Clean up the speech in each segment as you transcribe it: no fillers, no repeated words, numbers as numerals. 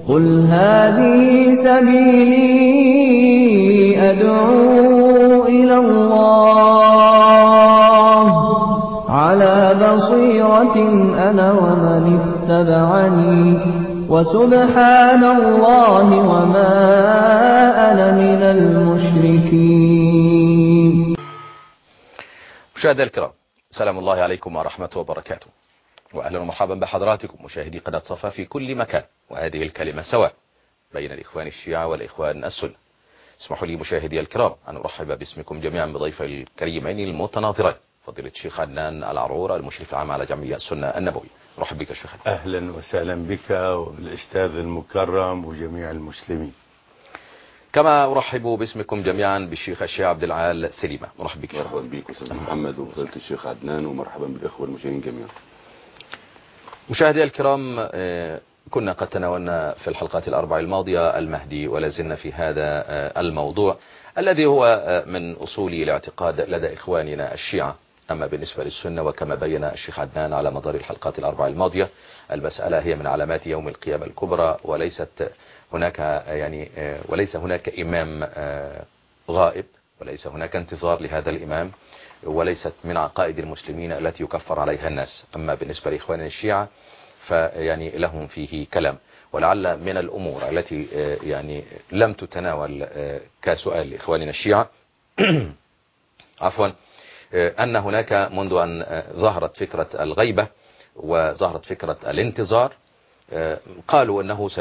قل هذه سبيلي أدعو إلى الله على بصيرة أنا ومن اتبعني وسبحان الله وما أنا من المشركين. مشاهدينا الكرام، سلام الله عليكم ورحمة وبركاته، وأهلا ومرحبا بحضراتكم مشاهدي قناة صفا في كل مكان. وهذه الكلمة سواء بين الإخوان الشيعة والإخوان السنة. اسمحوا لي مشاهدي الكرام أن أرحب باسمكم جميعا بضيفي الكريمين المتناظرين، فضيلة الشيخ عدنان العرعور المشرف العام على جمعية السنة النبوية. مرحبا بك شيخ. أهلا وسهلا بك وبالأستاذ المكرم وجميع المسلمين. كما أرحب باسمكم جميعا بالشيخ الشيخ عبد العال سليمة. مرحبا بك. مرحبا بك أستاذ محمد وفضيلة الشيخ عدنان، ومرحبا بالإخوة المشاهدين جميعا. مشاهدي الكرام، كنا قد تناولنا في الحلقات الأربع الماضية المهدي، ولا زلنا في هذا الموضوع الذي هو من أصول الاعتقاد لدى إخواننا الشيعة. أما بالنسبة للسنة، وكما بين الشيخ عدنان على مدار الحلقات الأربع الماضية، المسألة هي من علامات يوم القيامة الكبرى، وليس هناك إمام غائب، وليس هناك انتظار لهذا الإمام، وليست من عقائد المسلمين التي يكفر عليها الناس. أما بالنسبة لإخواننا الشيعة لهم فيه كلام، ولعل من الأمور التي لم تتناول كسؤال لإخواننا الشيعة عفوا، أن هناك منذ أن ظهرت فكرة الغيبة وظهرت فكرة الانتظار، قالوا أنه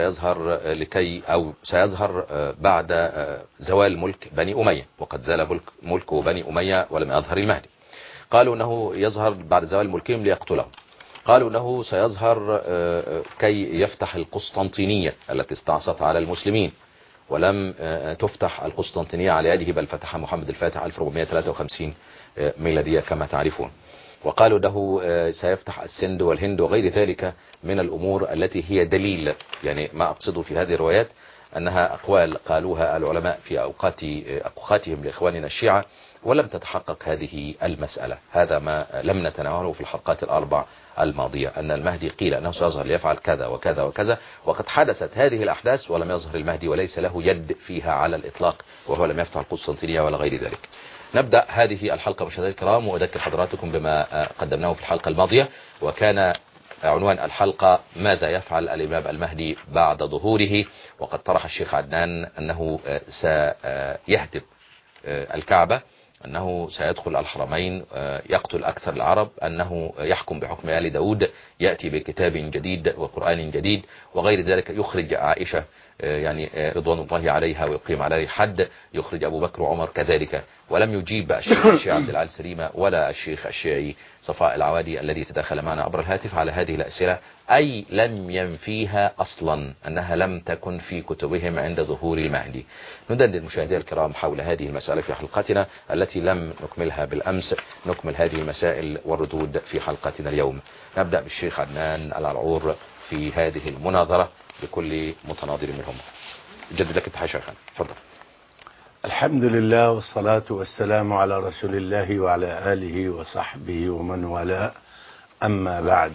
سيظهر بعد زوال ملك بني أمية، وقد زال ملك بني أمية ولم يظهر المهدي. قالوا أنه يظهر بعد زوال ملكهم ليقتلهم. قالوا أنه سيظهر كي يفتح القسطنطينية التي استعصت على المسلمين، ولم تفتح القسطنطينية على يده، بل فتحها محمد الفاتح 1453 ميلادية كما تعرفون. وقالوا أنه سيفتح السند والهند وغير ذلك من الأمور التي هي دليل. ما أقصده في هذه الروايات أنها أقوال قالوها العلماء في أوقاتهم لإخواننا الشيعة، ولم تتحقق هذه المسألة. هذا ما لم نتناوله في الحلقات الأربع الماضية، أن المهدي قيل أنه سيظهر ليفعل كذا وكذا وكذا، وقد حدثت هذه الأحداث ولم يظهر المهدي، وليس له يد فيها على الإطلاق، وهو لم يفتح القسطنطينية ولا غير ذلك. نبدأ هذه الحلقة مشاهدينا الكرام، وأذكر حضراتكم بما قدمناه في الحلقة الماضية، وكان عنوان الحلقة ماذا يفعل الإمام المهدي بعد ظهوره. وقد طرح الشيخ عدنان أنه سيهدم الكعبة، أنه سيدخل الحرمين، يقتل أكثر العرب، أنه يحكم بحكم آل داود، يأتي بكتاب جديد وقرآن جديد وغير ذلك، يخرج عائشة رضوان الله عليها ويقيم عليه حد، يخرج أبو بكر وعمر كذلك. ولم يجيب الشيخ عبد العال سليمة ولا الشيخ الشيعي صفاء العوادي الذي تداخل معنا عبر الهاتف على هذه الأسئلة، أي لم ينفيها أصلا، أنها لم تكن في كتبهم عند ظهور المهدي. ندندن مشاهدينا الكرام حول هذه المسألة في حلقتنا التي لم نكملها بالأمس، نكمل هذه المسائل والردود في حلقتنا اليوم. نبدأ بالشيخ عدنان العرعور في هذه المناظرة بكل متناظر منهم. جد لك التحية شيخنا، تفضل. الحمد لله والصلاة والسلام على رسول الله وعلى آله وصحبه ومن والاه، أما بعد،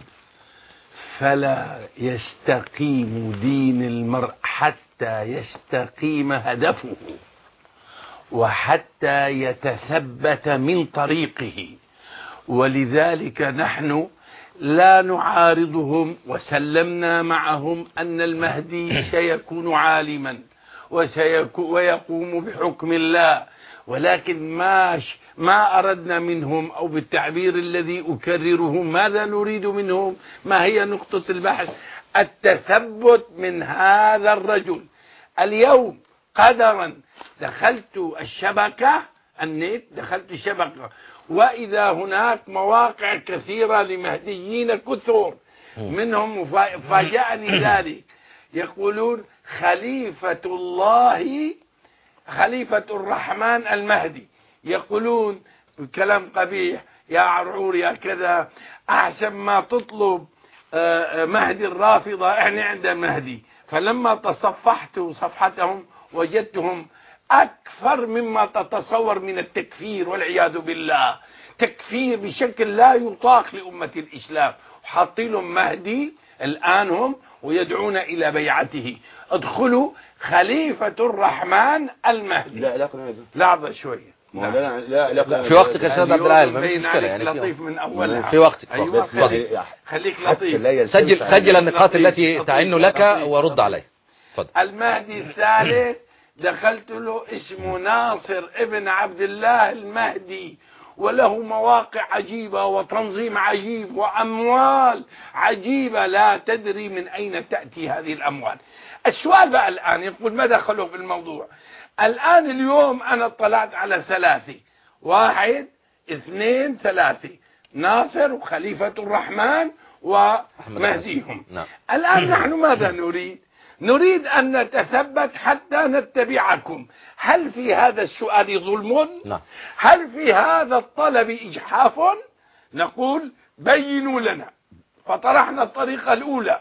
فلا يستقيم دين المرء حتى يستقيم هدفه، وحتى يتثبت من طريقه. ولذلك نحن لا نعارضهم، وسلمنا معهم أن المهدي سيكون عالما ويقوم بحكم الله، ولكن ما أردنا منهم، أو بالتعبير الذي أكرره، ماذا نريد منهم؟ ما هي نقطة البحث؟ التثبت من هذا الرجل. اليوم قدرا دخلت الشبكة، النت، دخلت الشبكة، وإذا هناك مواقع كثيرة لمهديين كثر منهم، فاجأني ذلك. يقولون خليفة الله، خليفة الرحمن المهدي، يقولون كلام قبيح، يا عرعور يا كذا، أحسن ما تطلب مهدي الرافضة، احنا عندنا مهدي. فلما تصفحت صفحتهم وجدتهم أكثر مما تتصور من التكفير، والعياذ بالله، تكفير بشكل لا يطاق لأمة الإسلام. حاطين لهم مهدي الآن هم ويدعون إلى بيعته. ادخلوا خليفة الرحمن المهدي. لا لا لحظة شوية. لا في وقتك يا استاذ عبد العال، ما فيش مشكله يعني لطيف من أولها. في وقتك. أيوة خليك لطيف. سجل النقاط التي تعن لك ورد عليها. اتفضل. المهدي الثالث دخلت له اسمه ناصر ابن عبد الله المهدي، وله مواقع عجيبة وتنظيم عجيب وأموال عجيبة لا تدري من أين تأتي هذه الأموال. السؤال بقى الآن يقول ما دخلوا في الموضوع. الآن اليوم أنا اطلعت على 3، 1 2 3، ناصر وخليفة الرحمن ومهديهم. الآن نحن ماذا نريد؟ نريد أن نتثبت حتى نتبعكم. هل في هذا السؤال ظلم؟ هل في هذا الطلب إجحاف؟ نقول بينوا لنا. فطرحنا الطريقة الأولى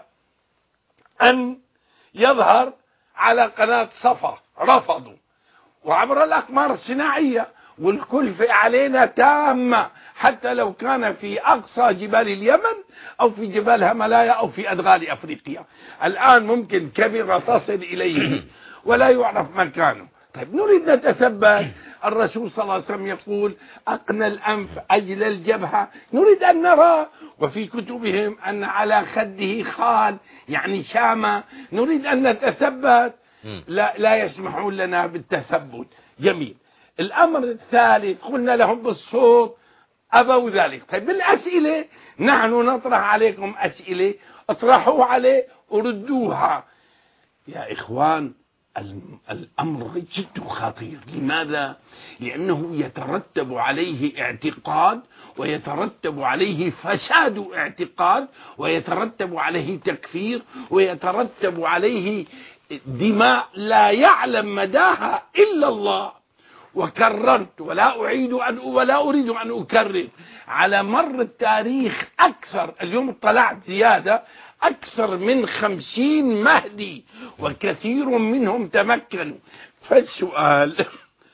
أن يظهر على قناة صفا، رفضوا، وعبر الأقمار الصناعية، والكلفة علينا تامة حتى لو كان في أقصى جبال اليمن أو في جبال هملايا أو في أدغال أفريقيا. الآن ممكن كبيرة تصل إليه ولا يعرف مكانه. طيب نريد نتثبت. الرسول صلى الله عليه وسلم يقول أقنى الأنف أجل الجبهة، نريد أن نرى. وفي كتبهم أن على خده خال يعني شامة. نريد أن نتثبت. لا يسمحون لنا بالتثبت. جميل. الأمر الثالث قلنا لهم بالصوت، أبوا ذلك. طيب بالأسئلة نحن نطرح عليكم أسئلة، اطرحوا عليه وردوها. يا إخوان الأمر جد خطير. لماذا؟ لأنه يترتب عليه اعتقاد، ويترتب عليه فساد اعتقاد، ويترتب عليه تكفير، ويترتب عليه دماء لا يعلم مداها إلا الله. وكررت ولا أريد أن أكرر على مر التاريخ أكثر، اليوم اطلعت زيادة، أكثر من 50 مهدي وكثير منهم تمكنوا. فالسؤال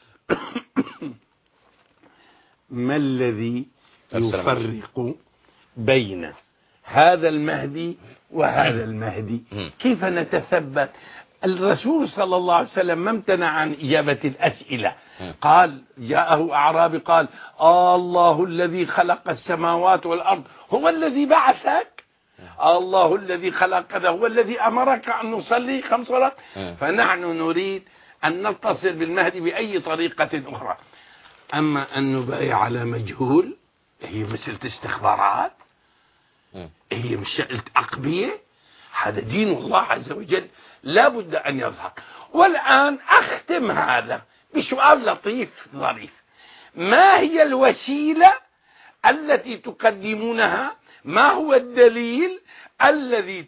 ما الذي يفرق بين هذا المهدي وهذا المهدي؟ كيف نتثبت؟ الرسول صلى الله عليه وسلم ما امتنع عن إجابة الأسئلة. قال جاءه أعرابي قال الله الذي خلق السماوات والأرض هو الذي بعثك؟ الله الذي خلق كذا هو الذي أمرك أن نصلي 5 صلوات؟ فنحن نريد أن نتصل بالمهدي بأي طريقة أخرى. أما أن نبايع على مجهول، هي مسألة استخبارات، هي مسألة أقبية. هذا دين الله عز وجل لا بد أن يظهر. والآن أختم هذا بسؤال لطيف ظريف. ما هي الوسيلة التي تقدمونها؟ ما هو الدليل الذي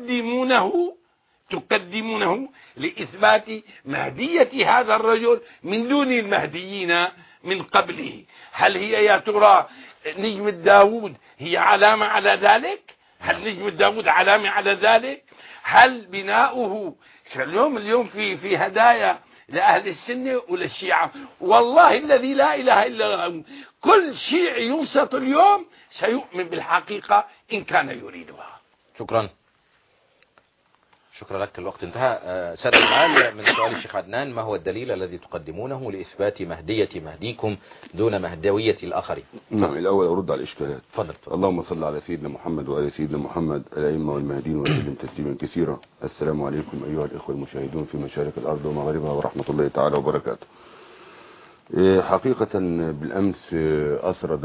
تقدمونه لإثبات مهدية هذا الرجل من دون المهديين من قبله؟ هل هي يا ترى نجم داود هي علامة على ذلك؟ هل نجم داود علامة على ذلك؟ هل بناؤه اليوم في هدايا لأهل السنة وللشيعة؟ والله الذي لا إله إلا هو كل شيعي ينصت اليوم سيؤمن بالحقيقة إن كان يريدها. شكرا لك. الوقت انتهى. سادة العال، من سؤال الشيخ عدنان: ما هو الدليل الذي تقدمونه لإثبات مهدية مهديكم دون مهدوية الآخرين؟ نعم، الأول أرد على الإشكالات. تفضل. اللهم صل على سيدنا محمد وآل سيدنا محمد الأئمة والمهديين وسلم تسليما كثيرا. السلام عليكم أيها الإخوة المشاهدون في مشارق الأرض ومغاربها ورحمة الله تعالى وبركاته. حقيقة بالأمس أسرد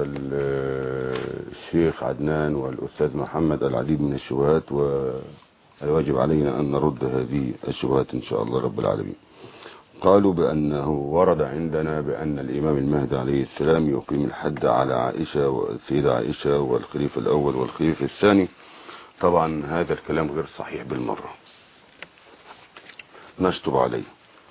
الشيخ عدنان والأستاذ محمد العديد من الشبهات، والواجب علينا أن نرد هذه الشبهات إن شاء الله رب العالمين. قالوا بأنه ورد عندنا بأن الإمام المهدي عليه السلام يقيم الحد على عائشة والسيدة عائشة والخليفة الأول والخليفة الثاني. طبعا هذا الكلام غير صحيح بالمرة، نشطب عليه.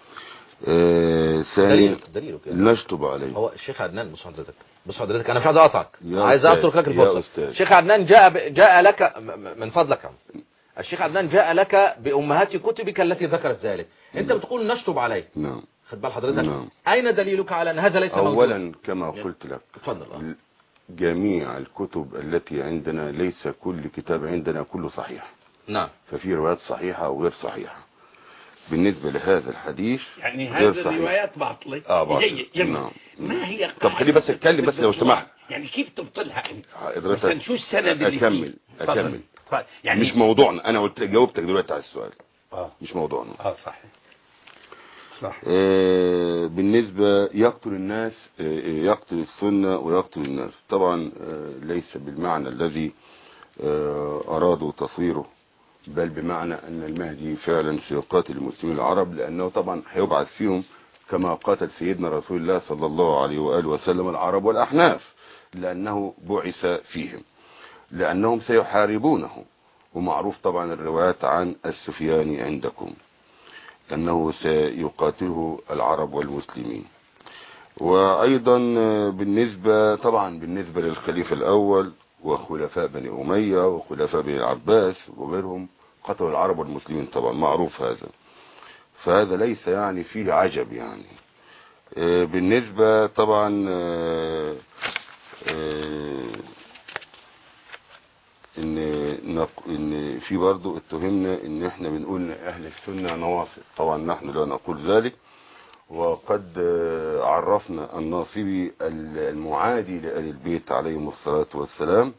ثانيا نشطب عليه. هو الشيخ عدنان، بص حضرتك انا مش عايز اقطعك، عايز اترك لك الفرصه. الشيخ عدنان جاء لك من فضلك، الشيخ عدنان جاء لك بأمهات كتبك التي ذكرت ذلك، انت بتقول نشطب عليه. نعم. خد بال حضرتك. نعم. اين دليلك على ان هذا ليس موجود؟ اولا كما قلت لك، اتفضل. جميع الكتب التي عندنا ليس كل كتاب عندنا كله صحيح. نعم. ففي روايات صحيحة وغير صحيحة بالنسبة لهذا الحديث. يعني هذه الروايات باطلة. باطلة. نعم. ما هي طب خلي بس اتكلم بس لو سمحت. يعني كيف تبطلها انت؟ مثلا شو السند اللي اكمل. يعني مش موضوعنا، انا جاوبتك دلوقتي على السؤال. مش موضوعنا. صح. بالنسبة يقتل الناس، يقتل السنة ويقتل الناس، طبعا ليس بالمعنى الذي أرادوا تصويره، بل بمعنى أن المهدي فعلا سيقاتل المسلمين العرب، لأنه طبعا هيبعث فيهم كما قاتل سيدنا رسول الله صلى الله عليه وآله وسلم العرب والأحناف، لأنه بعث فيهم، لأنهم سيحاربونه. ومعروف طبعا الروايات عن السفياني عندكم أنه سيقاتله العرب والمسلمين. وأيضا بالنسبة للخليفة الأول وخلفاء بني أمية وخلفاء بني العباس وغيرهم قتلوا العرب والمسلمين، طبعا معروف هذا، فهذا ليس يعني فيه عجب يعني. بالنسبة طبعا ان في برضو اتهمنا ان احنا بنقول ان اهل السنة نواصب، طبعا نحن لا نقول ذلك، وقد عرفنا الناصبي المعادي لآل البيت عليهم الصلاة والسلام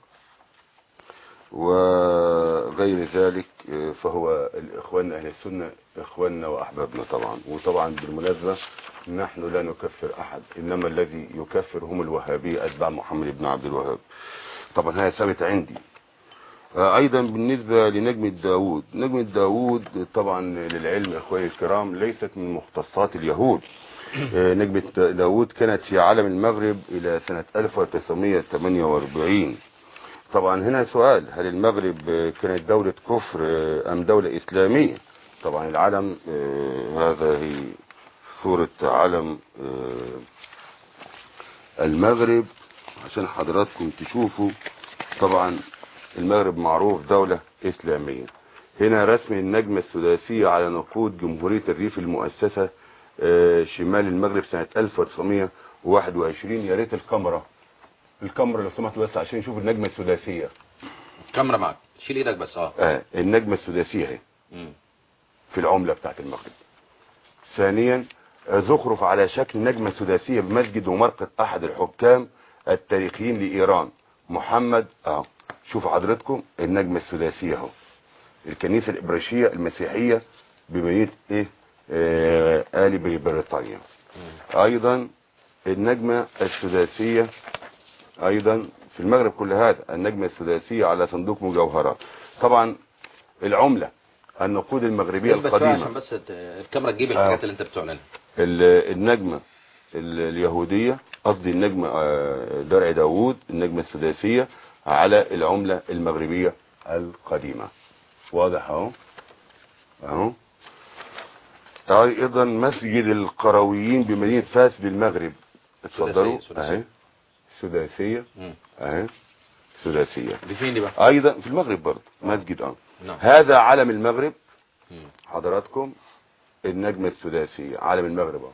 وغير ذلك، فهو الإخوان أهل السنة إخواننا وأحبابنا طبعا. وطبعا بالمناسبة نحن لا نكفر أحد، إنما الذي يكفر هم الوهابية أتباع محمد بن عبد الوهاب، طبعا هذا ثابت عندي. أيضا بالنسبة لنجمة داود، نجمة داود طبعا للعلم أخواني الكرام ليست من مختصات اليهود. نجمة داود كانت في عالم المغرب إلى سنة 1948. طبعا هنا سؤال، هل المغرب كانت دولة كفر أم دولة إسلامية؟ طبعا العالم هذا هي صورة علم المغرب عشان حضراتكم تشوفوا. طبعا المغرب معروف دولة إسلامية. هنا رسم النجمة السداسية على نقود جمهورية الريف المؤسسة شمال المغرب سنة 1921. يا ريت الكاميرا لو سمحت بس عشان نشوف النجمة السداسية. الكاميرا معك، شيل ايدك بس. النجمة السداسية اهي في العملة بتاعت المغرب. ثانيا زخرف على شكل نجمة سداسية بمسجد ومرقد أحد الحكام التاريخيين لإيران محمد. شوفوا حضرتكم النجمة السداسية اهو، الكنيسة الإبراشية المسيحية بمدينة آل بريطانيا. أيضا النجمة السداسية أيضا في المغرب كل هذا، النجمة السداسية على صندوق مجوهرات. طبعا العملة النقود المغربية القديمة عشان بس الكاميرا تجيب الحاجات اللي انت بتعلنها. النجمة اليهودية، قصدي النجمة درع داوود، النجمة السداسية على العملة المغربية القديمة. واضح اهو. ايضا مسجد القرويين بمدينة فاس بالمغرب. اتفضلوا اهي سداسية اهي سداسية. دي فين دي بقى؟ ايضا في المغرب برضه مسجد هذا علم المغرب حضراتكم. النجمة السداسية علم المغرب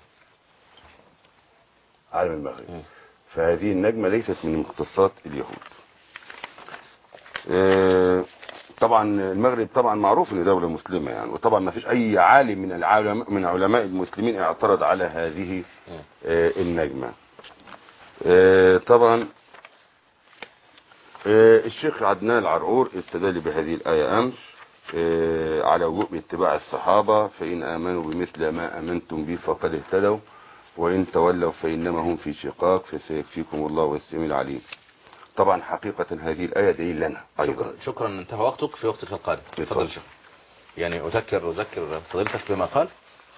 علم المغرب. فهذه النجمة ليست من مختصات اليهود. طبعا المغرب طبعا معروف ان دولة مسلمة يعني، وطبعا ما فيش اي عالم من علماء المسلمين اعترض على هذه النجمة. طبعا الشيخ عدنان العرعور استدل بهذه الآية أمس على وجوب اتباع الصحابة، فإن آمنوا بمثل ما آمنتم به فقد اهتدوا وإن تولوا فإنما هم في شقاق فسيكفيكم الله والسميع العليم. طبعا حقيقة هذه الآية دليل لنا أيضا. شكرا. انتهى وقتك، في وقتك القادم. تفضل شيخ. يعني أذكر فضيلتك بما قال.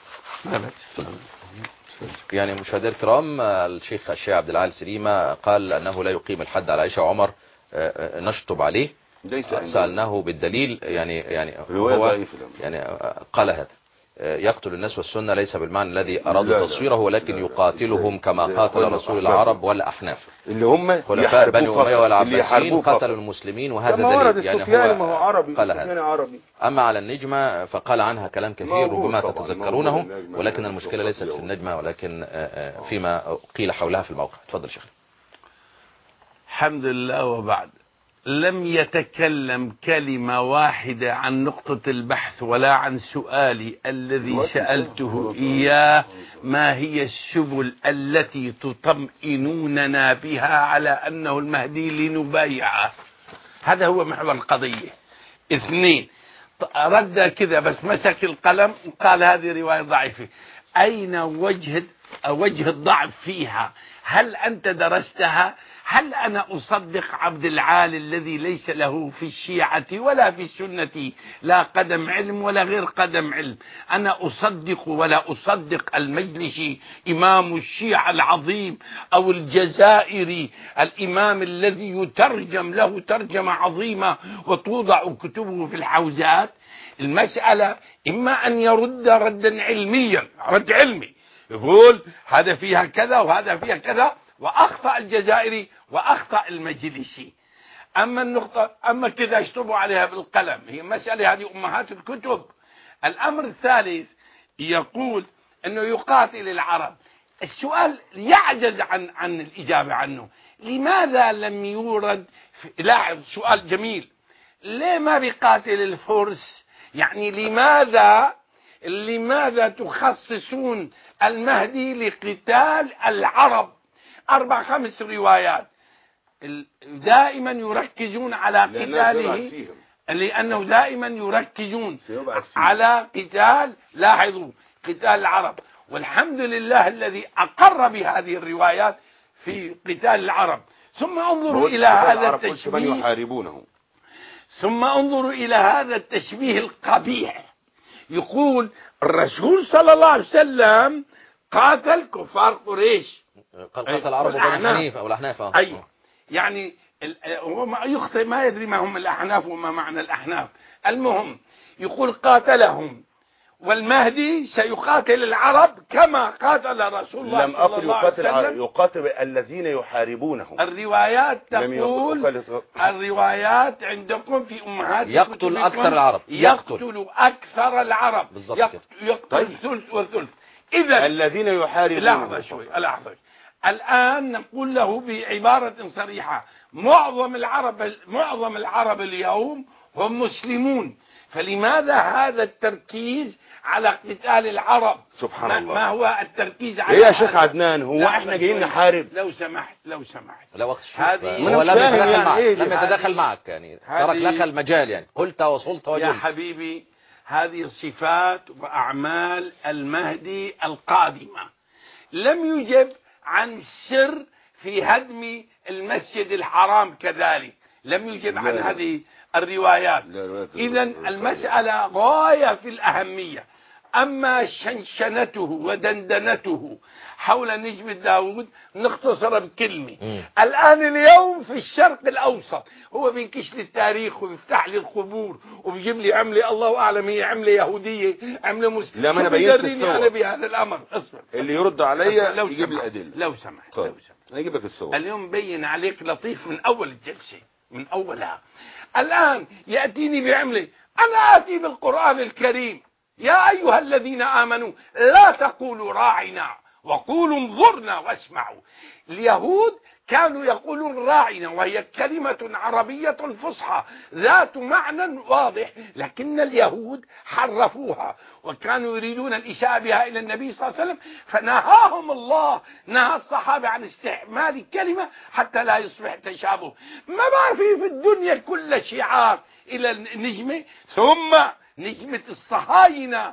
يعني مشاهدينا الكرام، الشيخ الشيخ عبد العال سليمة قال أنه لا يقيم الحد على عائشة وعمر، نشطب عليه. سألناه بالدليل، يعني هو يعني قال هذا يقتل الناس والسنة ليس بالمعنى الذي أرادوا تصويره، ولكن يقاتلهم كما قاتل رسول العرب والأحناف اللي هم خلفاء بني أمية والعباسيين قتلوا المسلمين، وهذا دليل. يعني هو قال هذا. أما على النجمة فقال عنها كلام كثير ربما تتذكرونه، ولكن المشكلة ليست في النجمة ولكن فيما قيل حولها في الموقع. تفضل شيخ. الحمد لله. وبعد، لم يتكلم كلمة واحدة عن نقطة البحث ولا عن سؤالي الذي سألته إياه: ما هي السبل التي تطمئنوننا بها على أنه المهدي لنبايعه؟ هذا هو محور القضية. 2، رد كذا بس مسك القلم وقال هذه رواية ضعيفة. أين وجه الضعف فيها؟ هل أنت درستها؟ هل أنا أصدق عبد العال الذي ليس له في الشيعة ولا في السنة لا قدم علم ولا غير قدم علم؟ أنا أصدق ولا أصدق المجلسي إمام الشيعة العظيم، أو الجزائري الإمام الذي يترجم له ترجمة عظيمة وتوضع كتبه في الحوزات؟ المسألة إما أن يرد ردا علميا، رد علمي، يقول هذا فيها كذا وهذا فيها كذا، وأخطأ الجزائري وأخطأ المجلسي. أما النقطة، أما كذا اشطبوا عليها بالقلم، هي مسألة هذه أمهات الكتب. الأمر الثالث يقول أنه يقاتل العرب. السؤال يعجز عن الإجابة عنه. لماذا لم يورد؟ لاحظ سؤال جميل، ليه ما بيقاتل الفرس؟ يعني لماذا تخصصون المهدي لقتال العرب؟ 4-5 روايات دائما يركزون على قتاله، لأنه دائما يركزون على قتال، لاحظوا، قتال العرب. والحمد لله الذي أقر بهذه الروايات في قتال العرب. ثم انظروا إلى هذا التشبيه، ثم انظروا إلى هذا التشبيه القبيح. يقول الرسول صلى الله عليه وسلم قاتل كفار قريش، قاتل العرب وبني حنيفة أو الأحناف. أي يعني هو يخطئ، ما يدري ما هم الأحناف وما معنى الأحناف. المهم يقول قاتلهم، والمهدي سيقاتل العرب كما قاتل رسول الله صلى الله عليه وسلم. يقاتل الذين يحاربونهم. الروايات تقول، الروايات عندكم في أمهات يقتل أكثر العرب، يقتل أكثر العرب، يقتل ثلث وثلث. إذا الذين يحاربونهم، لحظة شوي، لحظة. الآن نقول له بعبارة صريحة: معظم العرب اليوم هم مسلمون، فلماذا هذا التركيز على قتال العرب؟ سبحان الله. ما هو التركيز على ايه يا شيخ عدنان؟ هو احنا جايين نحارب؟ لو سمحت لا وقت هذه هو لم يتدخل يعني معك، إيه؟ لم يتدخل معك، يعني ترك لك المجال، يعني قلت وصلت وجلت. يا حبيبي، هذه صفات وأعمال المهدي القادمة. لم يجب عن سر في هدم المسجد الحرام، كذلك لم يجب عن هذه الروايات. إذا المسألة غاية في الأهمية. أما شنشنته ودندنته حول نجم داود نختصر بكلمة. الآن اليوم في الشرق الأوسط هو بينكش لي التاريخ وبيفتح لي القبور وبيجيب لي عملة الله أعلم هي عملة يهودية عملة مسلمة. لا، ما أنا بينت أنا بهذا الأمر. اصبر، اللي يرد علي يجيب لي أدلة. لو سمحت أنا أجيب لك الصور. اليوم بين عليك لطيف من أول الجلسة، من أولها. الآن يأتيني بعملة. أنا آتي بالقرآن الكريم: يا أيها الذين آمنوا لا تقولوا راعنا وقولوا انظرنا واسمعوا. اليهود كانوا يقولون راعنا، وهي كلمة عربية فصحى ذات معنى واضح، لكن اليهود حرفوها وكانوا يريدون الإشاءة بها إلى النبي صلى الله عليه وسلم، فنهاهم الله، نهى الصحابة عن استعمال كلمة حتى لا يصبح تشابه. ما في الدنيا كل شعار إلى النجمة، ثم نجمة الصهاينة.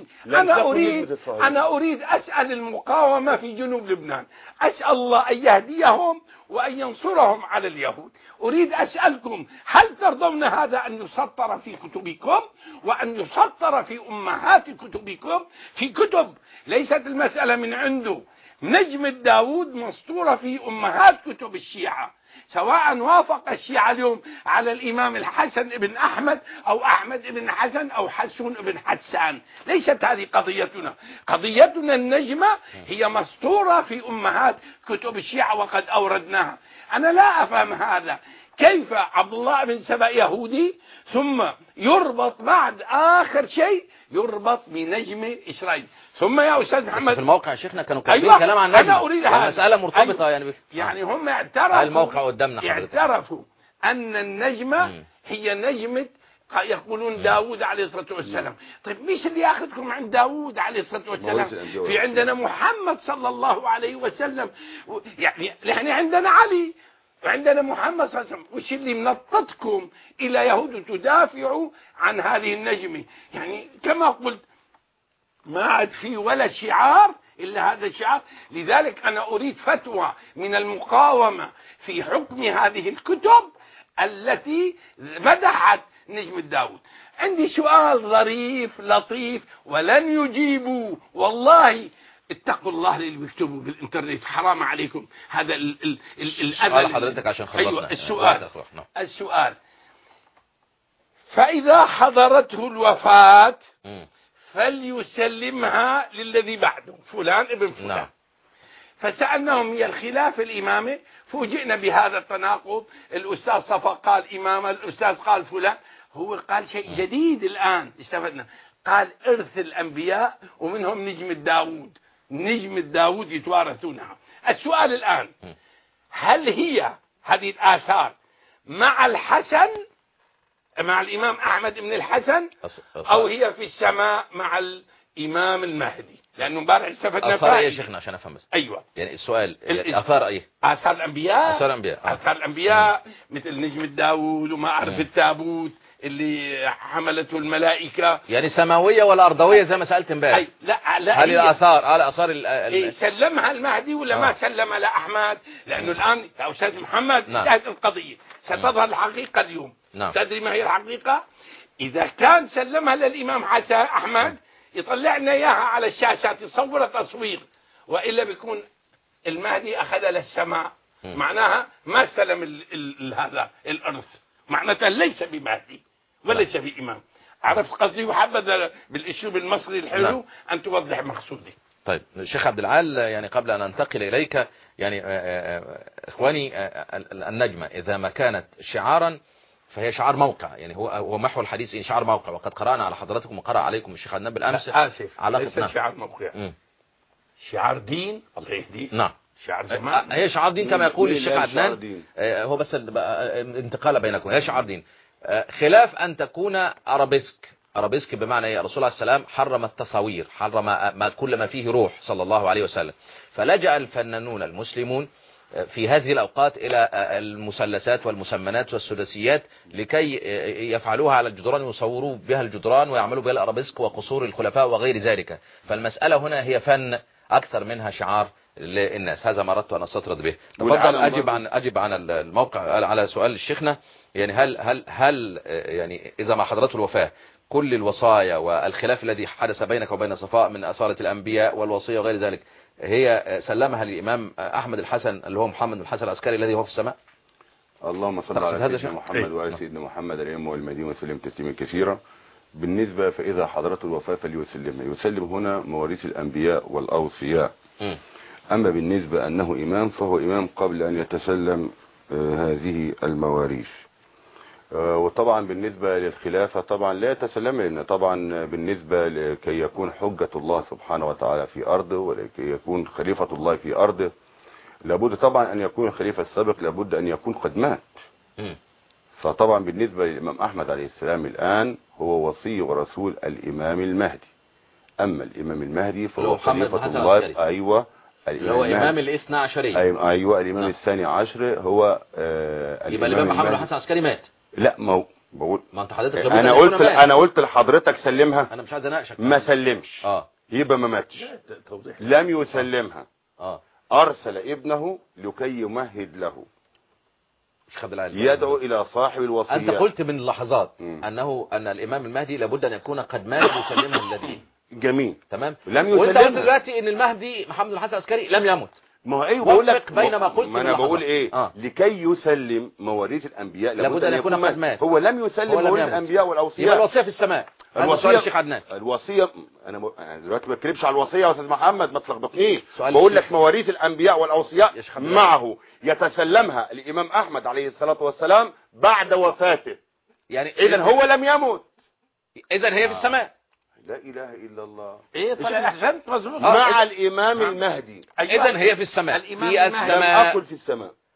أنا أريد أسأل المقاومة في جنوب لبنان، أسأل الله أن يهديهم وأن ينصرهم على اليهود. أريد أسألكم: هل ترضون هذا أن يسطر في كتبكم وأن يسطر في أمهات كتبكم؟ في كتب، ليست المسألة من عنده. نجمة داود مسطورة في أمهات كتب الشيعة، سواء وافق الشيعة اليوم على الإمام الحسن بن أحمد أو أحمد بن حسن أو حسون بن حسان. ليست هذه قضيتنا. قضيتنا النجمة هي مسطورة في أمهات كتب الشيعة وقد أوردناها. أنا لا أفهم هذا، كيف عبد الله بن سبأ يهودي ثم يربط بعد آخر شيء يربط بنجم إسرائيل؟ ثم يا أستاذ محمد في الموقع يا شيخنا كانوا كاتبين كلام عن النجم. أنا أريد هذا. المسألة مرتبطة. يعني هم اعترفوا، الموقع قدامنا حضرتك. اعترفوا أن النجمة هي نجمة يقولون داود عليه الصلاة والسلام. طيب مش اللي ياخذكم عند داود عليه الصلاة والسلام؟ في عندنا محمد صلى الله عليه وسلم، يعني عندنا علي وعندنا محمد صلى الله عليه وسلم. وش اللي منطتكم إلى يهود تدافعوا عن هذه النجمة؟ يعني كما قلت ما عاد في ولا شعار إلا هذا الشعار. لذلك أنا أريد فتوى من المقاومة في حكم هذه الكتب التي مدحت نجم داود. عندي سؤال ظريف لطيف ولن يجيبوا، والله اتقوا الله اللي بيكتبوا بالإنترنت، حرام عليكم. هذا سؤال حضرتك عشان خلصنا. أيوة السؤال فإذا حضرته الوفاة فليسلمها للذي بعده فلان ابن فلان. نعم. فسألناهم هي الخلافة الإمامة، فوجئنا بهذا التناقض. الأستاذ صفا قال إمامة، الأستاذ قال فلان. هو قال شيء جديد الآن استفدنا، قال إرث الأنبياء ومنهم نجم داود يتوارثونها. السؤال الآن هل هي هذه الآثار مع الحسن مع الإمام أحمد بن الحسن أو هي في السماء مع الإمام المهدي؟ لأنه امبارح استفدنا آثار إيه يا شيخنا عشان أفهم بس؟ أيوة يعني السؤال آثار إيه؟ آثار الأنبياء. آثار الأنبياء مثل نجم داود وما أعرف التابوت اللي حملته الملائكة، يعني سماوية ولا أرضوية زي ما سألت امبارح. لا هل الآثار على آثار سلمها المهدي ولا ما سلمها لأحمد؟ لأنه الآن يا أستاذ محمد انتهت القضية، ستظهر الحقيقة اليوم. تدري ما هي الحقيقة؟ إذا كان سلمها للإمام حسن أحمد يطلع لنا إياها على الشاشات، يصور تصوير، وإلا بيكون المهدي أخذ للسماء، معناها ما سلم هذا الأرض، معناتها ليس بمهدي وليس بإمام. عرفت قصدي؟ وحبذا بالأسلوب المصري الحلو أن توضح مقصودي. طيب شيخ عبد العال، يعني قبل أن أنتقل إليك، يعني إخواني، النجمة إذا ما كانت شعارا فهي شعار موقع، يعني هو محو الحديث إن شعار موقع، وقد قرأنا على حضراتكم وقرأ عليكم الشيخ عدنان بالأمس. آسف، ليس شعار موقع، شعار دين. الله يهديك. نعم، شعار زمان. هي شعار دين كما يقول الشيخ عدنان. هو بس انتقال بينكم، هي شعار دين، خلاف أن تكون أرابيسك بمعنى ايه؟ الرسول عليه السلام حرم التصاوير، حرم ما كل ما فيه روح صلى الله عليه وسلم. فلجأ الفنانون المسلمون في هذه الأوقات إلى المثلثات والمسمنات والسداسيات لكي يفعلوها على الجدران، ويصوروا بها الجدران ويعملوا بها الأرابيسك وقصور الخلفاء وغير ذلك. فالمسألة هنا هي فن أكثر منها شعار للناس. هذا ما أردت أن أستطرد به. تفضل أجب عن الموقع على سؤال الشيخنا. يعني هل يعني إذا ما حضرته الوفاة كل الوصايا والخلاف الذي حدث بينك وبين صفاء من أصالة الأنبياء والوصية وغير ذلك هي سلمها للإمام أحمد الحسن اللي هو محمد بن الحسن العسكري الذي هو في السماء؟ اللهم صل على سيدنا محمد وعلى سيدنا محمد الأئمة والمهديين وسلم تسليما كثيرا. بالنسبة فإذا حضرته الوفاة فليسلمها. يسلم هنا مواريث الأنبياء والأوصياء. أما بالنسبة أنه إمام فهو إمام قبل أن يتسلم هذه المواريث. وطبعا بالنسبة للخلافة طبعا لا يتسلم، لأن طبعا بالنسبة لكي يكون حجة الله سبحانه وتعالى في أرضه ولكي يكون خليفة الله في أرضه لابد طبعا أن يكون الخليفة السابق لابد أن يكون قد مات. فطبعا بالنسبة للإمام أحمد عليه السلام الآن هو وصي ورسول الإمام المهدي. أما الإمام المهدي فهو خليفة الله. أيوة، هو إمام الاثنى عشري. أيوة الإمام الثاني عشر هو يبقى الإمام محمد بن الحسن العسكري مات. لا، ما بقول ما انت حضرتك انا قلت لحضرتك سلمها. انا مش عايز اناقشك. ما سلمش. يبقى ما ماتش. لم يسلمها. ارسل ابنه لكي يمهد له، يدعو الى صاحب الوصيه. انت قلت من اللحظات ان الامام المهدي لابد ان يكون قد مات ويسلمها الذي. جميل، تمام. لم يسلمها. وانت قلت دلوقتي ان المهدي محمد بن الحسن العسكري لم يمت. ما هو ايوه بقول لك بين ما قلت. ما انا بقول ايه لكي يسلم مواريث الانبياء لابد ان يكون قد مات. هو لم يسلم مواريث الانبياء والاوصياء. يبقى الوصيه في السماء. الوصيه الشيخ عدنان. الوصيه انا دلوقتي ما بتكلمش على الوصيه يا استاذ محمد، ما تلخبطنيش. بقول لك مواريث الانبياء والاوصياء معه يتسلمها الامام احمد عليه الصلاه والسلام بعد وفاته. يعني اذا هو لم يمت، اذا هي في السماء. لا اله الا الله. ايه طيب احسنت مظبوط. مع الامام المهدي. اذا هي في السماء. في السماء. لم اقل في السماء.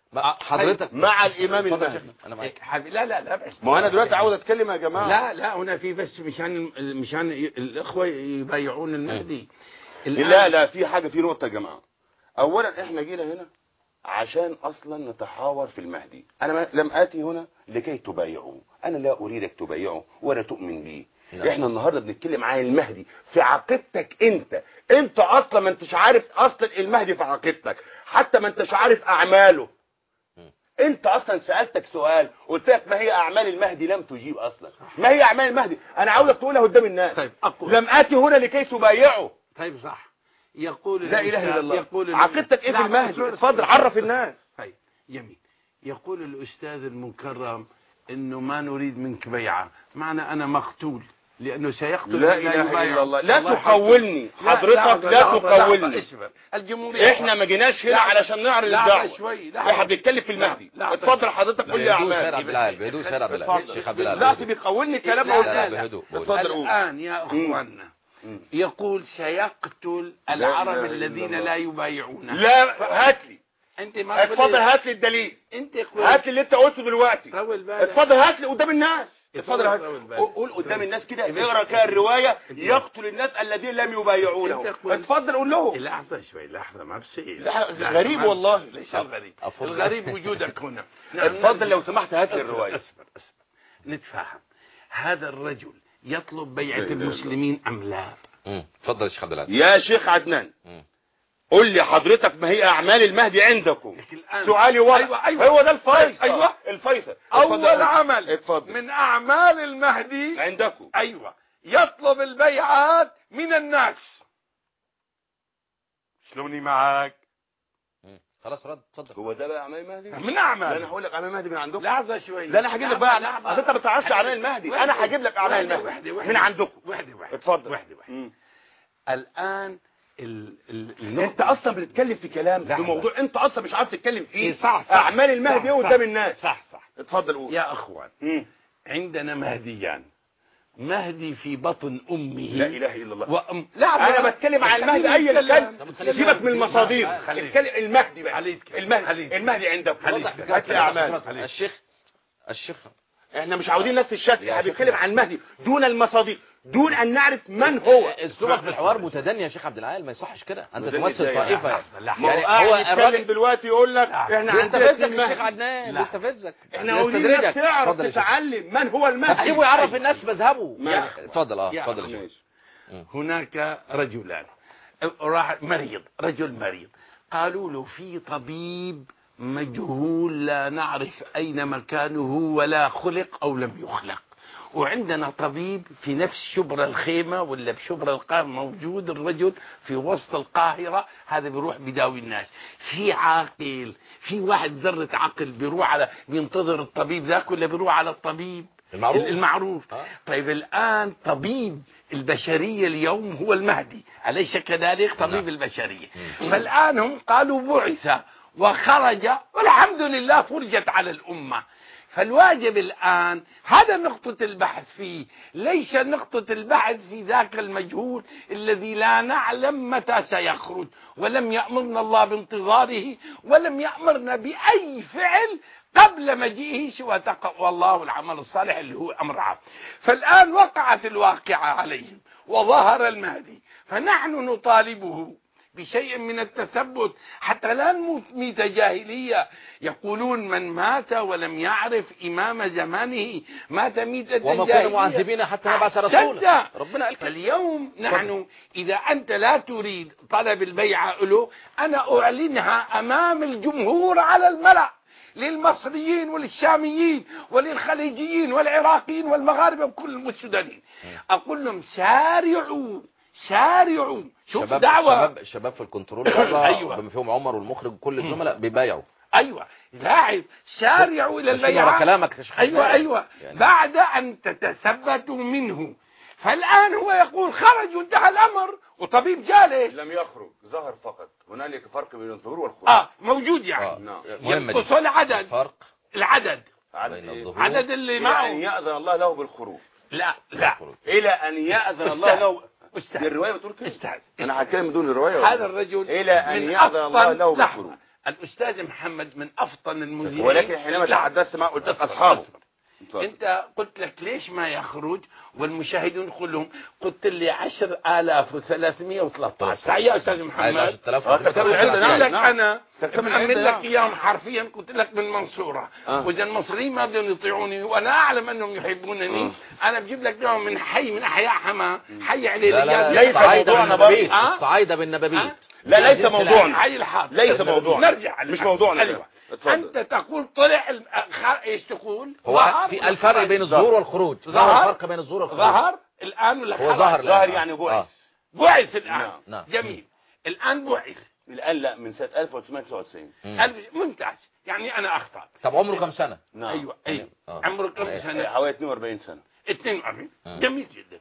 حضرتك مع الامام اتفضل يا المهدي. شيخنا، انا معاك. لا بس ما انا دلوقتي عاوز اتكلم يا جماعه. لا هنا في بس مشان الاخوه يبايعون المهدي. لا في حاجه، في نقطه يا جماعه. اولا احنا جينا هنا عشان اصلا نتحاور في المهدي. انا لم اتي هنا لكي تبايعوه، انا لا اريدك تبايعه ولا تؤمن به. احنا النهارده بنتكلم عن المهدي في عقيدتك انت اصلا ما انتش عارف اصلا المهدي في عقيدتك، حتى ما انتش عارف اعماله. انت اصلا سألتك سؤال قلت لك ما هي اعمال المهدي، لم تجيب اصلا. ما هي اعمال المهدي؟ انا عاوزك تقولها قدام الناس. طيب أقول. لم اتي هنا لكي تبايعه. طيب صح. يقول لا اله الا الله. يقول عقيدتك ايه في المهدي؟ اتفضل عرف الناس. طيب جميل. يقول الاستاذ المكرم انه ما نريد منك بيعه، معنى انا مقتول لانه سيقتل. لا اله الا الله. لا تقولني حضرتك، لا تقولني. الجمهوريه احنا ما جيناش هنا علشان نعرض الدعوه. احنا بنتكلم في المهدي. اتفضل حضرتك قول لي اعمال. بهدوء سيد عبد العال. الشيخ عبد العال لا بيقولني كلام. لا بهدوء. اتفضل قول. الان يا اخواننا يقول سيقتل العرب الذين لا يبايعونه. لا هات لي. انت ما اتفضل هات لي الدليل. انت هات لي اللي انت قلته دلوقتي. اتفضل هات لي قدام الناس. اتفضل هات. قول قدام الناس كده، اقرا كده الروايه يقتل الناس الذين لم يبايعونه. اتفضل قول لهم. لحظه شوي، لحظه ما بصير. غريب والله. ليش الغريب؟ الغريب وجودك هنا. اتفضل لو سمحت هات لي الروايه. اسمع نتفاهم. هذا الرجل يطلب بيعه المسلمين ام لا؟ اتفضل يا شيخ عبد العال. يا شيخ عدنان قول لي حضرتك ما هي اعمال المهدي عندكم؟ سؤالي واضح. أيوة. هو ده الفيصل. ايوه الفيصل. اول عمل اتفضل. من اعمال المهدي عندكم. ايوه يطلب البيعات من الناس. شلوني معك؟ خلاص رد. اتفضل. هو ده بقى اعمال المهدي؟ من اعمال. انا هقول لك اعمال المهدي من عندكم. لحظه شوي. لا انا هجيب لك بقى. اصل انت ما تعرفش اعمال المهدي. انا هجيب لك اعمال المهدي من عندكم. واحده اتفضل. واحده الان انت اصلا بتتكلم في كلام في موضوع انت اصلا مش عارف تتكلم فيه. صح. اعمال المهدي قدام الناس. صح. اتفضل قول. يا اخوان عندنا مهديان. مهدي في بطن امه. لا اله الا الله. لا انا بتكلم عن المهدي اي كلام. سيبك من المصادر. اتكلم المهدي بقى. المهدي عندك. هات لي اعمال. الشيخ احنا مش عاوزين نفس الشكل. احنا بنتكلم عن المهدي دون المصادر، دون ان نعرف من هو. اسلوبك في الحوار متدني يا شيخ عبد العال، ما يصحش كده. انت تمثل طائفه. يعني هو الراجل دلوقتي يقول لك احنا عندنا الشيخ عدنان بيستفزك. احنا عاوزين الناس تعرف تتعلم من هو المهدي. سيبه يعرف الناس مذهبه. اتفضل. اتفضل يا شيخ. هناك رجلان. رجل مريض قالوا له في طبيب مجهول لا نعرف أين مكانه ولا خلق أو لم يخلق، وعندنا طبيب في نفس شبر الخيمة ولا بشبر القاهرة موجود الرجل في وسط القاهرة، هذا بيروح بداوي الناس. في عاقل، في واحد ذرة عقل بيروح بينتظر الطبيب ذاك ولا بيروح على الطبيب المعروف. طيب الآن طبيب البشرية اليوم هو المهدي، أليس كذلك؟ طبيب البشرية. فالآن هم قالوا بعث وخرج والحمد لله فرجت على الأمة. فالواجب الآن هذا نقطة البحث فيه، ليس نقطة البحث في ذاك المجهول الذي لا نعلم متى سيخرج، ولم يأمرنا الله بانتظاره ولم يأمرنا بأي فعل قبل مجيئه سوى تقوى الله والعمل الصالح اللي هو أمر عام. فالآن وقعت الواقعة عليهم وظهر المهدي، فنحن نطالبه بشيء من التثبت حتى لا نموت ميتة جاهلية. يقولون من مات ولم يعرف إمام زمانه مات ميتة جاهلية، وما كنا معذبين حتى نبعث رسولا. ربنا قال كده. اليوم نحن إذا أنت لا تريد طلب البيعة له، أنا أعلنها أمام الجمهور على الملأ للمصريين وللشاميين وللخليجيين والعراقيين والمغاربة وكل السودانيين، أقول لهم سارعوا. شوف دعوة شباب في الكنترول. أيوة. بما فيهم عمر والمخرج وكل الزملاء بيبايعوا. أيوة لاعب سارعوا إلى البيعة. كلامك أيوة يعني. بعد أن تتثبتوا منه. فالآن هو يقول خرج وانتهى الأمر وطبيب جالس. لم يخرج، ظهر فقط. هنالك فرق بين الظهور والخروج. موجود يعني. نعم. ينقص العدد. العدد اللي معه. إلى أن يأذن الله له بالخروج. لا إلى أن يأذن الله له. الرواية بتقول كده. أنا هتكلم بدون الرواية. هذا الرجل إلى أن يأذن الله له بالخروج. الأستاذ محمد من أفطن المذيعين. ولكن حينما تحدثت ما قلت لك أصحابه. انت قلت لك ليش ما يخرج والمشاهدون كلهم؟ قلت لي 10,313. صحيح يا استاذ محمد؟ انا بعمل لك اياهم حرفيا. قلت لك من المنصوره، واذا المصريين ما بدهم يطيعوني وانا اعلم انهم يحبونني، انا بجيب لك دعوه من حي من احياء حماه، حي عليه ليس موضوعنا بالنبابيت. الصعايده بالنبابيت. لا ليس موضوعنا. حي الحاضر ليس موضوعنا. نرجع مش موضوعنا. أيوة. انت تقول طلع ايش تقول؟ هو في الفرق بين الظهور والخروج. ظهر الفرق بين الظهور والخروج. ظهر الان ولا هو ظهر يعني بعث. بعث الان. نعم. جميل. الان بعث. الان لا، من سنه 1999. ممتاز. يعني انا اخطأت. طب عمره كم سنة؟ ايوه عمره كم سنة؟ حوالي 42 سنة. 42. جميل جدا.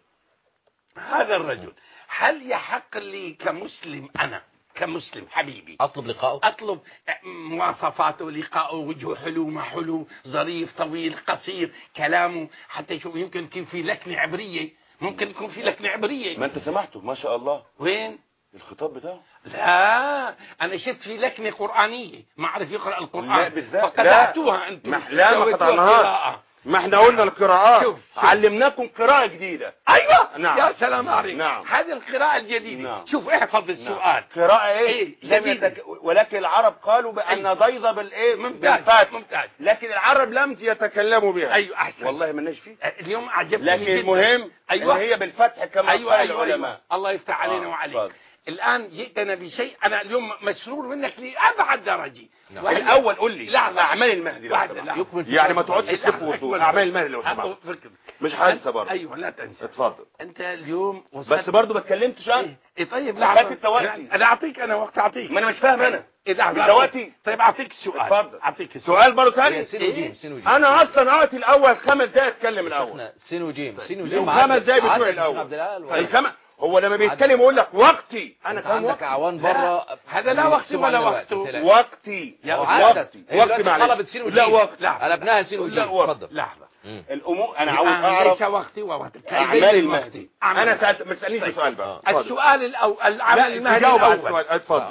هذا الرجل هل يحق لي كمسلم، انا كمسلم حبيبي، اطلب لقاءه؟ اطلب مواصفاته، لقاءه، وجهه حلو ما حلو، ظريف، طويل، قصير، كلامه، حتى يشوف يمكن يكون في لكنة عبرية، ممكن يكون في لكنة عبرية. ما انت سمعته ما شاء الله. وين الخطاب بتاعه؟ لا انا شفت في لكنة قرآنية، ما عرف يقرأ القرآن. لا بالذات. فقطعتوها انتم. لا ما قطعناهاش. ما احنا قلنا القراءات. شوف. علمناكم قراءة جديدة. ايوه. نعم. يا سلام عليك. نعم. هذه القراءة الجديدة. نعم. شوف احفظ السؤال. نعم. قراءة ايه؟ جديدة. ولكن العرب قالوا بأن ضيضة بالايه؟ ممتاز. ممتاز. لكن العرب لم يتكلموا بها. ايوه احسن. والله ما لناش فيه. اليوم عجبني لكن جدا. المهم أيوة. هي بالفتح كما قال العلماء. أيوة. الله يفتح علينا وعليك. الآن جئتنا بشيء أنا اليوم مسرور منك لأبعد درجة. الأول قول لي أعمال المهدي يعني ما تقعدش تلف وتدور. أعمال المهدي لو سمحت. مش هنسى برضه. أيوه لا تنسى. اتفضل. أنت اليوم بس برضه ما اتكلمتش أنا. طيب لحظة. أنا أعطيك وقت أعطيك. ما أنا مش فاهم أنا. دلوقتي. طيب أعطيك السؤال. اتفضل. أعطيك سؤال برضه ثاني. سين أنا أصلا أعطي الأول 5 دقايق أتكلم الأول. سين وجيم 5 دقايق بتوع الأول. هو لما بيتكلم يقول لك وقتي. انا كان عندك اعوان بره. هذا لا وقتي ولا وقته. وقتي. وقتي معلش. طلبت سين وجيم. لا وقت. قلبناها سين وجيم. اتفضل. لحظة. الامور انا عاوز اعرف. ليس وقتي ووقتك. اعمال المهدي. انا سالت ما تسالنيش سؤال بقى. السؤال الاول العمل المهدي جاوب على السؤال.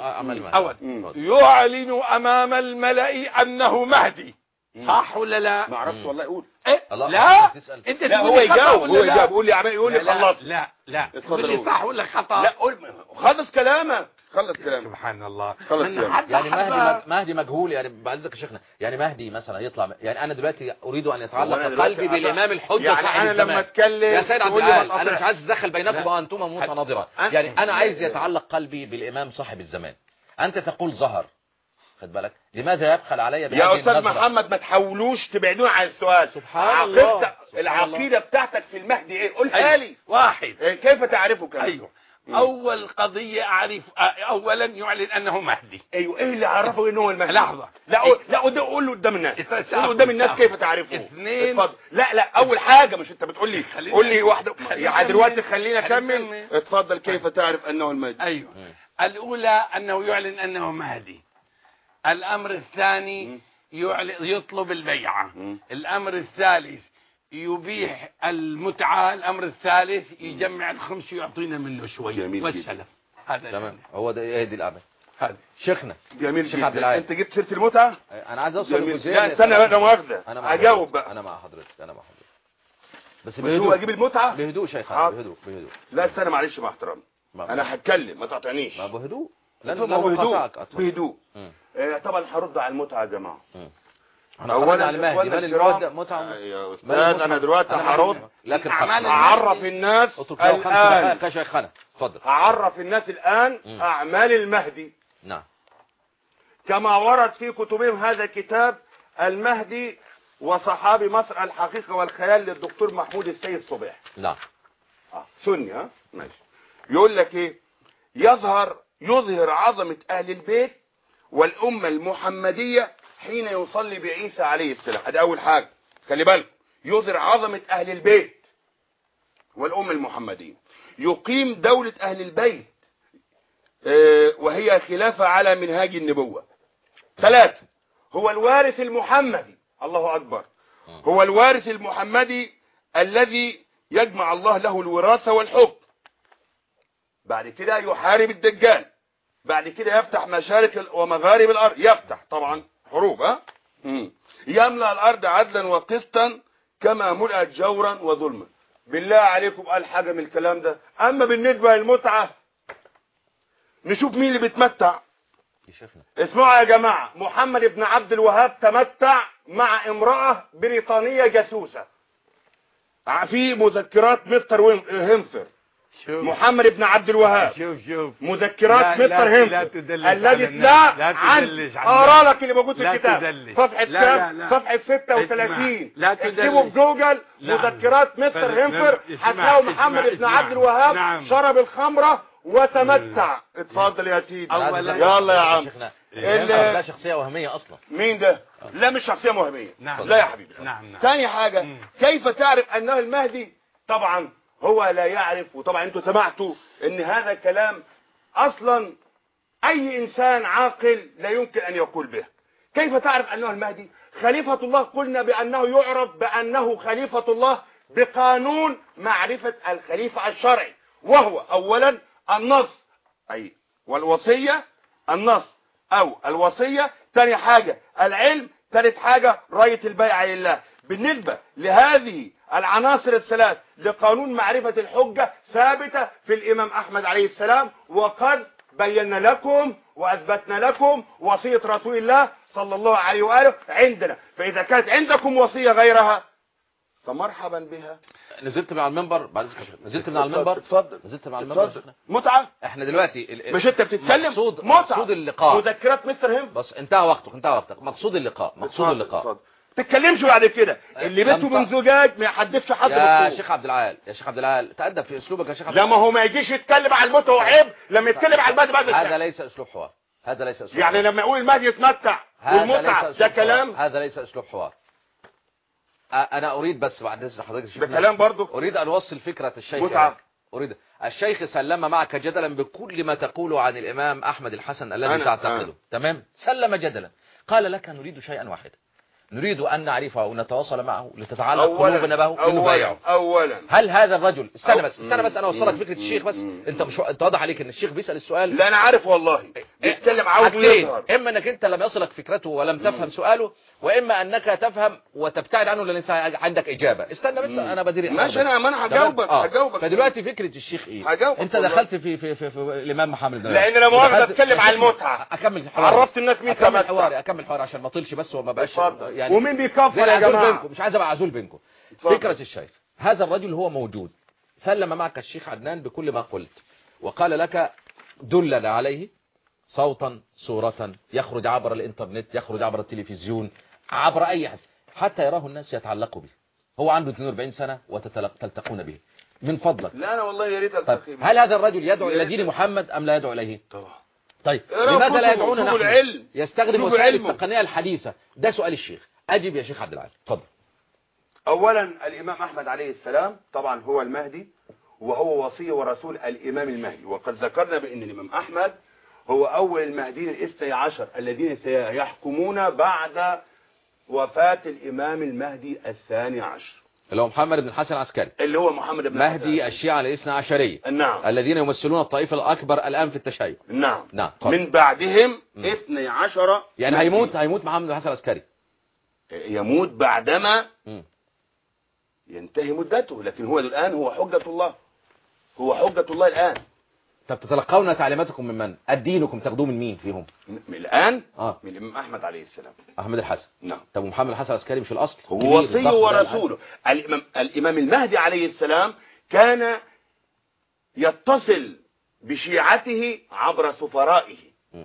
اتفضل. يعلن امام الملأ انه مهدي. صح ولا لا؟ ما اعرفش والله. يقول لا انت لا هو يجاوب. يقول لي اعمل يقول لي خلص. لا تقول لي صح ولا خطا. لا قول خلص كلامك. سبحان الله. يعني مهدي مجهول. يعني بعزك يا شيخنا، يعني مهدي مثلا يطلع. يعني انا دلوقتي اريد ان يتعلق قلبي بالامام الحجه يعني صاحب انا الزمان. لما اتكلم يا سيد عبد العال، انا مش عايز اتدخل بينكم وانتم متناظران. يعني انا عايز يتعلق قلبي بالامام صاحب الزمان. انت تقول ظهر، خد بالك، لماذا يبخل علي يا استاذ محمد؟ ما تحاولوش تبعدون عن السؤال. سبحان الله. العقيده بتاعتك في المهدي ايه؟ قولها لي. واحد. كيف تعرفه كمان؟ ايوه. اول قضيه اعرف اولا يعلن انه مهدي. ايوه. ايه اللي عرفه انه هو المهدي؟ لحظه. لا قول له قدام الناس. قول قدام الناس كيف تعرفه. اثنين. اتفضل. لا اول حاجه مش انت بتقول لي. قول لي واحده يعني دلوقتي. خلينا اكمل. اتفضل. كيف تعرف انه المهدي؟ ايوه. الاولى انه يعلن انه مهدي. الامر الثاني يطلب البيعه. الامر الثالث يبيح المتعه. الامر الثالث يجمع الخمس ويعطينا منه شويه والسلام. هذا تمام. هو ده هي دي الاعمال. هذا شيخنا جميل جدا. انت جبت سيره المتعه. انا عايز اوصل للجزئيه. لا استنى بقى مؤاخذه. اجاوب بقى. انا مع حضرتك. بس بهدوء. اجيب المتعه بهدوء شيخنا. بهدوء. لا استنى معلش مع احترامي. انا هتكلم ما تقاطعنيش. ما بهدوء. بهدوء. طبعا هرد على المتعه يا جماعه. اولا على المهدي. من المواد متعه يا استاذ. انا دلوقتي هرد. لكن هعرف الناس الان يا شيخنا. اتفضل. هعرف الناس الان اعمال المهدي. نعم. كما ورد في كتبهم هذا الكتاب المهدي وصحابي مصر الحقيقه والخيال للدكتور محمود السيد صبيح. نعم. سني. ماشي. يقول لك ايه؟ يظهر عظمه اهل البيت والامه المحمديه حين يصلي بعيسى عليه السلام. ادي اول حاجه. خلي بالك. يظهر عظمه اهل البيت والامه المحمديه. يقيم دوله اهل البيت وهي خلافه على منهاج النبوه. 3. هو الوارث المحمدي. الله اكبر. هو الوارث المحمدي الذي يجمع الله له الوراثه والحكم. بعد كده يحارب الدجال بعد كده يفتح مشارق ومغارب الارض، يفتح طبعا حروب يملأ الارض عدلا وقسطا كما ملأت جورا وظلما. بالله عليكم قال حاجه من الكلام ده. اما بالنسبه للمتعه نشوف مين اللي بيتمتع. اسمعوا يا جماعه، محمد بن عبد الوهاب تمتع مع امراه بريطانيه جاسوسه في مذكرات مستر هيمفر. محمد بن عبد الوهاب شوف مذكرات مستر هيمفر الذي لا عن اقرا لك اللي موجود في الكتاب صفحه كام؟ صفحه 36. اكتبوا في جوجل مذكرات مستر هيمفر هتلاقوا محمد بن عبد الوهاب شرب الخمره وتمتع. اتفضل يا سيدي. يلا يا عم. ده شخصيه وهميه اصلا. مين ده؟ لا مش شخصيه وهميه. لا يا حبيبي. ثاني حاجه، كيف تعرف انه المهدي؟ طبعا هو لا يعرف، وطبعا انتوا سمعتوا ان هذا الكلام اصلا اي انسان عاقل لا يمكن ان يقول به. كيف تعرف انه المهدي؟ خليفة الله قلنا بانه يعرف بانه خليفة الله بقانون معرفة الخليفة الشرعي، وهو اولا النص اي والوصية، النص او الوصية. ثاني حاجة العلم. ثالث حاجة راية البيعة لله. بالنسبة لهذه العناصر الثلاث لقانون معرفة الحجة ثابتة في الإمام أحمد عليه السلام، وقد بينا لكم وأثبتنا لكم وصية رسول الله صلى الله عليه وآله عندنا. فإذا كانت عندكم وصية غيرها فمرحبا بها. نزلت من على المنبر بعد نزلت من على المنبر. اتفضل. نزلت من على المنبر. متعة. احنا دلوقتي مش انت بتتكلم؟ مقصود اللقاء. مذكرات مستر هيم. بس انتهى وقتك. مقصود اللقاء. اتفضل. تتكلمش بعد كده. اللي بيته من زجاج ما يحدفش حد يا شيخ عبد العال تأدب في اسلوبك يا شيخ عبد العال. لا ما هو ما يجيش يتكلم على الموت، هو عيب لما يتكلم على المهدي بعد هذا ليس اسلوب حوار. يعني لما يقول المهدي يتمتع والمتعه ده كلام. هذا ليس اسلوب حوار. انا اريد بس بعد اذن حضرتك ده كلام برضه. اريد ان اوصل فكره الشيخ. متعه. الشيخ سلم معك جدلا بكل ما تقوله عن الامام احمد الحسن الذي تعتقده. تمام. سلم جدلا. قال لك نريد شيئا واحدا، نريد أن نعرفه ونتواصل معه لتتعلق قلوبنا به لنبايعه. أولا هل هذا الرجل استنى بس أنا أوصلك فكرة الشيخ بس. أنت واضح عليك أن الشيخ بيسأل السؤال. لا أنا عارف والله بيتكلم عاوز يظهر. إما أنك أنت لم يصلك فكرته ولم تفهم سؤاله، وإما أنك تفهم وتبتعد عنه لأن عندك إجابة. استنى بس أنا بدير. ماشي أنا هجاوبك. فدلوقتي فكرة الشيخ إيه؟ أنت دخلت في الإمام محمد بن لأن أنا مؤاخذة أتكلم عن المتعة. أكمل عرفت الناس مين حواري. أكمل حواري عشان ما طلش بس وما بقاش يعني. ومين بيكفر يا جماعة؟ مش عايز ابقى عزول بينكم. فكرة الشيخ، هذا الرجل هو موجود، سلم معك الشيخ عدنان بكل ما قلت، وقال لك دلنا عليه صوتا صورة يخرج عبر الانترنت، يخرج عبر التلفزيون، عبر اي حد، حتى يراه الناس يتعلقوا به. هو عنده 42 سنة وتلتقون به. من فضلك. لا انا والله يا ريت التقي. هل هذا الرجل يدعو الى دين محمد ام لا يدعو اليه؟ طبعا. طيب لماذا لا يدعونا نحن؟ العلم. يستخدم وسائل التقنية الحديثة. ده سؤال الشيخ. أجب يا شيخ عبد العال. اتفضل. أولا الإمام أحمد عليه السلام طبعا هو المهدي، وهو وصي ورسول الإمام المهدي، وقد ذكرنا بأن الإمام أحمد هو أول المهديين الاثني عشر الذين سيحكمون بعد وفاة الإمام المهدي الثاني عشر، اللي هو محمد بن الحسن العسكري، اللي هو محمد بن مهدي الشيعة الاثنى عشرية. نعم. الذين يمثلون الطائفة الأكبر الآن في التشيع. نعم. طبعا. من بعدهم 12 يعني هيموت محمد بن الحسن العسكري، يموت بعدما ينتهي مدته، لكن هو الآن هو حجة الله، هو حجة الله الآن. طب تتلقون تعليماتكم من من؟ دينكم تاخدوه من مين فيهم؟ الآن من الإمام أحمد عليه السلام. أحمد الحسن. نعم. طب محمد الحسن العسكري مش الأصل؟ هو وصي ورسوله. الإمام المهدي عليه السلام كان يتصل بشيعته عبر سفرائه،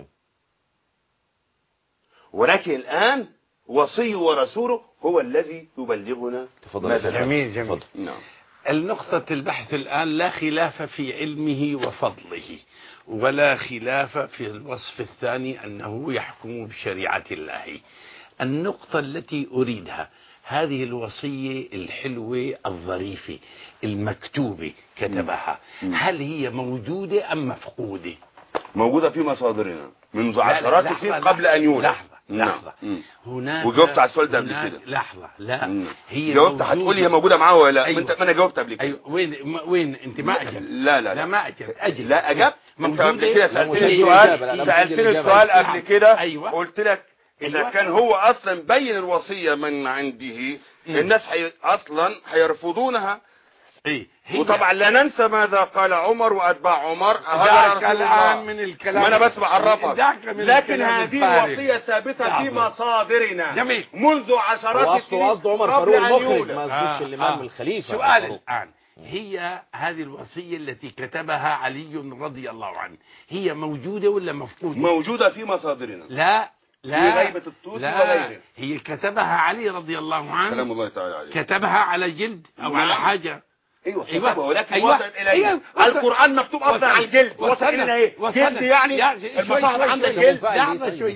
ولكن الآن وصي ورسوله هو الذي يبلغنا. جميل. نعم. النقطة البحث الآن لا خلاف في علمه وفضله، ولا خلاف في الوصف الثاني أنه يحكم بشريعة الله. النقطة التي أريدها هذه الوصية الحلوة الظريفة المكتوبة كتبها، هل هي موجودة أم مفقودة؟ موجودة في مصادرنا منذ عشرات السنين قبل أن يولد. لحظة. لحظة. هناك وجاوبت على السؤال ده قبل كده. لحظة، لا هي جاوبت. هتقول لي هي موجودة معاه ولا لا؟ أيوة. ما انا جاوبت قبل كده. أيوة. وين انت ما اجبت؟ لا ما اجبت. اجل. لا اجبت. انت قبل كده سألتني السؤال قبل كده. أيوة. قلت لك اذا أيوة. كان هو اصلا بين الوصية من عنده الناس اصلا هيرفضونها. وطبعا لا ننسى ماذا قال عمر واتباع عمر. هذا الآن من الكلام، ما انا بس بعرفك. لكن هذه الوصية ثابتة في مصادرنا جميل منذ عشرات السنين. قصد عمر فاروق المخرج ما قصدش الامام الخليفة. سؤال الآن، هي هذه الوصية التي كتبها علي رضي الله عنه هي موجودة ولا مفقودة؟ موجودة في مصادرنا. لا في غيبة الطوسي وغيره. هي كتبها علي رضي الله عنه. سلام الله تعالى عليه. كتبها على جلد او على حاجة. ايوه ولكن وصلت الينا. القرآن مكتوب اصلا على الجلد. وصل الينا ايه؟ جلد يعني المصاحف عندك جلد. لحظة شوي.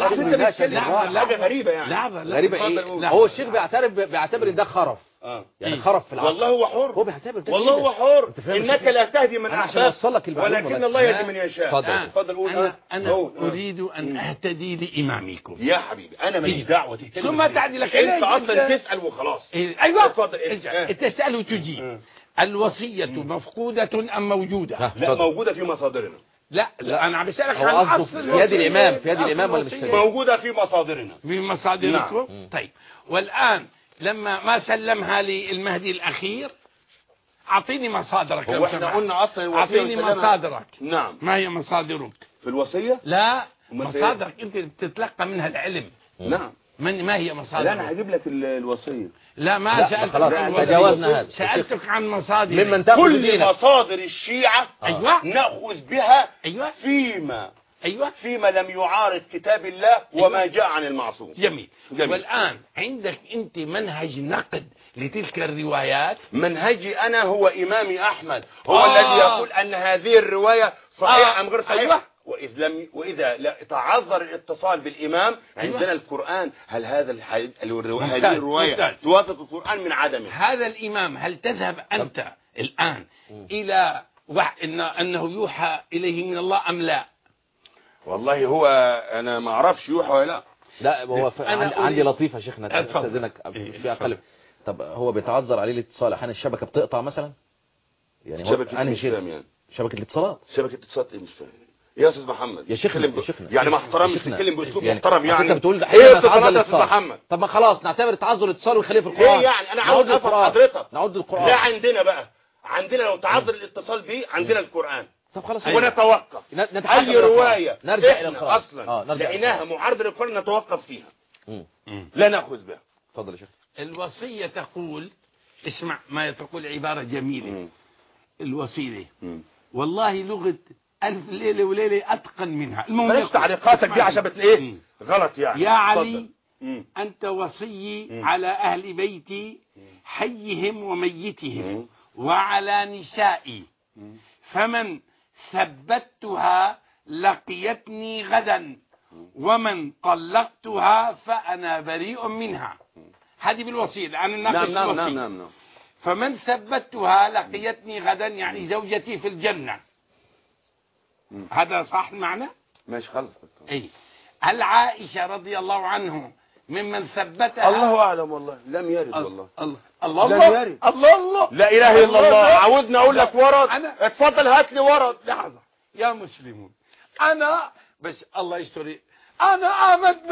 حاجة غريبة يعني. غريبة ايه؟ هو الشيخ بيعتبر ان ده خرف. يعني خرف في العقل. والله هو حر. هو بيعتبر ده والله هو حر. انك لا تهدي من احببت ولكن الله يهدي من يشاء. اتفضل قول. انا اريد ان اهتدي لامامكم. يا حبيبي انا ماليش دعوه تهتدي. ثم تعدي لك انت اصلا تسال وخلاص. ايوه اتفضل. تسال وتجيب. الوصية مفقودة ام موجودة؟ لا موجودة في مصادرنا. لا انا عم بسالك عن اصل في يد الامام. في يد الامام ولا مش في يد؟ موجودة في مصادرنا. في مصادركم. طيب والان لما ما سلمها للمهدي الاخير اعطيني مصادرك. هو احنا قلنا اصلا اعطيني مصادرك. نعم. ما هي مصادرك في الوصية؟ لا مصادرك انت بتتلقى منها العلم. نعم. ما هي مصادرك؟ لا انا هجيب لك الوصية. لا ما سألتك. خلاص تجاوزنا هذا. سألتك عن مصادر. ممن تأخذ كل دينك. مصادر الشيعة ايوه نأخذ بها ايوه فيما لم يعارض كتاب الله وما جاء عن المعصوم. جميل. والآن عندك أنت منهج نقد لتلك الروايات. منهجي أنا هو إمامي أحمد هو الذي يقول أن هذه الرواية صحيحة أم غير صحيحة. أيوة. وإذا لا تعذر الاتصال بالإمام عندنا القرآن. هل هذه الرواية توافق القرآن من عدمه؟ هذا الإمام هل تذهب أنت الآن إلى أنه يوحى إليه من الله أم لا؟ والله هو أنا ما أعرفش يوحى ولا لا هو عندي لطيفة شيخنا استاذنك في أقل. طب هو بيتعذر عليه الاتصال أحيانا الشبكة بتقطع مثلا يعني شبكة أنهي شيء يعني. شبكة الاتصالات. شبكة الاتصالات إيه مش فاهم يا أستاذ محمد. يا شيخنا يعني مع احترامي تتكلم بأسلوب محترم يعني. أنت بتقول إيه اتصالات يا أستاذ محمد؟ طب ما خلاص نعتبر تعذر الاتصال ونخليه في القرآن. إيه يعني أنا عاوز أفهم حضرتك. نعود للقرآن. لا عندنا بقى لو تعذر الاتصال به عندنا القرآن. طب خلاص ونتوقف. أي رواية نرجع إلى القرآن أصلا لقيناها معارضة للقرآن نتوقف فيها. لا نأخذ بها. تفضل يا شيخ. الوصية تقول اسمع ما تقول عبارة جميلة. الوصية والله لغة ألف ليلة وليلة أتقن منها. بلاش تعليقاتك دي عشان بتلاقيه غلط يعني. يا علي أنت وصي على أهل بيتي حيهم وميتهم وعلى نسائي فمن ثبتها لقيتني غدا ومن طلقتها فأنا بريء منها. هذه بالوصية الآن نناقش الوصية. نعم. فمن ثبتها لقيتني غدا يعني زوجتي في الجنة. هذا صح المعنى؟ ماشي خلص. اي هل عائشة رضي الله عنه ممن ثبتها؟ الله أعلم والله لم يرد والله. الله لم يرد. الله لا إله إلا الله. عاودنا أقول لك ورد. اتفضل هات لي ورد. لحظة يا مسلمون أنا بس الله يستر أنا آمنت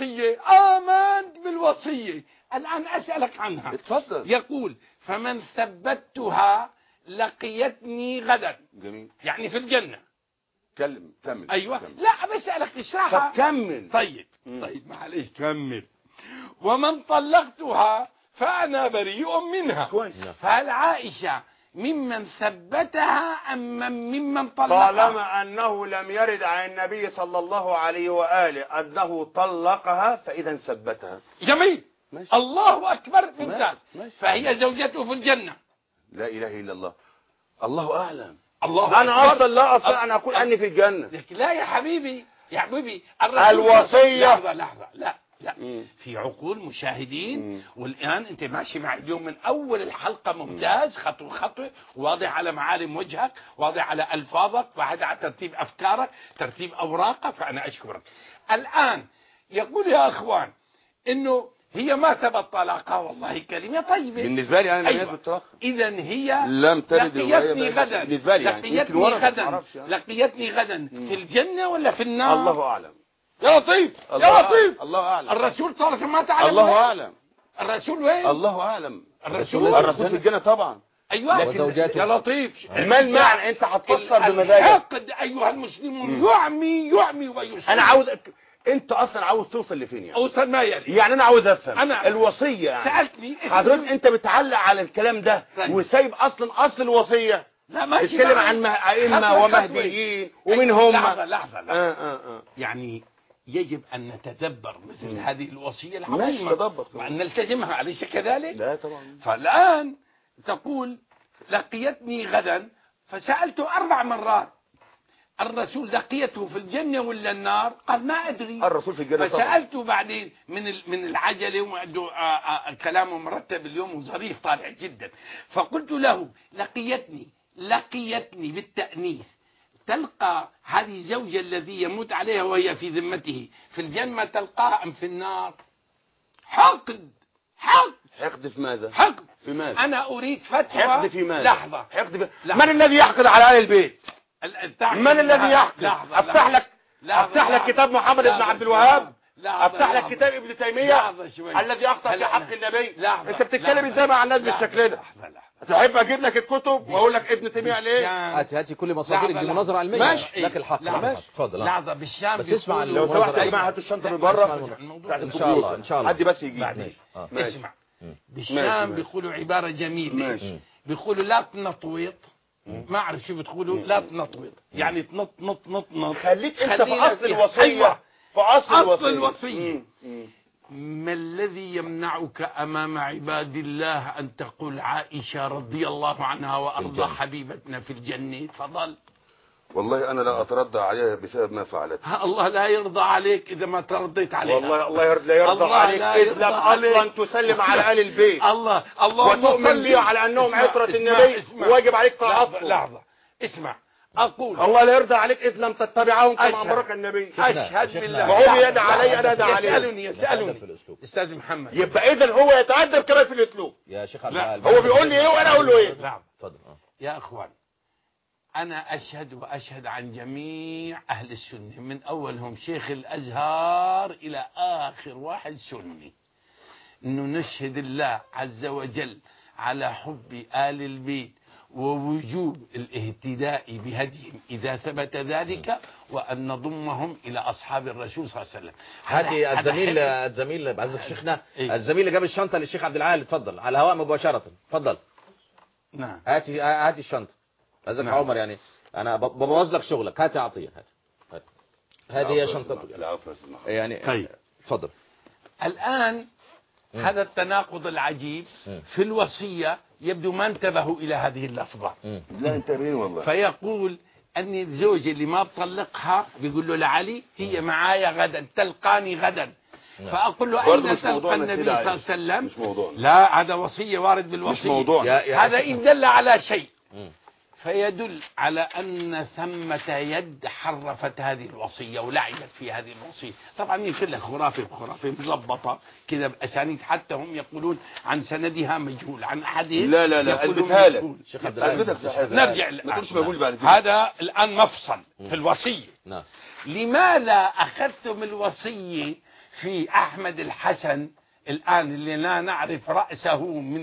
بالوصية الآن أسألك عنها. اتفضل. يقول فمن ثبتها لقيتني غدا. جميل. يعني في الجنة. كمل. أيوة. لا بسألك اشرحها. طب كمل. طيب معليش كمل. ومن طلقتها فأنا بريء منها. كويس. فهل عائشة ممن ثبتها أم ممن طلقها؟ طالما أنه لم يرد عن النبي صلى الله عليه وآله أنه طلقها فإذا ثبتها. جميل. ماشي. الله أكبر. ممتاز. فهي زوجته في الجنة. لا إله إلا الله. الله أعلم. الله أنا أصلا لا أستطيع أن أقول أني في الجنة. لا يا حبيبي الوصية. لحظة لا في عقول مشاهدين والآن أنت ماشي معي اليوم من أول الحلقة ممتاز خطوة واضح على معالم وجهك واضح على ألفاظك واضح على ترتيب أفكارك ترتيب أوراقك فأنا أشكرك. الآن يقول يا أخوان إنه هي ما ثبت طلاقها، والله كلمة طيبة بالنسبة لي أنا لم أيوة. يثبت طلاق. إذا هي لم تلد لقيتني غدا، بالنسبة لي يعني. لقيتني غدا، لقيتني غدا في الجنة ولا في النار؟ الله أعلم. يا لطيف يا لطيف. الله أعلم. الرسول صلى الله عليه وسلم ما تعلم. الله أعلم. الرسول وين؟ الله أعلم. الرسول في الجنة طبعا. أيوة. لكن يا لطيف ما المعنى؟ أنت هتفسر بمزاجك. الحقد أيها المسلمون يعمي ويسر. أنا عاوز أنت أصلا عاوز توصل لفين يعني؟ أوصل ما يلي. يعني أنا عاوز أفهم أنا الوصية يعني. سألتني حضرتك أنت بتعلق على الكلام ده وسايب أصلا أصل الوصية. لا ماشي. بتتكلم عن أئمة ومهديين ومن هم. لحظة. يعني يجب أن نتدبر مثل هذه الوصية العظيمة وأن نلتزمها، أليس كذلك؟ لا طبعا. فالآن تقول لقيتني غدا، فسألته 4 مرات الرسول لقيته في الجنة ولا النار؟ قال ما أدري. الرسول في الجنة. فسألته بعدين من العجلة وعنده كلامه مرتب اليوم وظريف طالع جدا، فقلت له لقيتني بالتأنيث، تلقى هذه الزوجة الذي يموت عليها وهي في ذمته في الجنة تلقاها أم في النار؟ حقد في ماذا؟ حقد في ماذا؟ أنا أريد فتوى. حقد في ماذا؟ لحظة. من الذي يحقد على آل البيت؟ من الذي يحقد؟ أفتح لك كتاب محمد بن عبد الوهاب، أفتح لك كتاب ابن تيمية الذي أخطأ في حق النبي. أنت بتتكلم إزاي مع الناس بالشكل ده؟ تحب أجيب لك الكتب وأقول لك ابن تيمية ليه؟ هاتي كل مصادرك دي مناظرة علمية. ماشي. لك الحق. اتفضل. لحظة. بالشام بس اسمع لو سمحت يا جماعة هاتوا الشنطة من بره. إن شاء الله حد بس يجي. اسمع. بالشام بيقولوا عبارة جميلة. بيقولوا لا تنطوط. ما أعرف شو بتقولوا. لا تنطوط يعني تنط. خليك أنت في أصل الوصية. في أصل الوصية. ما الذي يمنعك أمام عباد الله أن تقول عائشة رضي الله عنها وأرضى حبيبتنا في الجنة؟ تفضل. والله أنا لا أترضى عليها بسبب ما فعلت. الله لا يرضى عليك إذا ما ترضيت عليها. والله الله لا يرضى عليك إذ لم أصلا تسلم على آل البيت. الله وتؤمن بي على أنهم عترة النبي وواجب عليك طاعتهم. لحظة. اسمع أقول الله لا يرضى عليك إذ لم تتبعهم كما أمرك النبي. أشهد بالله. وهو يدعى علي أنا أدعى عليه. يسألني أستاذ محمد. يبقى إذا هو يتأدب كمان في الأسلوب. يا شيخ هو بيقول لي إيه وأنا أقول له إيه. اتفضل. يا أخوان أنا أشهد عن جميع أهل السنة من أولهم شيخ الأزهر إلى آخر واحد سني إنه نشهد الله عز وجل على حب آل البيت ووجوب الاهتداء بهديهم إذا ثبت ذلك، وأن نضمهم إلى أصحاب الرسول صلى الله عليه وسلم. هاتي الزميل بعزك شيخنا. الزميل اللي جاب الشنطة للشيخ عبد العال. اتفضل على الهواء مباشرة. اتفضل. نعم. هاتي الشنطة. عزك عمر يعني أنا ببوظ لك شغلك. هاتي أعطيه. هذه هي شنطتك يعني. طيب اتفضل. الآن هذا التناقض العجيب في الوصية يبدو ما انتبهوا إلى هذه اللفظة. لا انتبهين والله. فيقول أن الزوجة اللي ما بطلقها بيقول له لعلي هي معايا غدا تلقاني غدا. فأقول له أين تلقى النبي صلى الله عليه وسلم؟ مش موضوعنا. لا هذا وصية وارد بالوصية. مش موضوعنا. هذا إن دل على شيء فيدل على أن ثمة يد حرفت هذه الوصية ولعبت في هذه الوصية. طبعا يمكن لك خرافة مضبطة كذا بأسانيد حتى هم يقولون عن سندها مجهول عن أحدهم. لا ألبسها لك. نرجع هذا الآن مفصل في الوصية. لماذا أخذتم الوصية في أحمد الحسن الآن اللي لا نعرف رأسه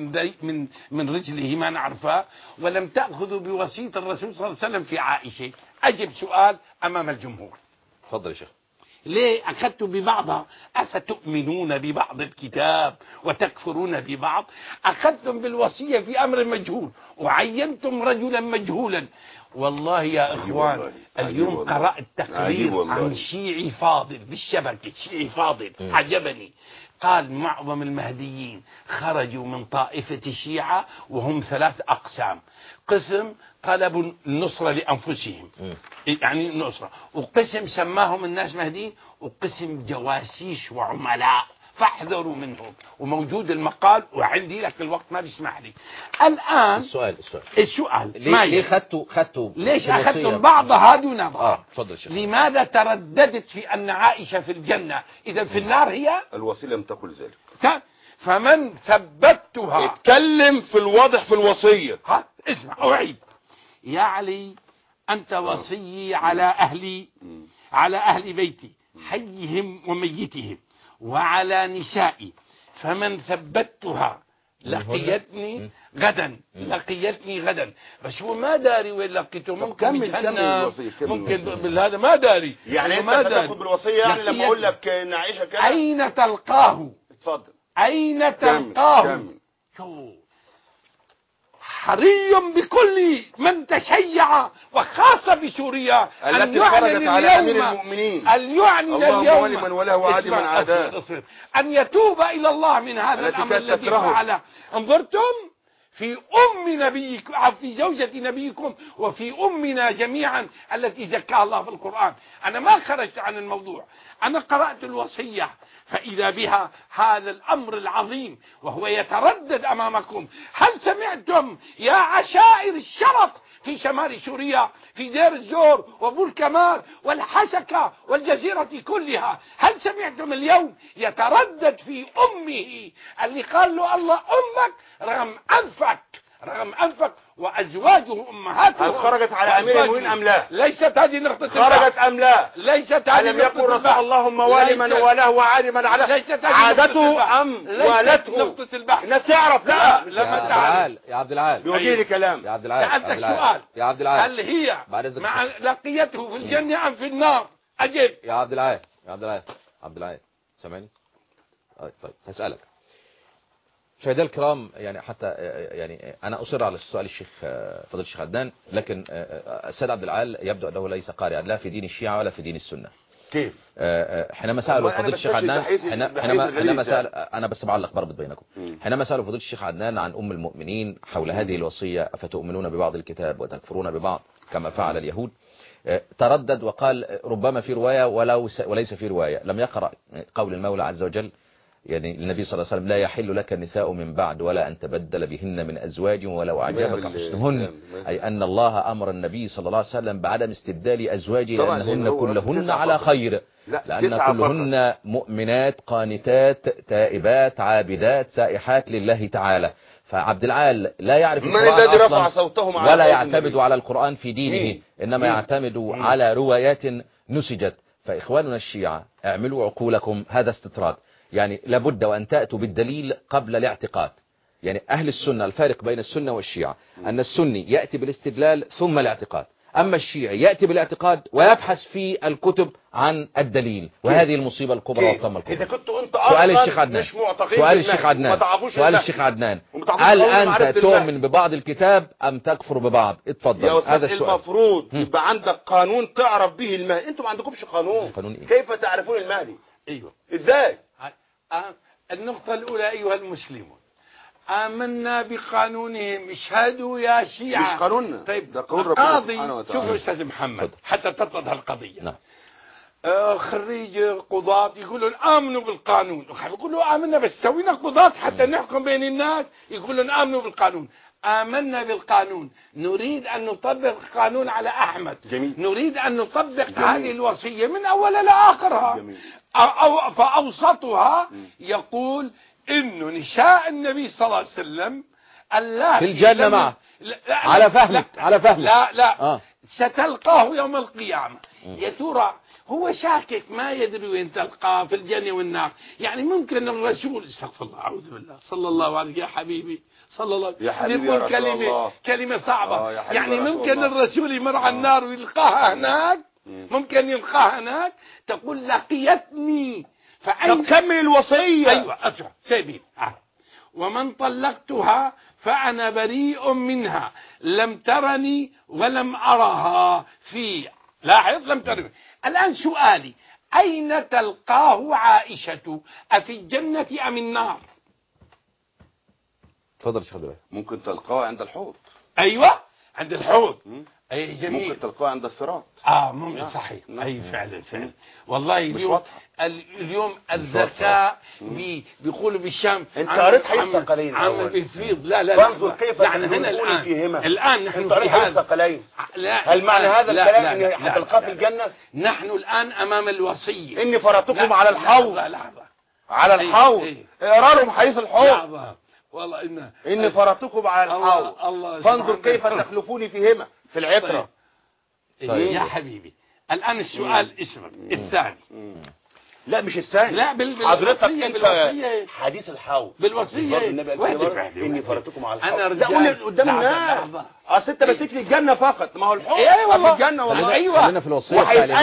من رجله ما نعرفه، ولم تأخذوا بوصية الرسول صلى الله عليه وسلم في عائشة؟ أجب سؤال أمام الجمهور. تفضل يا شيخ. ليه أخذتوا ببعضها؟ أفتؤمنون ببعض الكتاب وتكفرون ببعض؟ أخذتم بالوصية في أمر مجهول وعينتم رجلا مجهولا. والله يا إخوان اليوم قرأت تقرير عن شيعي فاضل بالشبكة، شيعي فاضل عجبني. قال معظم المهديين خرجوا من طائفة الشيعة وهم 3 أقسام. قسم طلبوا النصرة لأنفسهم يعني النصرة، وقسم سماهم الناس مهديين، وقسم جواسيس وعملاء فاحذروا منهم. وموجود المقال وعندي لك الوقت ما بيسمح لي الآن. السؤال ليه خدتوا ليش أخذتم بعضها دون بعض؟ تفضل شيخ. لماذا ترددت في أن عائشة في الجنة إذا في النار هي؟ الوصية لم تقل ذلك. فمن ثبتها اتكلم في الواضح في الوصية. اسمع أعيد. يا علي أنت وصي على أهلي، على أهل بيتي حيهم وميتهم وعلى نسائي، فمن ثبتها لقيتني غدا. بس هو ما داري وين لقيته، ممكن بجهنم ممكن بالهذا ما داري. يعني انت تاخذ بالوصية يعني لما اقول لك ان عائشة كده اين تلقاه؟ اتفضل. اين تلقاه؟ حري بكل من تشيع وخاصة بسوريا التي خرجت على أمير المؤمنين أن يعلن اليوم من وله وعاد من عاداه أن يتوب إلى الله من هذا الأمر الذي فعله. انظرتم في نبيكم، في زوجة نبيكم وفي أمنا جميعا التي زكاها الله في القرآن. أنا ما خرجت عن الموضوع، أنا قرأت الوصية فإذا بها هذا الأمر العظيم وهو يتردد أمامكم. هل سمعتم يا عشائر الشرف في شمال سوريا في دير الزور وبول كمال والحسكة والجزيرة كلها، هل سمعتم اليوم يتردد في أمه اللي قال له الله أمك رغم أنفك وأزواجه أمهاتهم؟ هل خرجت على أمير المؤمنين أم لا؟ ليست هذه نقطة خرجت أم لا؟ ليست هذه ألم يقل رسول اللهم والي من والاه وعاد من على عادته أم والته؟ نقطة البحث الناس تعرف. لا لما تعرف يا عبد العال بوجه لي كلام. يا عبد العال سألتك سؤال يا عبد العال، هل هي مع لقيته في الجنة أم في النار؟ أجب يا عبد العال. عبد العال سامعني؟ طيب هسألك مشاهدينا الكرام، يعني حتى يعني أنا أصر على السؤال الشيخ فضيلة الشيخ عدنان، لكن السيد عبد العال يبدو أنه ليس قارئا لا في دين الشيعة ولا في دين السنة. كيف؟ حينما سألوا فضيلة الشيخ عدنان، حينما سأل أنا بس بعلق بربط بينكم، حينما سألوا فضيلة الشيخ عدنان عن أم المؤمنين حول هذه الوصية أفتؤمنون ببعض الكتاب وتكفرون ببعض كما فعل اليهود، تردد وقال ربما في رواية وليس في رواية. لم يقرأ قول المولى عز وجل يعني النبي صلى الله عليه وسلم لا يحل لك النساء من بعد ولا أن تبدل بهن من أزواج ولو أعجبك حسنهن، أي أن الله أمر النبي صلى الله عليه وسلم بعدم استبدال أزواجه لأنهن كلهن على خير، لأن كلهن مؤمنات قانتات تائبات عابدات سائحات لله تعالى. فعبد العال لا يعرف القرآن أصلا ولا يعتمد على القرآن في دينه، إنما يعتمد على روايات نسجت. فإخواننا الشيعة اعملوا عقولكم، هذا استطراد، يعني لابد وأن تأتوا بالدليل قبل الاعتقاد. يعني أهل السنة الفارق بين السنة والشيعة أن السني يأتي بالاستدلال ثم الاعتقاد، أما الشيعي يأتي بالاعتقاد ويبحث في الكتب عن الدليل، وهذه المصيبة الكبرى والطامة الكبرى. إذا كنت أنت سؤال الشيخ عدنان، سؤال الشيخ عدنان، هل أنت تؤمن ببعض الكتاب أم تكفر ببعض؟ اتفضل. هذا السؤال. المفروض يبقى عندك قانون تعرف به المهدي، أنتم ما عندكمش قانون إيه؟ كيف تعرفون المهدي؟ ايوه ازاي؟ النقطة الأولى أيها المسلمون، آمنا بقانونهم، اشهدوا يا شيعة. مش قانوننا. طيب ده قانون القاضي، شوفوا أستاذ محمد حتى تتضح القضية. نعم. خريج قضاة يقولوا آمنوا بالقانون، يقولوا آمنا بس سوينا قضاة حتى نحكم بين الناس، يقولوا آمنوا بالقانون. آمنا بالقانون، نريد أن نطبق القانون على أحمد. جميل. نريد أن نطبق هذه الوصية من أولها لآخرها. جميل. فأوسطها يقول إنه نساء النبي صلى الله عليه وسلم الله في الجنة معه على فهمك لا ستلقاه يوم القيامة. يا ترى هو شاكك ما يدري وين تلقاه في الجنة والنار. يعني ممكن الرسول استغفر الله أعوذ بالله صلى الله عليه يا حبيبي صلى الله يا حبيبي يقول كلمة صعبة. يعني ممكن الرسول يمر على النار ويلقاها هناك، ممكن يلقاها هناك. تقول لقيتني طب كمل الوصية. أيوة أسرع سيبين. ومن طلقتها فأنا بريء منها لم ترني ولم أرها في لاحظ لم ترني. الآن سؤالي أين تلقاه عائشة، أفي الجنة أم النار؟ تفضل شيخ عبد العال. ممكن تلقاه عند الحوض. أيوة عند الحوض. اي جميل. ممكن تلقاه عند الصراط. ممكن صحيح. اي فعلا فعلا. والله والله اليوم الذكاء بيقولوا بالشام. انت قريت حي الثقلين عم بيفيض. لا فانظر كيف يعني هنا الان نحن انت قريت حي الثقلين. هل معنى هذا الكلام ان هتلقاه في الجنة؟ نحن الان امام الوصية. اني فرطكم على الحوض. لحظة على الحوض. اقرا لهم حديث الحوض. والله اني فرطكم على الحوض فانظر كيف تخلفوني فيهما في العطرة. يا حبيبي الان السؤال اسمك الثاني. لا مش الثاني. لا حضرتك بالوصية حديث الحوض بالوصية. اني فرطكم على الحوض. انا ده قول قدام الناس. اصل انت ماسك لي الجنة فقط. ما هو الحوض في الجنة والله. ايوه خلينا في الوصية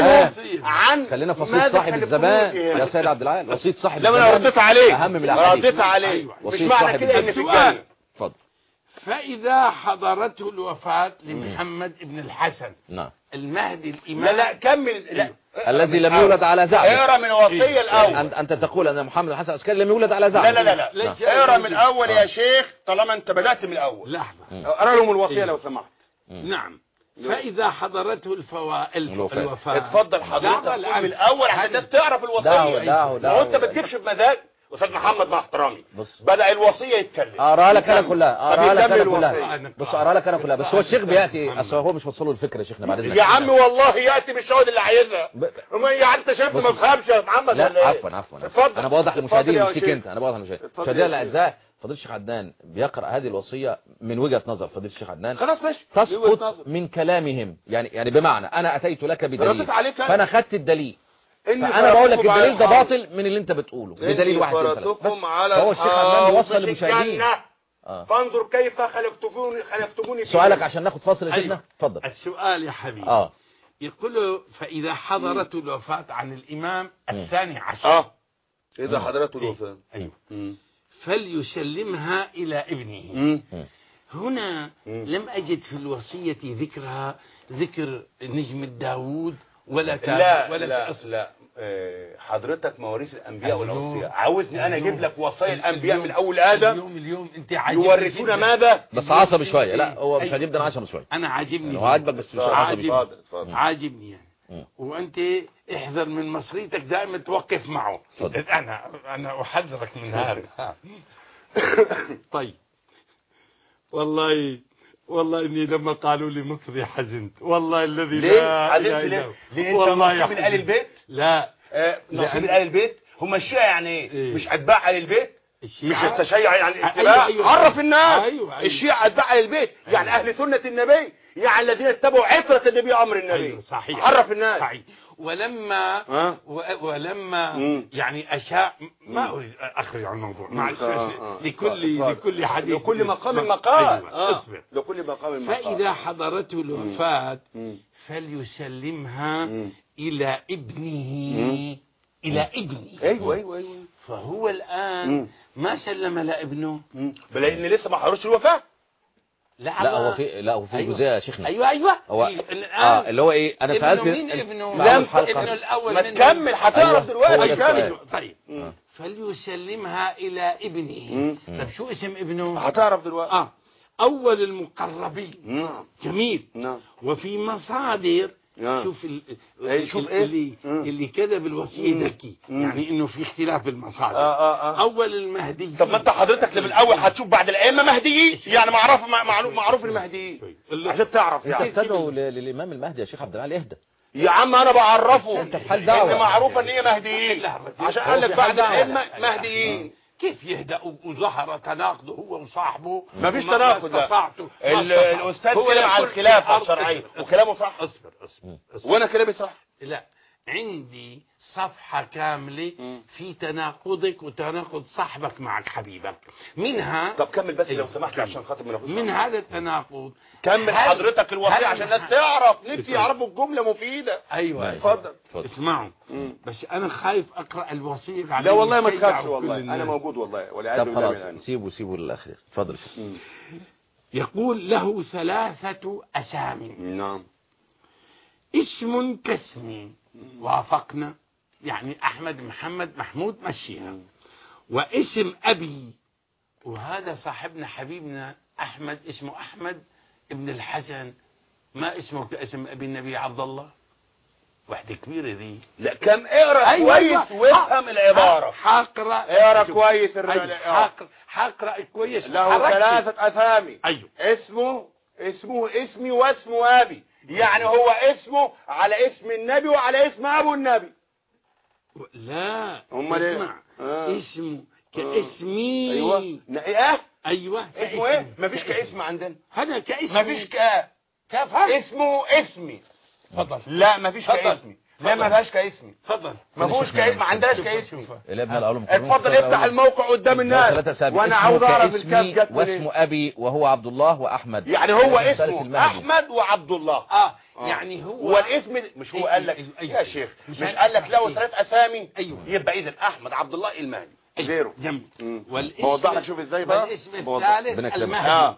عن خلينا في وصية صاحب الزمان يا سيد عبد العال. وصية صاحب الزمان. لما انا رديت عليه اهم من الاحاديث. رديت عليه. مش معنى كده ان في الجنة. اتفضل. فإذا حضرته الوفاة لمحمد ابن الحسن نعم المهدي الإمام. لا كمل. لا الذي لم يولد على زعم. اقرا من الوصية الاول. انت تقول ان محمد الحسن العسكري لم يولد على زعم. لا اقرا من الاول يا شيخ طالما انت بدأت من الاول. لحظة اقرا لهم الوصية لو سمحت. نعم. فإذا حضرته الوفاة. اتفضل حضرتك من الاول عشان الناس تعرف الوصية. وانت ما تجيبش بمزاج. استاذ محمد مع احترامي بدأ الوصية يتكلم. اقرا لك انا كلها. بص اقرا لك انا كلها. بس هو الشيخ بياتي اصل هو مش وصله الفكره يا شيخنا بعد اذنك. يا عم والله ياتي بالشهود اللي عايزها. يا انت شايفني ما بفهمش يا محمد. لا عفوا اتفضل. انا بوضح للمشاهدين مش ليك انت. انا بوضح للمشاهدين. المشاهدين الاعزاء فضيله الشيخ عدنان بيقرا هذه الوصيه من وجهه نظر فضيله الشيخ عدنان. خلاص ماشي. تسقط من كلامهم يعني بمعنى انا اتيت لك بدليل فانا خدت الدليل. فانا بقول لك الدليل ده باطل من اللي انت بتقوله بدليل واحد فرطكم على هو الشيخ عدنان بيوصل للمشاهدين. فانظر كيف خلفتموني. سؤالك عشان ناخد فاصل يا سيدنا. اتفضل. السؤال يا حبيبي. يقول فإذا حضرته الوفاة عن الإمام الثاني عشر. إذا حضرته الوفاة. أيوه. فليسلمها إلى ابنه. هنا لم أجد في الوصية ذكر نجم الداود لا حضرتك مواريث الانبياء والاوصياء. عاوزني انا اجيب لك وصايا الانبياء من اول ادم اليوم انت يورثونا ماذا؟ بس عصبي شويه. لا هو مش هجيب ده عشان شويه. انا عاجبني هو عاجبك بس مش عصبي. عاجبني يعني. وانت احذر من مصريتك دائما توقف معه. انا احذرك من هذا. طيب والله اني لما قالوا لي مصري حزنت. والله الذي لا اله الا هو. ليه انت نصيب من آل البيت؟ لا نصيب من آل البيت. هم الشيعة يعني ايه؟ مش اتباع آل البيت؟ مش التشيع يعني الاتباع. عرف الناس. الشيعة اتباع آل البيت يعني اهل سنة النبي يعني الذين اتبعوا عطرة النبي امر النبي. صحيح. عرف الناس. صحيح. ولما يعني اشاء ما اريد اخرج عن الموضوع مع لكل حديث لكل مقام مقال. اصبر. لكل مقام مقال. فاذا حضرته الوفاة فليسلمها الى ابنه. الى ابنه. ايوه فهو الان ما سلم لابنه لان لسه ما حضرش الوفاة. لا هو في جزئيه يا شيخنا. ايوه هو اللي هو ايه انا سالت مين ابنه؟ ابنه الاول ما تكمل هتعرف دلوقتي. طيب فليسلمها الى ابنه. طب شو اسم ابنه؟ هتعرف دلوقتي. اول المقربين. جميل. وفي مصادر شوف اللي كذب الوصية ذكي. يعني انه في اختلاف بالمصادر. اول المهدي. طب ما انت حضرتك من الاول هتشوف بعد الائمه مهديين يعني معروف المهديين عشان تعرف يعني. انت تدعو للامام المهدي يا شيخ عبد العال اهدى يا عم. انا بعرفه انت في حال دعوه ان معروفه ان هي مهديين عشان قال لك بعد الائمه مهديين. كيف يهدأ وظهر تناقض هو وصاحبه؟ ما فيش تناقض. الاستاذ كلام على الخلافه الشرعيه وكلامه صح. اصبر وانا كلامي صح. لا عندي صفحة كاملة في تناقضك وتناقض صاحبك معك حبيبك. منها طب كمل بس لو سمحت عشان خاطر من هذا التناقض. كمل حضرتك الوصية عشان الناس تعرف. نفسي يعرفوا الجملة مفيدة. ايوه اتفضل. اسمعوا بس انا خايف اقرا الوصية. لا والله ما تخافش والله انا موجود والله والعياذ بالله. طب خلاص سيبوا للاخير. اتفضل. يقول له 3 اسامي. نعم. اسم كاسمي وافقنا يعني احمد محمد محمود مشيها. واسم ابي وهذا صاحبنا حبيبنا احمد اسمه احمد ابن الحسن ما اسمه كاسم ابي النبي عبد الله؟ واحدة كبيرة دي. لا كم اقرا كويس وافهم العبارة. حقرأ اقرا كويس حقرأ كويس. له 3 اسامي. ايوه. اسمه اسمي واسمه ابي، يعني هو اسمه على اسم النبي وعلى اسم ابو النبي. لا اسمع. اسمه كاسمي. ايوه ايوه اسمه ايه؟ مفيش كاسم عندنا. هذا كاسم. مفيش كاف اسمه اسمي. اتفضل. لا مفيش كاسمي. لا ما فيهاش كاسمي. اتفضل. ما فيهوش ما عندهاش كاسمي. اتفضل افتح الموقع قدام الناس وانا عاوز اعرف الكاف جت منين. واسمه ابي وهو عبد الله واحمد، يعني هو اسمه احمد وعبد الله. يعني هو الاسم مش هو قال لك يا شيخ مش قال لك له 3 اسامي. يبقى اذا احمد عبد الله المهدي غيره. جميل. بوضح لك شوف ازاي بقى. والاسم الثالث المهدي.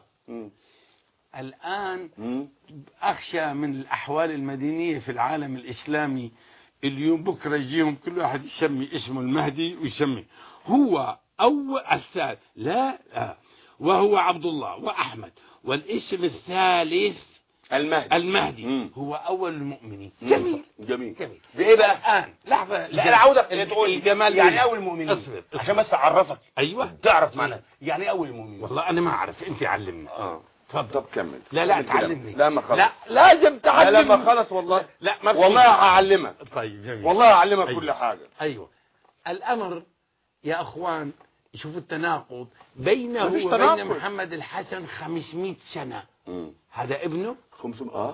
الآن أخشى من الأحوال المدنية في العالم الإسلامي اليوم بكرة يجيهم كل واحد يسمي اسمه المهدي ويسمي هو أول الثالث. لا وهو عبد الله وأحمد، والاسم الثالث المهدي هو أول المؤمنين. جميل. بإيه بقى الآن؟ لحظة. لا أنا عاوزك تقول الجمال يعني أول المؤمنين. عشان بس أعرفك. أيوة تعرف معناه يعني أول المؤمنين. والله أنا ما أعرف، أنت علمني. طب كمل. لا تعلمني. لا ما خلص. لا لازم تعلمني. لا ما خلص والله. لا ما والله هعلمك. طيب جميل. والله هعلمك كل حاجة. أيوة. الأمر يا أخوان شوفوا التناقض بينه وبين محمد الحسن 500 سنة. هذا ابنه 500.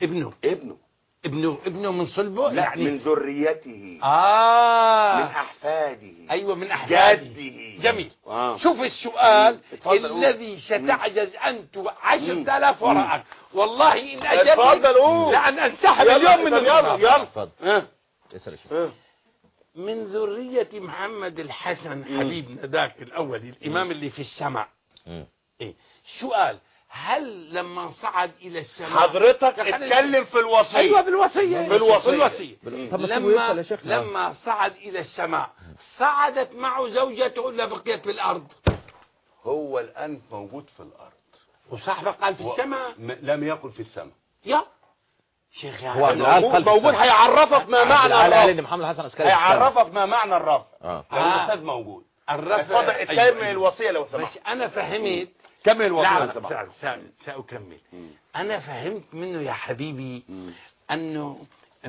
ابنه من صلبه. لا يعني من ذريته. من أحفاده. أيوة من أحفاده. جده. جميل. شوف السؤال الذي ستعجز أنت 10,000 وراءك. والله إن أجبت لأن أنسحب اليوم من الرياضة. يلا من ذرية محمد الحسن حبيبنا ذاك الأول الإمام اللي في السماء. سؤال، هل لما صعد إلى السماء حضرتك اتكلم في الوصية. أيوة بالوصية. لما صعد إلى السماء صعدت معه زوجته ولا بقيت في الأرض؟ هو الآن موجود في الأرض. وصاحبه قال في السماء. لم يقل في السماء. يا شيخ يا هو موجود هيعرفك ما معنى الرفض. هيعرفك ما معنى الرفض. لو الأستاذ موجود. اتفضل اتكلم من الوصية لو سمحت. بس أنا فهمت. كمل الوصية. سأكمل. أنا فهمت منه يا حبيبي أنه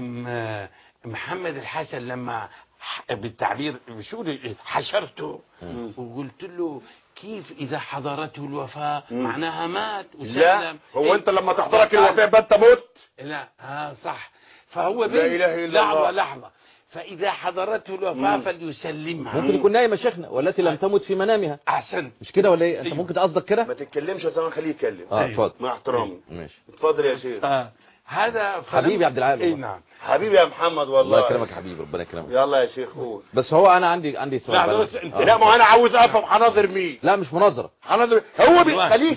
محمد الحسن لما بالتعبير شو حشرته وقلت له كيف إذا حضرته الوفاة معناها مات وسلم. لا هو أنت لما تحضرك الوفاة بنت موت. لا صح. فهو لا إله إلا الله. لحظة فإذا حضرته الوفاة فليسلمها. ممكن يكون نايمة شيخنا والتي لم تمت في منامها. أحسنت. مش كده ولا إيه؟ أنت ممكن قصدك كده؟ ما تتكلمش يا زلمة خليه يتكلم. اتفضل. مع احترامي. ماشي. اتفضل يا شيخ. هذا حبيبي عبد العال. نعم حبيبي يا محمد والله. الله يكرمك حبيبي ربنا يكرمك. يلا يا شيخ قول. بس هو أنا عندي سؤال. لا ما أنا عاوز أفهم حناظر مين. لا مش مناظرة. حناظر هو خليه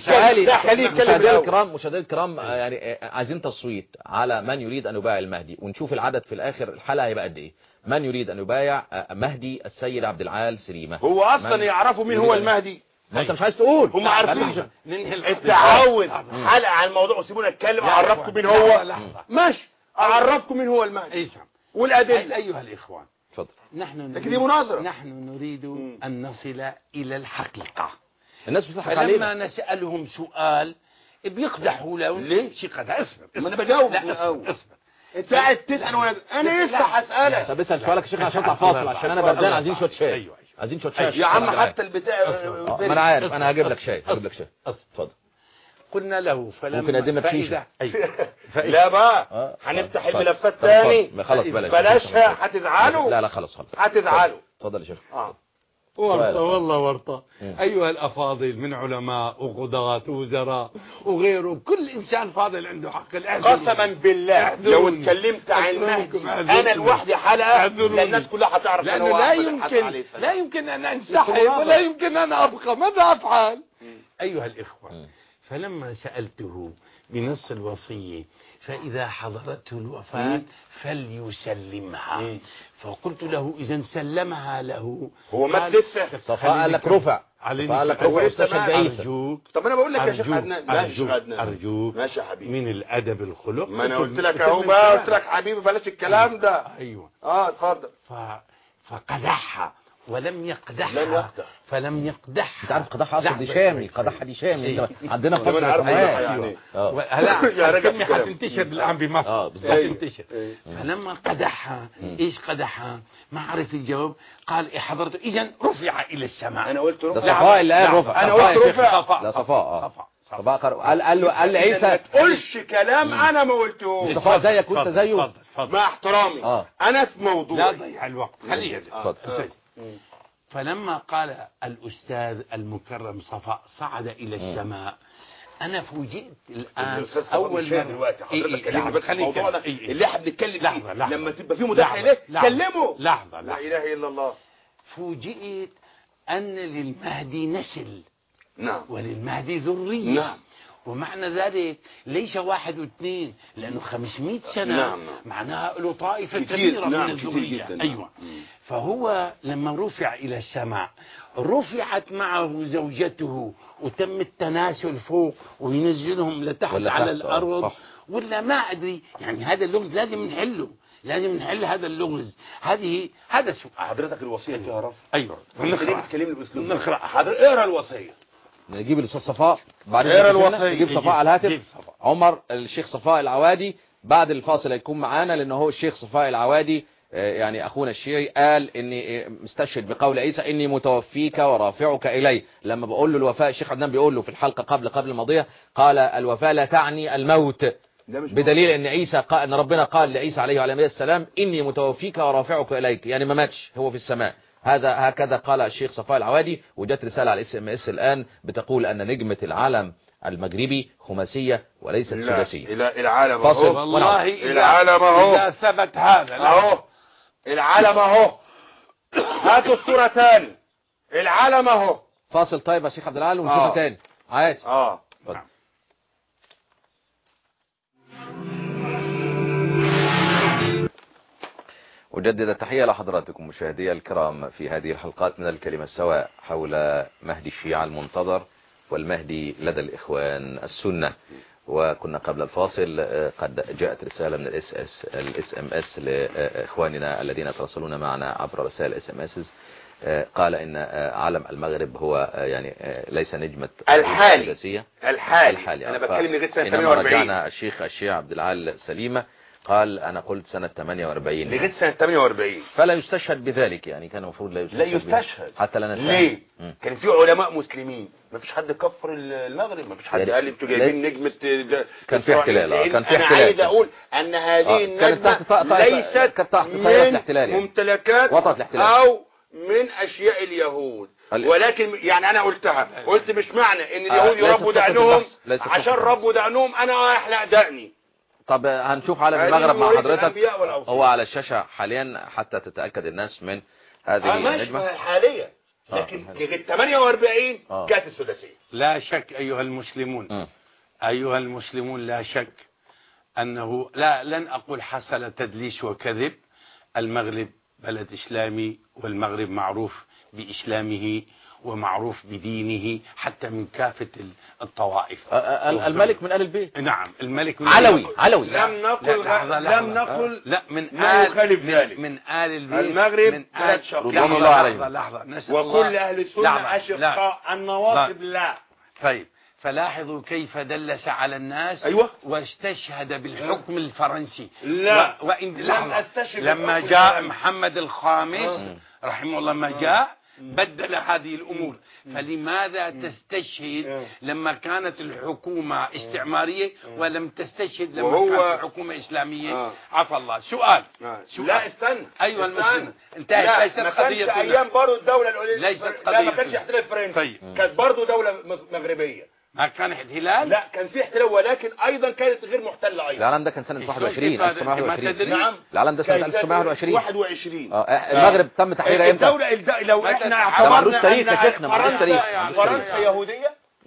يتكلم. مشاهدينا الكرام يعني عايزين تصويت على من يريد أن يبايع المهدي ونشوف العدد في الآخر الحلقة هيبقى قد إيه. من يريد أن يبايع مهدي السيد عبد العال سليمة. هو أصلا يعرفوا مين هو المهدي. ما انت مش عايز تقول. هم عارفين. التعاون حلقة عن الموضوع وسيبونا نتكلم. اعرفكم مين هو. ماشي اعرفكم مين هو المهدي والادله. ايها الاخوان اتفضل. لكن دي مناظره. نحن نريد ان نصل الى الحقيقه. الناس بتضحك علينا. فلما نسالهم سؤال بيقدحوا له. ليه شي قدح. اصبر انا بجاوب. اصبر انت قاعد تسال وانا انا لسه هسالك. طب اسال سؤالك يا شيخ عشان اطلع فاصل عشان انا بردان. عايزين شويه شاي. ايوه عايزين شويه شاي يا عم حتى البتاع. ما انا عارف انا هجيب لك شاي. اتفضل. قلنا له فلما ممكن اقدم لك شيشه. لا بقى هنفتح الملفات تاني. خلاص بلاشها هتزعلوا. لا خلاص هتزعلوا. اتفضل يا شيخ. ورطة والله ورطة. أيها الأفاضل من علماء وقضاة ووزراء وغيره كل إنسان فاضل عنده حق. قسما بالله لو اتكلمت عن المهدي أنا لوحدي حلقة الناس كلها هتعرف لأنه لا يمكن أن أنسحب ولا يمكن أن أبقى. ماذا أفعل؟ أيها الإخوة فلما سألته بنص الوصية فإذا حضرته الوفاة فليسلمها، فقلت له إذا سلمها له هو مات لسه. صفاء قال لك رفع، صفاء قال لك رفع واستشهد بعيسى. أرجوك طب انا بقول لك يا شيخ عدنان، أرجوك ماشي يا حبيبي، من الأدب الخلق. ما انا قلت لك اهو بقى، قلت لك حبيبي بلاش الكلام ده. أيوة. اتفضل. فقدحها ولم يقدحها، لم يقدح. فلم يقدحها. انت عارف قدحها اصلا دي شامي، قدحها دي شامي عندنا في أنا عارف يعني. هلا الكلمة حتنتشر الآن بمصر. بالظبط. حتنتشر. فلما قدحها ايش قدحها؟ ما عرف الجواب، قال حضرته إذا رفع إلى السماء. انا قلت ده رفع. صفاء اللي قال رفع. انا قلت رفع. لا صفاء. صفاء قال عيسى ما تقولش كلام انا ما قلتهوش. صفاء زيك وانت زيه. مع احترامي انا في موضوع. لا ضيع الوقت، خليه. اتفضل. فلما قال الأستاذ المكرم صفاء صعد إلى السماء، أنا فوجئت الآن أول مرة دلوقتي حضرتك كلمني بس خليك الموضوع ده اللي احنا بنتكلم فيه. لحظة. لما تبقى في مداخلة ليه كلمه. لحظة. لا إله إلا الله. فوجئت أن للمهدي نسل. نعم. وللمهدي ذرية. نعم. ومعنى ذلك ليس 1 و2، لأنه 500 سنة. نعم. معناها له طائفة كتير. كبيرة نعم. من الذرية. جدا. أيوة. فهو لما رفع إلى السماء رفعت معه زوجته وتم التناسل فوق وينزلهم لتحت على الأرض. صح. ولا ما أدري يعني هذا اللغز لازم نحله، لازم نحل هذا اللغز. هذا سؤال. حضرتك الوصية فيها رفع. أيوة. نقرأ. تكلمني بأسلوب. نقرأ. حضرتك اقرأ الوصية. نجيب الاستاذ صفاء بعدين غير الوصية. نجيب صفاء على الهاتف. عمر الشيخ صفاء العوادي بعد الفاصل هيكون معانا، لانه هو الشيخ صفاء العوادي يعني اخونا الشيعي قال اني مستشهد بقول عيسى اني متوفيك ورافعك الي. لما بقول له الوفاء الشيخ عدنان بيقول له في الحلقه قبل الماضيه قال الوفاء لا تعني الموت، بدليل ان عيسى ان ربنا قال لعيسى عليه وعلى السلام اني متوفيك ورافعك اليك، يعني ما ماتش، هو في السماء. هكذا قال الشيخ صفاء العوادي. وجت رسالة على SMS الآن بتقول أن نجمة العلم المغربي خماسية وليست سداسية. العلم فاصل. والله العلم اهو. إذا ثبت هذا اهو العلم اهو. هاتوا الصورة تاني. العلم اهو. فاصل. طيب يا شيخ عبد العال ونشوفها تاني عادي. نعم. أجدد التحية لحضراتكم مشاهدي الكرام في هذه الحلقات من الكلمة السواء حول مهدي الشيعة المنتظر والمهدي لدى الإخوان السنة. وكنا قبل الفاصل قد جاءت رسالة من SMS لإخواننا الذين يتواصلون معنا عبر رسائل SMS. قال إن علم المغرب هو يعني ليس نجمة الحالي. الحالي. أنا بتكلم لغاية سنة 48. إنما رجعنا الشيخ عبد العال سليمة قال أنا قلت سنة 48 لغاية سنة 48. فلا يستشهد بذلك، يعني كان المفروض لا يستشهد حتى لا نتفهم. ليه؟ كان في علماء مسلمين، ما فيش حد كفر المغرب، ما فيش حد يعني قال انتوا جايبين نجمة. كان في احتلال. كان في احتلال. انا عايز اقول ان هذه النجمة ليست من ممتلكات او من اشياء اليهود، ولكن يعني انا قلت مش معنى ان اليهود يربوا دقنهم عشان ربوا دقنهم انا احلق دقني. طب هنشوف علم المغرب مع حضرتك، هو على الشاشة حاليا حتى تتأكد الناس من هذه النجمة حاليا. لكن لغاية 48 كانت الثلاثية. لا شك أيها المسلمون لا شك أنه لن أقول حصل تدليس وكذب. المغرب بلد إسلامي، والمغرب معروف بإسلامه ومعروف بدينه حتى من كافة الطوائف. الملك من آل البيت. نعم الملك من علوي. لم نقل لا من من آل البيت. المغرب من آل رضوان الله عليهم. لحظة. وكل أهل السنة أشقاء النواصب لا. طيب فلاحظوا كيف دلس على الناس. أيوة. واستشهد بالحكم الفرنسي. لا لما جاء محمد الخامس رحمه الله ما جاء بدل هذه الأمور. فلماذا تستشهد لما كانت الحكومة استعمارية ولم تستشهد لما كانت الحكومة إسلامية؟ عفى الله. سؤال. لا استنى. أيوة المسلمين انتهت. ليست قضية أيام برضو الدولة ليست قضية. لا ما كانش احتلال فرنسي. كانت برضو دولة مغربية. ما كان احتلال؟ لا كان في احتلال، ولكن ايضا كانت غير محتلة ايضا. العالم ده كان سنة 1921. نعم العالم ده سنة 1921. 21. المغرب تم تحريرها امتى؟ الدولة لو احنا اعتبرنا تاريخ يا شيخنا. فرنسا يهودية.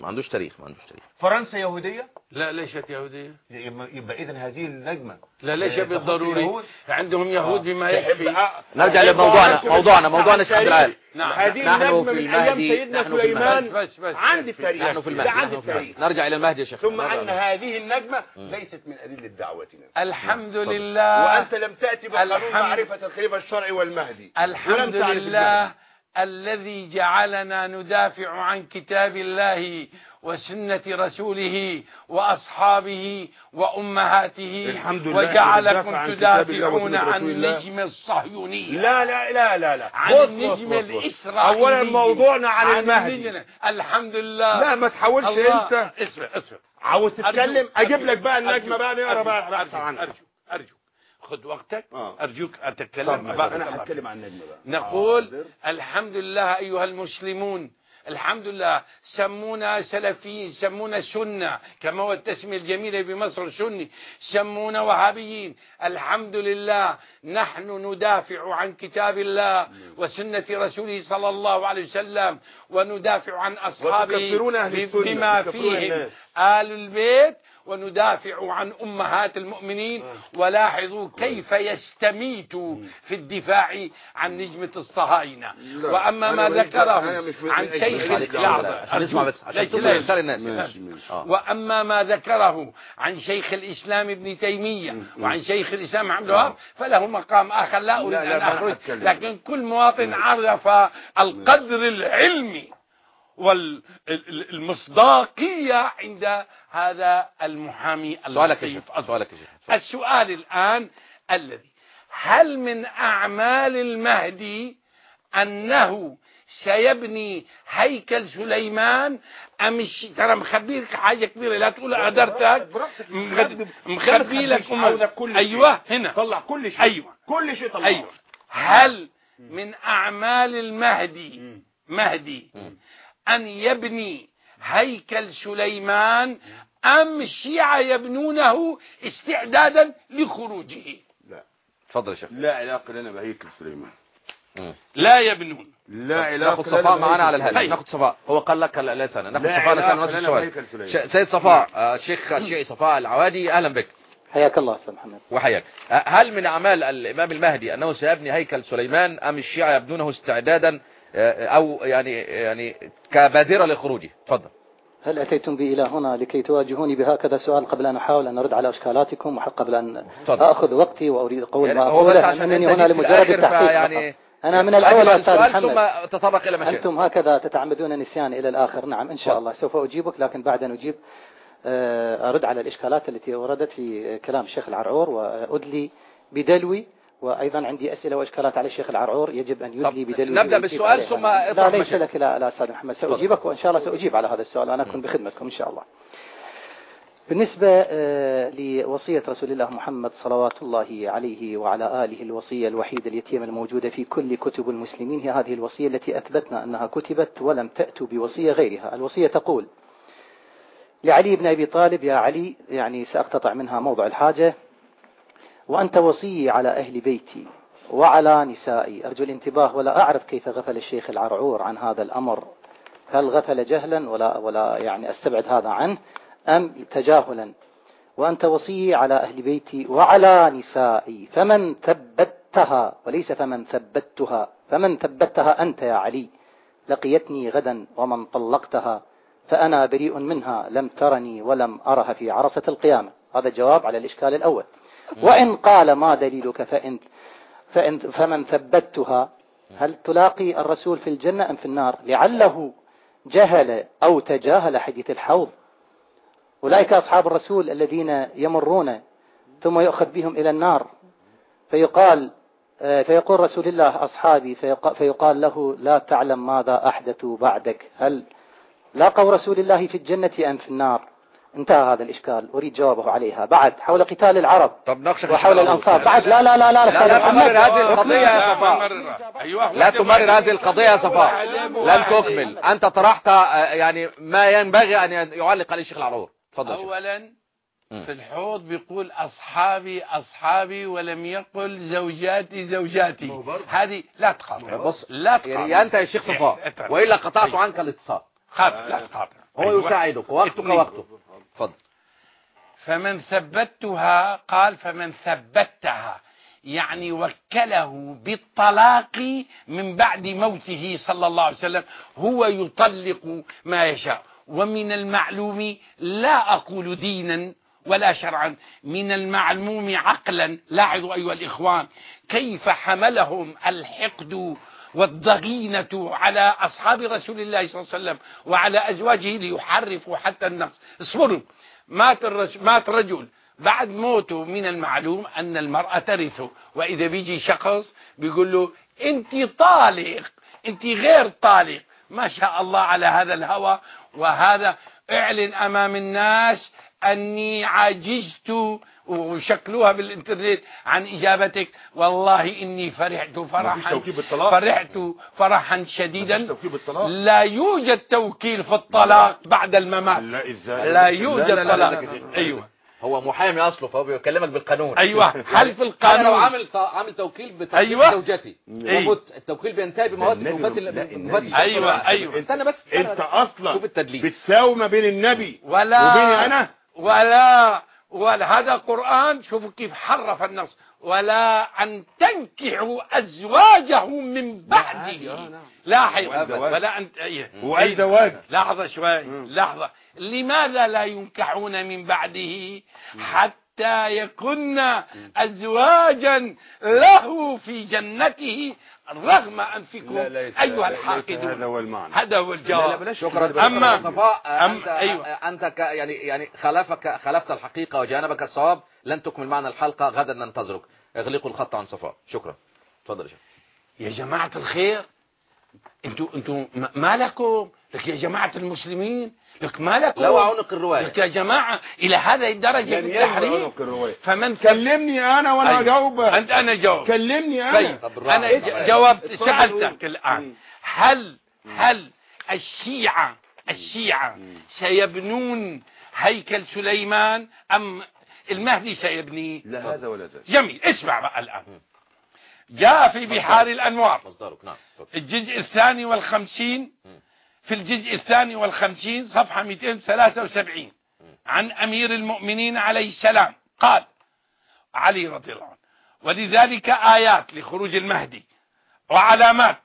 ما عندوش تاريخ. فرنسا يهودية؟ لا ليست يهودية. يبقى إذن هذه النجمة لا ليس بالضروري، عندهم يهود بما يكفي. نرجع لموضوعنا موضوعنا شيخ عبد العال. نعم. هذه النجمة من أيام سيدنا سليمان. بس عند التاريخ. نحن في المهدي. نرجع إلى المهدي يا شيخ. ثم أن هذه النجمة ليست من أدلة دعوتنا. الحمد لله. وأنت لم تأتي بقانون معرفة الخليفة الشرعي والمهدي. الحمد لله الذي جعلنا ندافع عن كتاب الله وسنة رسوله وأصحابه وأمهاته، وجعلكم تدافعون عن النجم الصهيوني. لا عن النجم الإسرائيلي. أولا موضوعنا عن المهدي. الحمد لله. لا ما تحاولش انت. اسمع عاوز تتكلم اجيب لك بقى النجمة بقى نقرا بقى. أرجوك خذ وقتك. أرجوك أتكلم. أنا هتكلم عن النجمة بقى. نقول الحمد لله أيها المسلمون، الحمد لله. سمونا سلفيين، سمونا سنة كما هو التسمية الجميلة بمصر سني، سمونا وهابيين. الحمد لله نحن ندافع عن كتاب الله وسنة رسوله صلى الله عليه وسلم، وندافع عن أصحابه بما فيهم آل البيت، وندافع عن أمهات المؤمنين. ولاحظوا كيف يستميت في الدفاع عن نجمة الصهاينة. وأما ما ذكره عن شيخ وأما ما ذكره عن شيخ الإسلام ابن تيمية وعن شيخ الإسلام محمد الوهاب فله مقام آخر لا أريد أن أخرج، لكن كل مواطن عرف القدر العلمي والمصداقية عند هذا المحامي اللطيف. السؤال الآن الذي هل من أعمال المهدي أنه سيبني هيكل سليمان أم ترى مخبيلك حاجة كبيرة لا تقول قدرتك مخبي لك أيوة هنا طلع كل شيء. أيوة كل شيء طلع. أيوة. هل من أعمال المهدي أن يبني هيكل سليمان أم الشيعة يبنونه استعدادا لخروجه؟ لا تفضل يا شيخ. لا علاقة لنا بهيكل سليمان. لا يبنون. لا علاقة. ناخد صفاء معنا على الهاتف. ناخد صفاء. هو قال لك لا سنة. ناخد صفاء لسنة نفس السؤال. سيد صفاء الشيخ الشيعي صفاء العوادي أهلا بك. حياك الله أستاذ محمد. وحياك. هل من أعمال الإمام المهدي أنه سيبني هيكل سليمان أم الشيعة يبنونه استعدادا أو يعني كبادرة لخروجه؟ تفضل. هل أتيتم بي إلى هنا لكي تواجهوني بهكذا سؤال قبل أن أحاول أن أرد على أشكالاتكم وقبل أن أخذ وقتي وأريد أقول يعني ما أقوله أنني هنا لمجرد التحقيق يعني أنا من الأول أستاذ محمد ثم تطرق إلى مشاكل. أنتم هكذا تتعمدون نسيان إلى الآخر. نعم إن شاء الله سوف أجيبك، لكن بعد أن أجيب أرد على الإشكالات التي وردت في كلام الشيخ العرعور وأدلي بدلوي، وأيضا عندي أسئلة وإشكالات على الشيخ العرعور يجب أن يدلي بدلوي. نبدأ بالسؤال ثم لا ليس لك لا أستاذ محمد سأجيبك وإن شاء الله سأجيب على هذا السؤال. أنا أكون بخدمتكم إن شاء الله. بالنسبة لوصية رسول الله محمد صلوات الله عليه وعلى آله، الوصية الوحيدة اليتيمة الموجودة في كل كتب المسلمين هي هذه الوصية التي أثبتنا أنها كتبت ولم تأتوا بوصية غيرها. الوصية تقول لعلي بن أبي طالب: يا علي، يعني سأقتطع منها موضع الحاجة: وأنت وصي على أهل بيتي وعلى نسائي. أرجو الانتباه، ولا أعرف كيف غفل الشيخ العرعور عن هذا الأمر، هل غفل جهلا ولا يعني أستبعد هذا عنه أم تجاهلا. وأنت وصي على أهل بيتي وعلى نسائي، فمن ثبتها وليس فمن ثبتها، فمن ثبتها أنت يا علي لقيتني غدا، ومن طلقتها فأنا بريء منها، لم ترني ولم أرها في عرصة القيامة. هذا جواب على الإشكال الأول. وإن قال ما دليلك فمن ثبتها، هل تلاقي الرسول في الجنة أم في النار؟ لعله جهل أو تجاهل حديث الحوض. أولئك أصحاب الرسول الذين يمرون ثم يؤخذ بهم إلى النار، فيقول رسول الله أصحابي، فيقال له لا تعلم ماذا أحدثوا بعدك. هل لاقوا رسول الله في الجنة أم في النار؟ انتهى هذا الإشكال، أريد جوابه عليها. بعد حول قتال العرب وحول الأنصار، بعد لا لا لا لا لا تمرر هذه القضية يا صفاء. لا تمرر هذه القضية يا صفاء، لن تكمل. أنت طرحت يعني ما ينبغي أن يعلق عليه الشيخ العرعور. تفضل. أولا في الحوض بيقول أصحابي أصحابي ولم يقل زوجاتي زوجاتي. هذه لا تخاطر. بص لا تخاطر يعني أنت يا شيخ صفاء، وإلا قطعت عنك الاتصال. لا تخاطر. هو يساعدك وقتك وقته. اتفضل. فمن ثبتها قال فمن ثبتها، يعني وكله بالطلاق من بعد موته صلى الله عليه وسلم، هو يطلق ما يشاء. ومن المعلوم، لا أقول دينا ولا شرعا، من المعلوم عقلا، لاحظوا أيها الإخوان كيف حملهم الحقد والضغينة على أصحاب رسول الله صلى الله عليه وسلم وعلى أزواجه ليحرفوا حتى النقص. اصبروا، مات رجل بعد موته، من المعلوم أن المرأة ترثه، وإذا بيجي شخص بيقول له أنت طالق، أنت غير طالق، ما شاء الله على هذا الهوى. وهذا اعلن أمام الناس أني عجزت، وشكلوها بالإنترنت عن إجابتك، والله إني فرحت فرحا شديدا. لا يوجد توكيل في الطلاق بعد الممات، لا يوجد طلاق. أيوة، هو محامي اصله، فهو بيكلمك بالقانون. ايوه، حلف القانون. انا لو عامل توكيل بتوكيل زوجتي، التوكيل بينتهي بموت وفاة. ايوه استنى بس، انت اصلا شوف التدليس بتساوي ما بين النبي ولا وبيني انا، ولا هذا قرآن. شوفوا كيف حرف النص، ولا أن تنكحوا أزواجه من بعده. لاحظ، ولا أن وأي زواج. لحظة شوي، لحظة. لماذا لا ينكحون من بعده؟ حتى يكون أزواجا له في جنته رغم أنفكم أيها الحاقدون. هذا هو المعنى، هذا هو الجواب. شكرا. أما صفاء، أيوة. أنت يعني خالفت الحقيقة وجانبك الصواب. لن تكمل معنا الحلقة، غدا ننتظرك. اغلقوا الخط عن صفاء. شكرا. تفضل يا شيخ. يا جماعة الخير، انتوا ما لكم؟ لك يا جماعة المسلمين، لك ما لكم؟ لو عنق الرواية، لك يا جماعة إلى هذه الدرجة من التحريم. فمن كلمني أنا وأنا أجاوبك. أنا جاوب. كلمني أنا. طيب. أنا جاوبت، سألتك الآن. هل الشيعة سيبنون هيكل سليمان أم المهدي سيبنيه؟ لا هذا ولا ذاك. جميل. اسمع بقى الآن. جاء في بحار الأنوار الجزء 52، في الجزء 52 صفحة 273 عن أمير المؤمنين عليه السلام قال علي رضي الله عنه: ولذلك آيات لخروج المهدي وعلامات،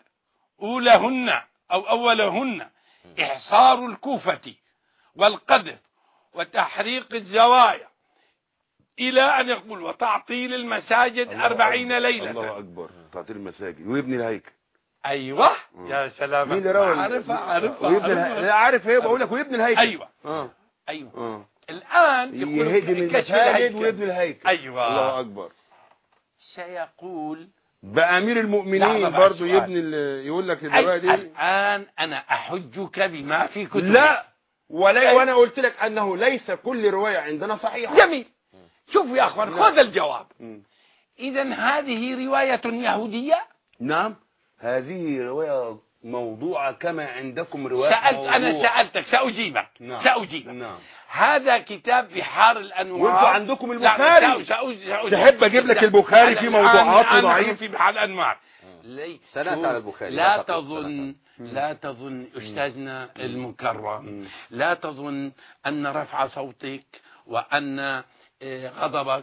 أولهن إحصار الكوفة والقذف وتحريق الزوايا إلى أن يقول وتعطيل المساجد 40 ليلة. الله أكبر. تعطيل المساجد ويبني الهيكل. أيوة. يا سلام. مين اللي روى؟ عارفها. عارف ايه بقول لك، ويبني الهيكل. أيوة. الآن يقول يهدم المساجد ويبني الهيكل. أيوة. الله أكبر. سيقول بأمير المؤمنين برضو يبني يقول لك الرواية دي. الآن أنا أحجك بما في كتب. لا وأنا قلت لك أنه ليس كل رواية عندنا صحيحة. جميل. شوفوا يا أخوان، خذ الجواب. إذن هذه رواية يهودية؟ نعم، هذه رواية موضوعة كما عندكم رواية أنا سألتك، سأجيبك. نعم. هذا كتاب بحار الأنوار، وانتوا عندكم البخاري. تحب أجيب لك البخاري في موضوعات ضعيفة في بحار الأنوار. سنأتي على البخاري. لا تظن أستاذنا المكرم، لا تظن أن رفع صوتك وأن غضبك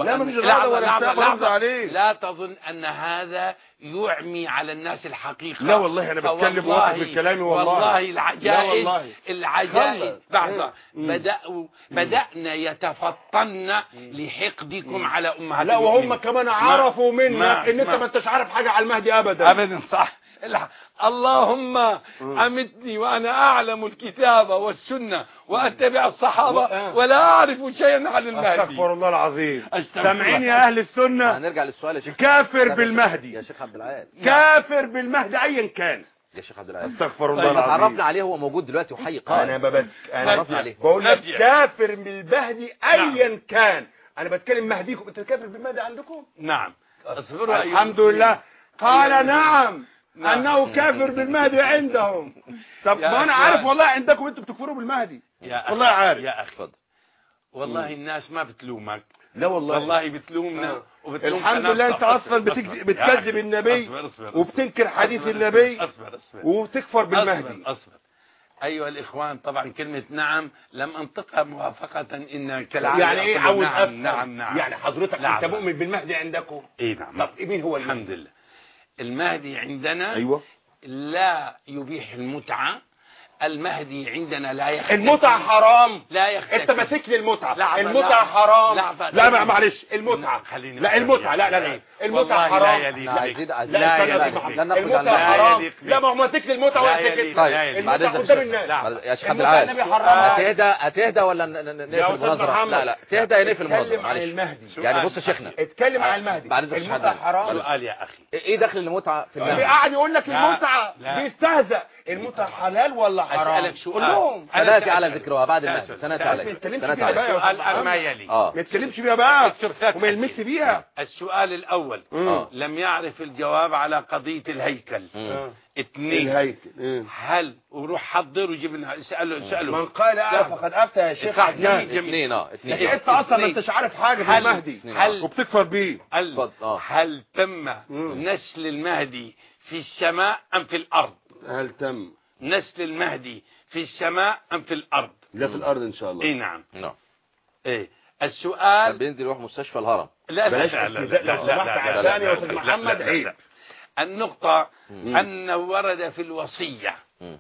لا تظن أن هذا يعمي على الناس الحقيقة. لا والله أنا بتكلم واثق من كلامي. والله العجائز بعض بدأنا يتفطن لحقدكم على أمهات. لا وهم كمان عرفوا منك إن أنت ما انتش عارف حاجة على المهدي أبدا. صح. اللهم أمتني وأنا أعلم الكتاب والسنة وأتبع الصحابة ولا أعرف شيئا عن المهدي. استغفر الله العظيم. سامعين يا أهل السنة؟ هنرجع للسؤال يا شيخ. كافر بالمهدي يا شيخ عبد العال، كافر بالمهدي أيا كان يا شيخ عبد العال. استغفر الله العظيم. عرفنا عليه، هو موجود دلوقتي وحي قائم. أنا بقول لك كافر بالمهدي أيا كان. أنا بتكلم مهديكم، أنت كافر بالمهدي عندكم؟ نعم. الحمد لله. قال نعم أنه كافر بالمهدي عندهم. طب ما أنا عارف والله عندكم أنتم بتكفروا بالمهدي. والله عارف يا أخي. والله الناس ما بتلومك. لا والله بتلومنا الحمد لله. أنت أصلا بتكذب النبي وبتنكر حديث النبي وبتكفر بالمهدي. أيها الإخوان، طبعا كلمة نعم لم أنطقها موافقة إن كالعادة يعني ايه عاوز نعم أفهم؟ نعم. يعني حضرتك نعم. انت مؤمن بالمهدي عندكم؟ اي نعم. طب مين هو المهدي؟ الحمد لله. المهدي عندنا ايوه لا يبيح المتعة. المهدي عندنا لا يختفي. المتعة حرام. لا يختفي. انت ماسك لي المتعة. لحظة، المتعة لحظة. حرام. لحظة. لا معلش المتعة. خليني لا المتعة لا المتعة حرام. المتعة حرام. لا ما هو ماسك لي المتعة ويمسك. طيب المتعة قدام الناس. يا شيخ عبد العال هتهدى ولا نقفل المناظرة؟ لا تهدى يا نقفل المناظرة معلش. يعني بص يا شيخنا اتكلم عن المهدي. المتعة حرام. سؤال يا أخي، ايه دخل المتعة في المهدي؟ قاعد يقول لك المتعة بيستهزأ. المتعة حلال ولا حرام؟ أسألك سؤال. كلهم سنأتي على ذكرها بعد المهدي. سنأتي عليه. السؤال ما يلي. ما تكلمش بيها بقى وما يلمس بيها. السؤال الأول لم يعرف الجواب على قضية الهيكل. اثنين، الهيكل هل وروح حضر وجيب لنا اسأله من قال فقد أفتى يا شيخ صح، عدنان. جميل. لكن انت اصلا ما انتش عارف حاجة في المهدي وبتكفر بيه. هل تم نسل المهدي في السماء أم في الأرض؟ هل تم نسل المهدي في السماء أم في الأرض؟ لا في الأرض إن شاء الله. اي نعم. ايه السؤال بينزل يروح مستشفى الهرم. لا بلاش لو سمحت عشان يا أستاذ محمد عيب. النقطة أنه ورد في الوصية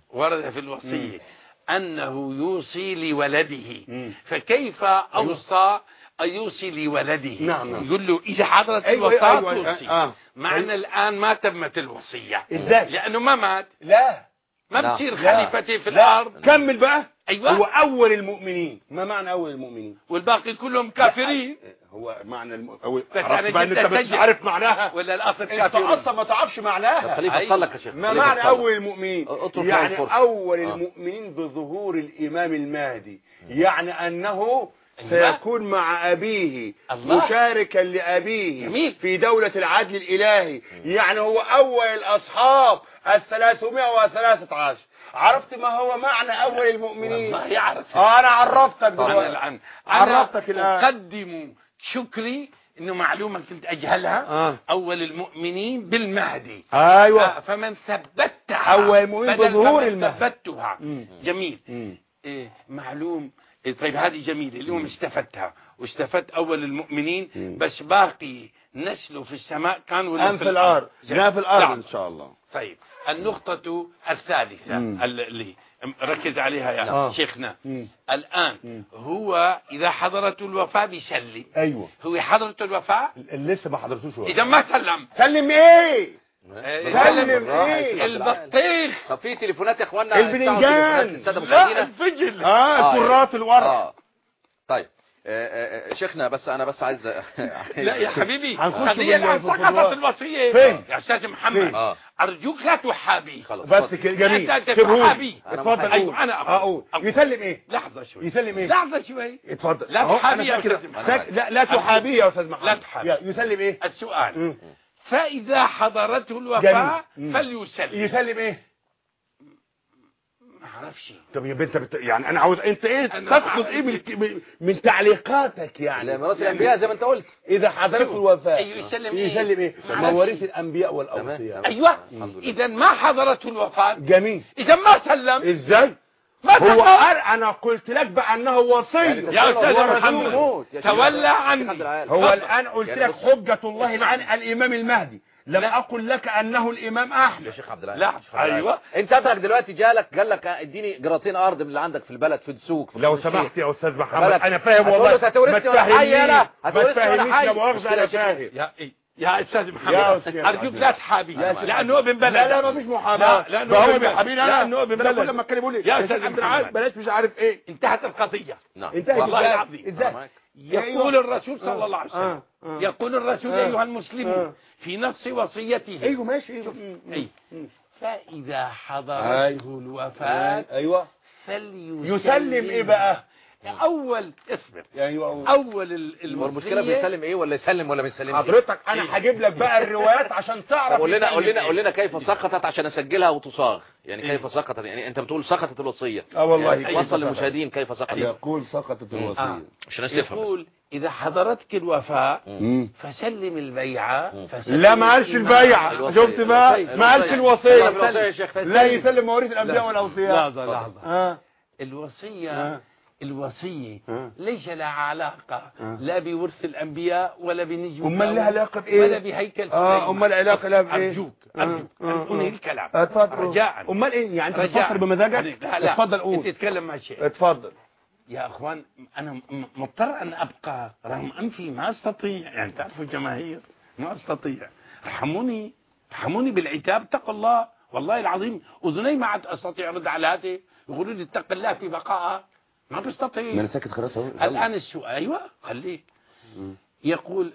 أنه يوصي لولده. فكيف أوصى أن يوصي لولده؟ نعم. يقول له إذا حضرت الوفاة توصي. معنى الآن ما تمت الوصية. إزاي؟ لأنه ما مات. لا ما بصير خليفتي في الأرض. كمل بقى. أيوة. هو أول المؤمنين. ما معنى أول المؤمنين؟ والباقي كلهم كافرين. هو معنى أول. بس عرفت بقى أنت مش عارف معناها ولا الأصل أنت كافرين. أصلا ما تعرفش معناها. خليفة صلك يا شيخ. ما معنى أول المؤمنين؟ يعني الفرصة. أول المؤمنين بظهور الإمام المهدي. يعني أنه سيكون مع أبيه مشاركا لأبيه في دولة العدل الإلهي. يعني هو أول الأصحاب 313. عرفت ما هو معنى أول المؤمنين؟ والله يعرف. أنا عرفتك دلوقتي. عرفتك الآن. أقدم شكري إنه معلومة كنت أجهلها. أول المؤمنين بالمهدي. أيوة. فمن ثبتها أول المؤمنين بظهور المهدي. ثبتها. جميل. معلوم. طيب هذه جميلة اليوم استفدتها واستفدت أول المؤمنين. بس باقي نسله في السماء كان ولا في الأرض؟ لا في الأرض إن شاء الله. طيب النقطة الثالثة اللي ركز عليها يا شيخنا. الآن هو إذا حضرته الوفاة بيسلم. أيوة. هو حضرته الوفاة لسه ما حضرتوش. إذا ما سلم. سلم إيه؟ سلم إيه؟ البطيخ. طب في تليفونات يا اخوانا. البدنجان. لا الفجل. الكرات الورق. طيب شيخنا بس انا بس عايز لا يا حبيبي هنخش الآن سقطت الوصية. فين يا أستاذ محمد أرجوك لا تحابي. بس جميل. أنت تحابي. اتفضل. أيوة أنا أقول يسلم إيه؟ لحظة شوي. يسلم إيه؟ لحظة شوي. اتفضل. لا تحابي يا أستاذ محمد. لا تحابي يا أستاذ محمد. لا تحابي. يسلم إيه؟ السؤال فإذا حضرته الوفاة فليسلم. يسلم إيه؟ ما أعرفش. طب يا بنت يعني أنا عاوز أنت إيه تقصد إيه من تعليقاتك يعني؟ ميراث الأنبياء زي ما أنت قلت. إذا حضرته الوفاة يسلم إيه؟ يسلم إيه؟ مواريث الأنبياء والأوصياء. أيوة. إذا ما حضرته الوفاة. جميل. إذا ما سلم. إزاي؟ هو أنا قلت لك بأنه وصي. يا أستاذ محمد تولى عني. هو الآن قلت لك حجة الله الآن الإمام المهدي. لم أقل لك أنه الإمام أحمد. يا شيخ عبد العال. لا أيوة. أنت أدرك دلوقتي قال لك اديني جراتين أرض من اللي عندك في البلد في السوق. لو سمحت يا أستاذ محمد أنا فاهم والله. ما تفهمنيش لا مؤاخذة أنا فاهم. يا أستاذ محمد أرجوك لا تحابي. لأنه ابن بلد. لا ما فيش محاباة. لأنه هو بيحابيني أنا. لأنه ابن بلد. لما كان يقول لي يا أستاذ عبد العال بلاش مش عارف إيه. انتهت القضية. انتهت والله العظيم. إزاي؟ يقول الرسول صلى الله عليه وسلم. يقول الرسول أيها المسلمون في نص وصيته. أيوه ماشي. فإذا حضرته الوفاة يسلم إيه بقى؟ أول اصبر. أيوه. أول المشكلة بيسلم إيه ولا يسلم ولا ما يسلمش؟ حضرتك أنا هجيب لك بقى الروايات عشان تعرف. قول لنا كيف سقطت عشان أسجلها وتصاغ. يعني كيف سقطت؟ يعني أنت بتقول سقطت الوصية. والله يعني وصل للمشاهدين كيف سقطت. يقول سقطت الوصية عشان الناس تفهم. يقول إذا حضرتك الوفاة مم. فسلم البيعة فسلم لا ما قالش البيعة، الوصية. شفت بقى ما قالش الوصية. لا يسلم مواريث الأنبياء والأوصياء. لحظة. الوصية الوصية ليس لها علاقة لا بورث الأنبياء ولا بنجم أمال لها علاقة بإيه؟ ولا بهيكل سليمان. أمال العلاقة لها بإيه؟ أرجوك أنهي الكلام اتفضل. رجاء. أمال إيه يعني أنت رجاء. بتفسر بمزاجك؟ لا اتفضل قول. أنت تتكلم مع شيء. اتفضل. يا أخوان أنا مضطر أن أبقى رغم أنفي ما أستطيع، يعني تعرفوا الجماهير ما أستطيع. ارحموني بالعتاب، اتقوا الله والله العظيم. أذني ما عاد أستطيع أرد على هذه، يقولوا لي اتق الله في بقائها، ما بستطيع. ما انا ساكت خلاص اهو. الآن السؤال أيوة خليك. يقول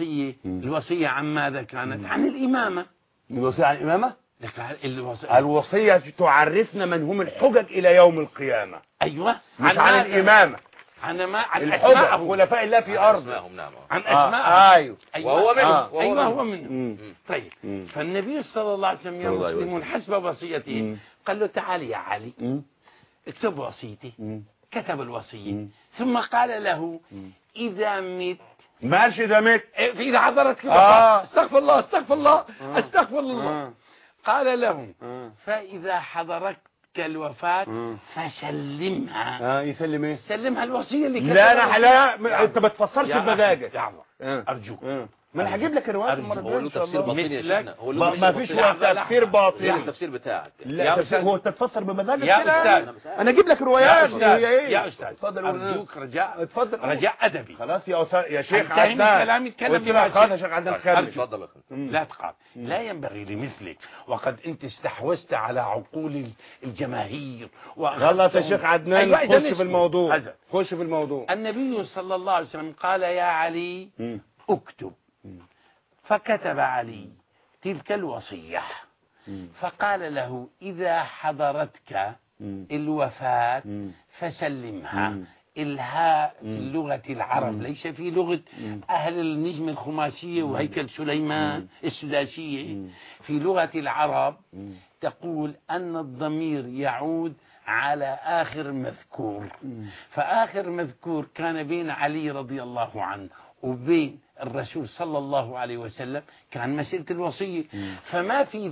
الوصية عن ماذا كانت؟ عن الإمامة. الوصية عن الإمامة؟ الوصية الوصية تعرفنا من هم الحجج إلى يوم القيامة. أيوة مش عن الإمامة. عن الحجج خلفاء الله في أرض. نعم. عن أسماء. أيوه. وهو منهم. أيوة هو منهم. طيب فالنبي صلى الله عليه وسلم يا مسلمون حسب وصيته قال له تعال يا علي اكتب وصيتي. كتب الوصية ثم قال له إذا مت. ما قالش إذا مت. إذا حضرتك استغفر الله استغفر الله استغفر الله. قال له فإذا حضرتك الوفاة فسلمها. يسلم ايه؟ سلمها الوصية اللي كتبها. لا لا انت ما تفسرش بمزاجك. أرجوك. ما انا هجيب لك الروايات المره الجايه ان شاء الله. ما فيش هو تفسير باطل. التفسير بتاعك. لا تفسير هو تتفسر بمزاجك يا كده. أستاذ انا اجيب لك روايات هي ايه؟ يا أستاذ اتفضل. أرجوك رجاء. اتفضل. رجاء أدبي. خلاص يا أستاذ يا شيخ عدنان. عدنان. كلام خلاص يا شيخ عدنان خالد. اتفضل. لا تقاطع. لا ينبغي لمثلك وقد أنت استحوذت على عقول الجماهير. خلاص يا شيخ عدنان. أيوة خش في الموضوع. خش في الموضوع. النبي صلى الله عليه وسلم قال يا علي اكتب. فكتب علي تلك الوصية فقال له إذا حضرتك الوفاة فسلمها. الهاء في لغة العرب ليس في لغة أهل النجم الخماسية وهيكل سليمان السداسية. في لغة العرب تقول أن الضمير يعود على آخر مذكور. فآخر مذكور كان بين علي رضي الله عنه وبين الرسول صلى الله عليه وسلم كان مسألة الوصية. فما في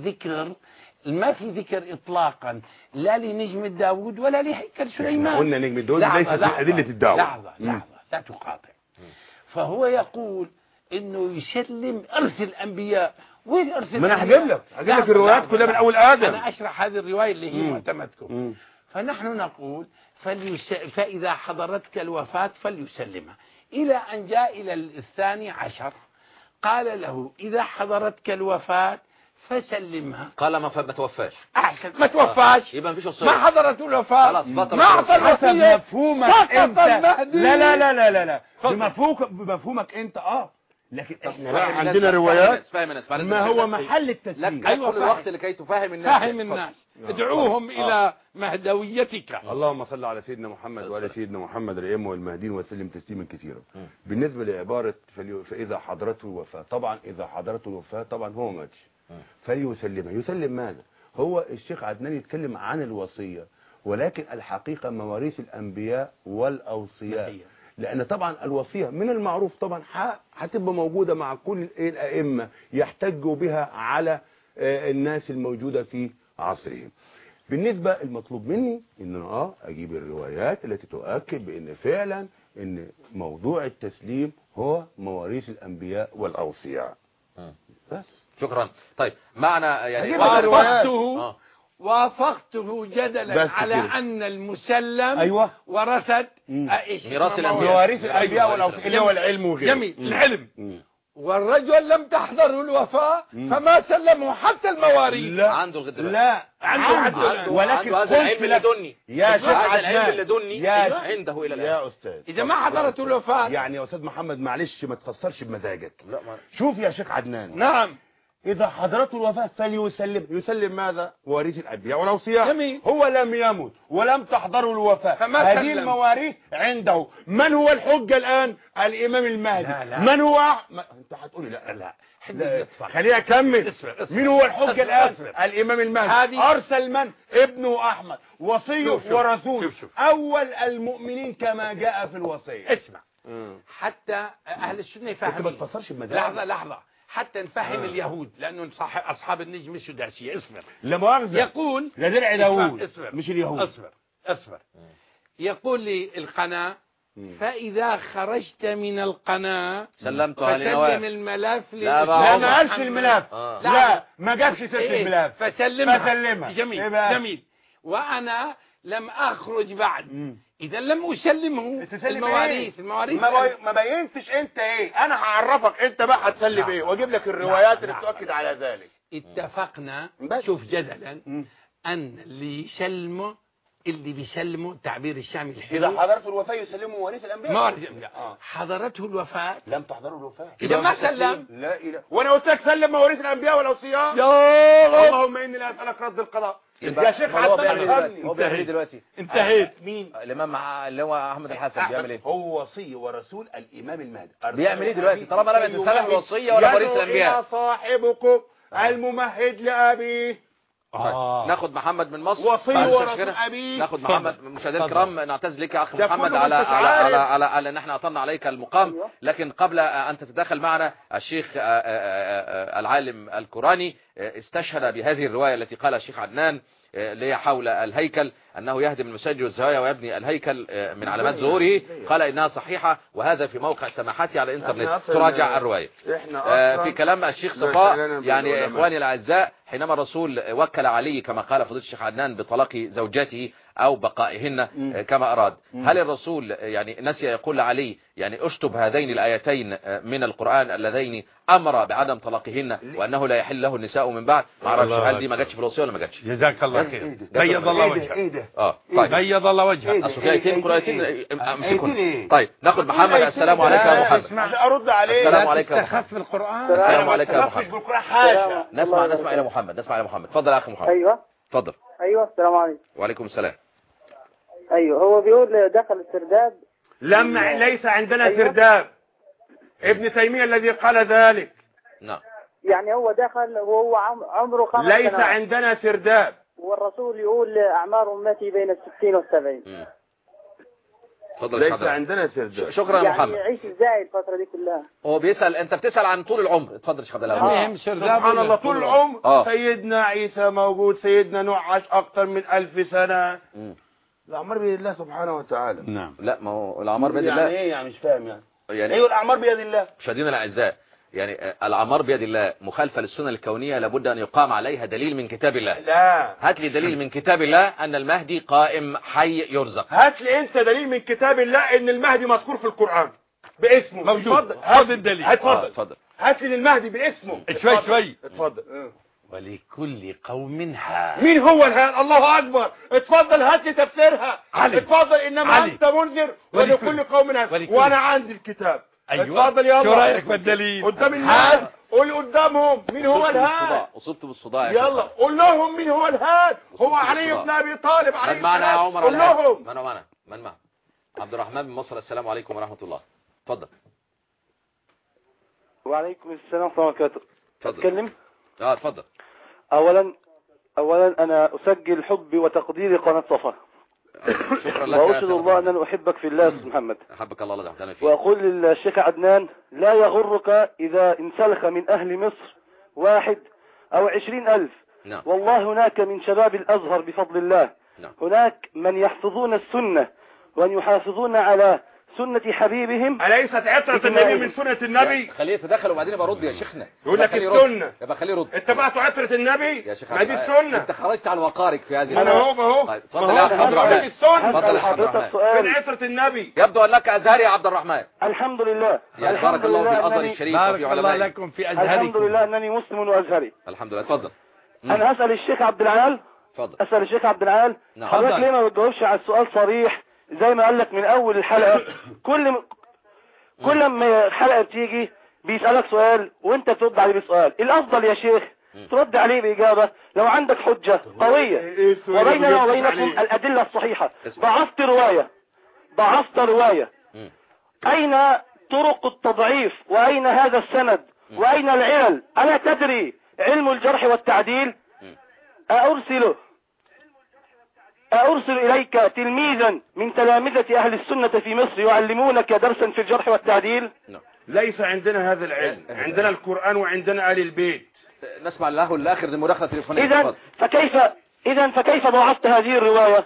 ذكر إطلاقا لا لنجم داود ولا لهيكل سليمان. قلنا نجم داود ليس في أدلة الدعوة. لحظة لا تقاطع. فهو يقول إنه يسلم إرث الأنبياء. وين إرث الأنبياء؟ ما أنا هجيب لك الروايات كلها من أول آدم. أنا أشرح هذه الرواية اللي هي معتمدكم. فنحن نقول فإذا حضرتك الوفاة فليسلمها إلى أن جاء إلى 12 قال له إذا حضرتك الوفاة فسلمها. قال ما توفاش. أحسن ما توفاش. يبقى مفيش وصية. ما حضرت الوفاة. خلاص بطل. ما حصل وصية. مفهومك انت. المهدي. لا بمفهومك انت لكن احنا بقى عندنا روايات ما هو محل التسليم. لك كل الوقت لكي تفهم الناس. فهم الناس. ادعوهم إلى مهدويتك. اللهم صل على سيدنا محمد وعلى سيدنا محمد الأئمة والمهديين وسلم تسليما كثيرا. بالنسبة لعبارة فإذا حضرته الوفاة، طبعا إذا حضرته الوفاة طبعا هو ماتش فليسلمها. يسلم ماذا؟ هو الشيخ عدنان يتكلم عن الوصية، ولكن الحقيقة مواريث الأنبياء والأوصياء. لأن طبعا الوصية من المعروف طبعا هتبقى موجودة مع كل الأئمة يحتجوا بها على الناس الموجودة في عصرهم. بالنسبة المطلوب مني ان انا اجيب الروايات التي تؤكد بان فعلا ان موضوع التسليم هو مواريث الانبياء والاوصياء. بس شكرا. طيب معنا يعني وافقته جدلا على ان المسلم ورثت ميراث الانبياء مواريث الانبياء والاوصياء اللي هو العلم وغيره. جميل. العلم. والرجل لم تحضره الوفاة فما سلمه حتى المواريث. لا عنده الغدرة. لا عنده ولكن هذا العلم اللدني يا شيخ هذا العلم اللدني عنده الى الان يا استاذ. اذا ما حضرته الوفاة يعني يا استاذ محمد معلش ما تخسرش بمزاجك. شوف يا شيخ عدنان. نعم. إذا حضرته الوفاة يسلم ماذا؟ مواريث الأنبياء والأوصياء. جميل. هو لم يمت ولم تحضره الوفاة، هذه المواريث عنده. من هو الحجة الآن؟ الإمام المهدي. لا. من هو أنت هتقولي لا خليها أكمل. مين هو الحجة الآن؟ الإمام المهدي. أرسل من؟ ابنه أحمد وصي ورسول. أول المؤمنين كما جاء في الوصية. اسمع حتى أهل السنة انت ما يفهمون. تفسرش بمذاهب. لحظة حتى نفهم اليهود، لأنه أصحاب النجم السداسية. اصبر. لا مؤاخذة، يقول لا درع داوود اصبر مش اليهود. اصبر. يقول لي القناة فإذا خرجت من القناة سلمتها فسلم لنواف. الملف لا لا ما قالش الملف. آه. لا ما جابش سيره الملف. فسلمها. جميل. وأنا لم أخرج بعد. إذا لم أسلمه المواريث. ما بينتش انت ايه. انا هعرفك انت بقى هتسلم ايه واجيب لك الروايات اللي تؤكد على ذلك. اتفقنا شوف جدلا أن اللي بيسلموا تعبير الشامي الحلو. إذا حضرته الوفاة يسلموا مواريث الأنبياء. حضرته الوفاة لم تحضروا الوفاة. إذا ما سلم. لا إله. وأنا قلت لك سلم مواريث الأنبياء والأوصياء. اللهم إني لا أسألك رد القضاء. يا شيخ هو بيعمل ايه دلوقتي؟ انتهيت. مين؟ الإمام اللي هو أحمد الحسن بيعمل ايه؟ هو وصي ورسول الإمام المهدي. بيعمل ايه دلوقتي طالما لم يتسلم الوصية ولا مواريث الأنبياء؟ يا صاحبكم الممهد لأبيه. ناخد محمد من مصر. وصي ورسول أبيه. ناخد محمد. مشاهدينا الكرام نعتز لك يا اخ محمد على ان احنا اطلنا عليك المقام، لكن قبل ان تتدخل معنا الشيخ العالم القراني استشهد بهذه الرواية التي قالها الشيخ عدنان اللي هي حول الهيكل أنه يهدم المساجد والزوايا ويبني الهيكل من علامات ظهوره. قال إنها صحيحة وهذا في موقع سماحاتي على الإنترنت، تراجع الرواية. في كلام الشيخ صفاء يعني إخواني الأعزاء، حينما الرسول وكل علي كما قال فضيلة الشيخ عدنان بطلاق زوجاته أو بقائهن كما أراد، هل الرسول يعني نسي يقول لعلي يعني اشطب هذين الآيتين من القرآن اللذين أمر بعدم طلاقهن وأنه لا يحل له النساء من بعد؟ ما أعرفش هل دي ما جاتش في الوصية ولا ما جاتش؟ جزاك الله خير. بيض الله وجهك. طيب بيض الله وجهك. أصل في آيتين قرآتين امسكهم. طيب ناخد محمد. السلام عليكم يا محمد. عشان أرد عليه. السلام عليكم يا محمد. تخف القرآن. السلام عليكم يا محمد. بالقرآن حاشا. نسمع إلى محمد. اتفضل يا أخي محمد. ايوه اتفضل. ايوه السلام عليكم. وعليكم السلام. ايوه هو بيقول دخل السرداب. ليس عندنا سرداب. ابن تيمية الذي قال ذلك. نعم. يعني هو دخل وهو عمره 5 سنوات. ليس عندنا سرداب. والرسول يقول أعمار أمتي بين 60 و70. ليس عندنا سرداب. شكرا يا محمد. يعني يعيش ازاي الفترة دي كلها؟ هو بيسأل، انت بتسأل عن طول العمر. اتفضل يا شيخ عبد الله. سبحان الله طول العمر. سيدنا عيسى موجود، سيدنا نوح عاش اكثر من 1000 سنة. الأعمار بيد الله سبحانه وتعالى. نعم. لا ما هو الأعمار بيد الله. يعني ايه يعني مش فاهم يعني ايوه الأعمار بيد الله. مشاهدينا الأعزاء، يعني الأعمار بيد الله مخالفة للسنة الكونية، لابد أن يقام عليها دليل من كتاب الله. لا هات لي دليل من كتاب الله أن المهدي قائم حي يرزق. هات لي أنت دليل من كتاب الله أن المهدي مذكور في القرآن باسمه. موجود. هات الدليل. اتفضل. هات لي المهدي باسمه. شوي. اتفضل. ولكل قوم هاد. مين هو الهاد؟ الله أكبر. اتفضل هات لي تفسيرها. اتفضل إنما أنت منذر ولكل قوم هاد. وأنا عندي الكتاب. أيوة. اتفضل يلا. شو رأيك بالدليل؟ قدام الناس قول قدامهم مين هو الهاد. أصبت بالصداع. يلا قول لهم مين هو الهاد. هو علي بن أبي طالب عليه من معنا يا عمر؟ قول لهم. من معنا؟ عبد الرحمن من مصر. السلام عليكم ورحمة الله. اتفضل. وعليكم السلام ورحمة الله وبركاته. اتكلم. اتفضل. أولا أنا أسجل حبي وتقديري قناة صفا. شكرا لك. وأشهد الله أنني أحبك في الله أستاذ محمد. أحبك الله لله فيه. وأقول للشيخ عدنان لا يغرك إذا انسلخ من أهل مصر 1 أو 20,000. نعم. والله هناك من شباب الأزهر بفضل الله. نعم. هناك من يحفظون السنة وأن يحافظون على سنة حبيبهم. أليست عطرة النبي من سنة النبي؟ خليه يتدخل وبعدين برد يا شيخنا. يقول لك السنة. يبقى خليه يرد. اتبعتوا عطرة النبي يا شيخ. ما دي السنة. انت خرجت عن وقارك في هذه. ما هو. طيب اتفضل يا عبد الرحمن. اتفضل يا عبد الرحمن. من عطرة النبي. يبدو انك ازهري يا عبد الرحمن. الحمد لله. يعني بارك الله في الازهر الشريف وفي علمائه. بارك الله لكم في ازهركم. الحمد لله انني مسلم وازهري. الحمد لله. اتفضل. انا هسأل الشيخ عبد العال. اتفضل. اسأل الشيخ عبد العال. نعم. حضرتك ليه ما بتجاوبش على السؤال صريح زي ما قال لك من اول الحلقة؟ كل ما الحلقة بتيجي بيسألك سؤال وانت بترد عليه بسؤال. الافضل يا شيخ ترد عليه بإجابة لو عندك حجة قوية وبيننا وبينكم الأدلة الصحيحة. ضعفت رواية. أين طرق التضعيف وأين هذا السند وأين العلل؟ ألا تدري علم الجرح والتعديل؟ أرسله أرسل إليك تلميذا من تلامذة أهل السنة في مصر يعلمونك درسا في الجرح والتعديل؟ ليس عندنا هذا العلم، عندنا القرآن وعندنا آل البيت. نسمع له الآخر لمداخلة تليفونية. إذن فكيف ضعفت هذه الرواية؟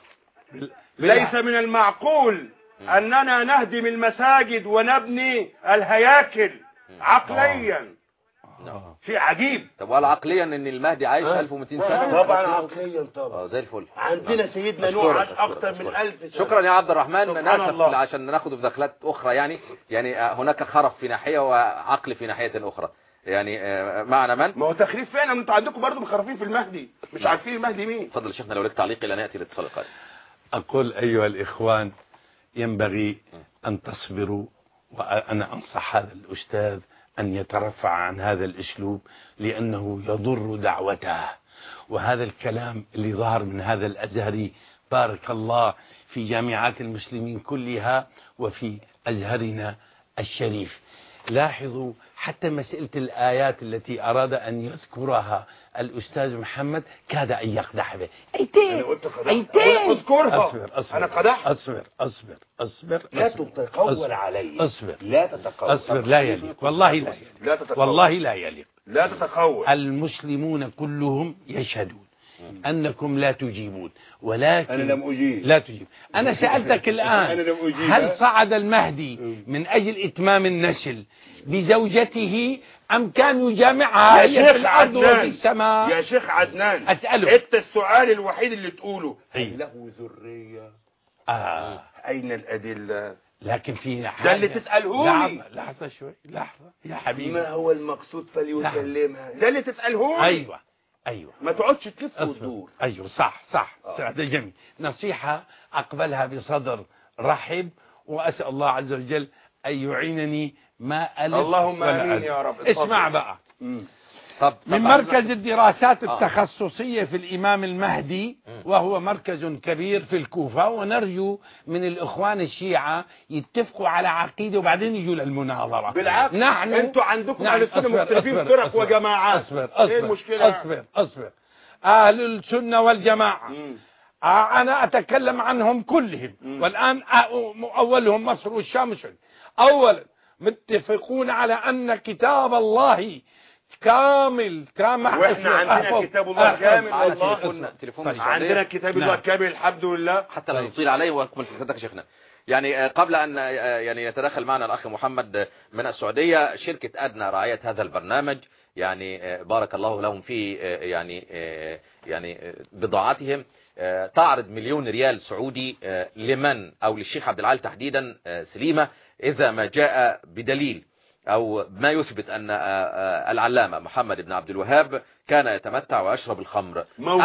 ليس من المعقول أننا نهدم المساجد ونبني الهياكل عقليا. في عجيب. طب ولا عقليا ان المهدي عايش 1200 سنة؟ طبعا عقليا طبعا. زي الفل. عندنا سيدنا نوح عاش اكتر من 1000 سنة. شكرا يا عبد الرحمن. ناسف عشان ناخد مداخلات اخرى. يعني هناك خرف في ناحية وعقل في ناحية اخرى. يعني معنا من؟ ما هو تخريف فعلا. انتوا عندكم برضه مخرفين في المهدي، مش عارفين المهدي مين. اتفضل شيخنا لو لك تعليق الى ناتي الاتصال القادم. اقول ايها الاخوان ينبغي ان تصبروا، وانا انصح هذا الاستاذ أن يترفع عن هذا الأسلوب لأنه يضر دعوته. وهذا الكلام اللي ظهر من هذا الأزهري بارك الله في جامعات المسلمين كلها وفي أزهرنا الشريف. لاحظوا حتى مسألة الآيات التي أراد أن يذكرها الأستاذ محمد كاد أن يقدح به. أيتين اذكرها. أصبر أنا قدحت. أصبر لا تتقول علي. لا تتقول. أصبر لا يليق والله لا يليق. والله لا يليق. لا تتقول. المسلمون كلهم يشهدون أنكم لا تجيبون، ولكن أنا لم أجيب. لا تجيب. أنا سألتك الآن أنا لم أجيب. هل صعد المهدي من أجل إتمام النسل بزوجته أم كان يجامعها هي في الأرض وفي السماء؟ يا شيخ عدنان أسأله أنت السؤال الوحيد اللي تقوله هل له ذرية؟ أين الأدلة؟ لكن في ده اللي تسألهوني. لحظة شوي، لحظة يا حبيبي. ما هو المقصود فليسلمها؟ ده اللي تسألهوني. أيوة ما تقعدش تلف وتدور. أيوة صح ده جميل. نصيحة أقبلها بصدر رحب، وأسأل الله عز وجل أن يعينني ما ألف. اللهم آمين يا رب. اسمع بقى. طب من مركز الدراسات التخصصية في الإمام المهدي، وهو مركز كبير في الكوفة، ونرجو من الإخوان الشيعة يتفقوا على عقيدة وبعدين يجوا للمناظرة. بالعكس نحن انتوا عندكم أهل السنة مختلفين فرق وجماعات. ايه المشكلة؟ أصبر. أهل السنة والجماعة أنا أتكلم عنهم كلهم، والآن أولهم مصر والشام. أولا متفقون على أن كتاب الله كامل واحنا عندنا كتاب الله كامل والله. عندنا كتاب الله كامل الحمد لله. حتى لا نطيل عليه واكمل فكرتك يا شيخنا. يعني قبل ان يعني يتدخل معنا الاخ محمد من السعودية، شركة أدنى راعية هذا البرنامج يعني بارك الله لهم في يعني بضاعتهم تعرض 1,000,000 ريال سعودي لمن او للشيخ عبد العال تحديدا سليمة اذا ما جاء بدليل أو ما يثبت أن العلامة محمد بن عبد الوهاب كان يتمتع ويشرب الخمر،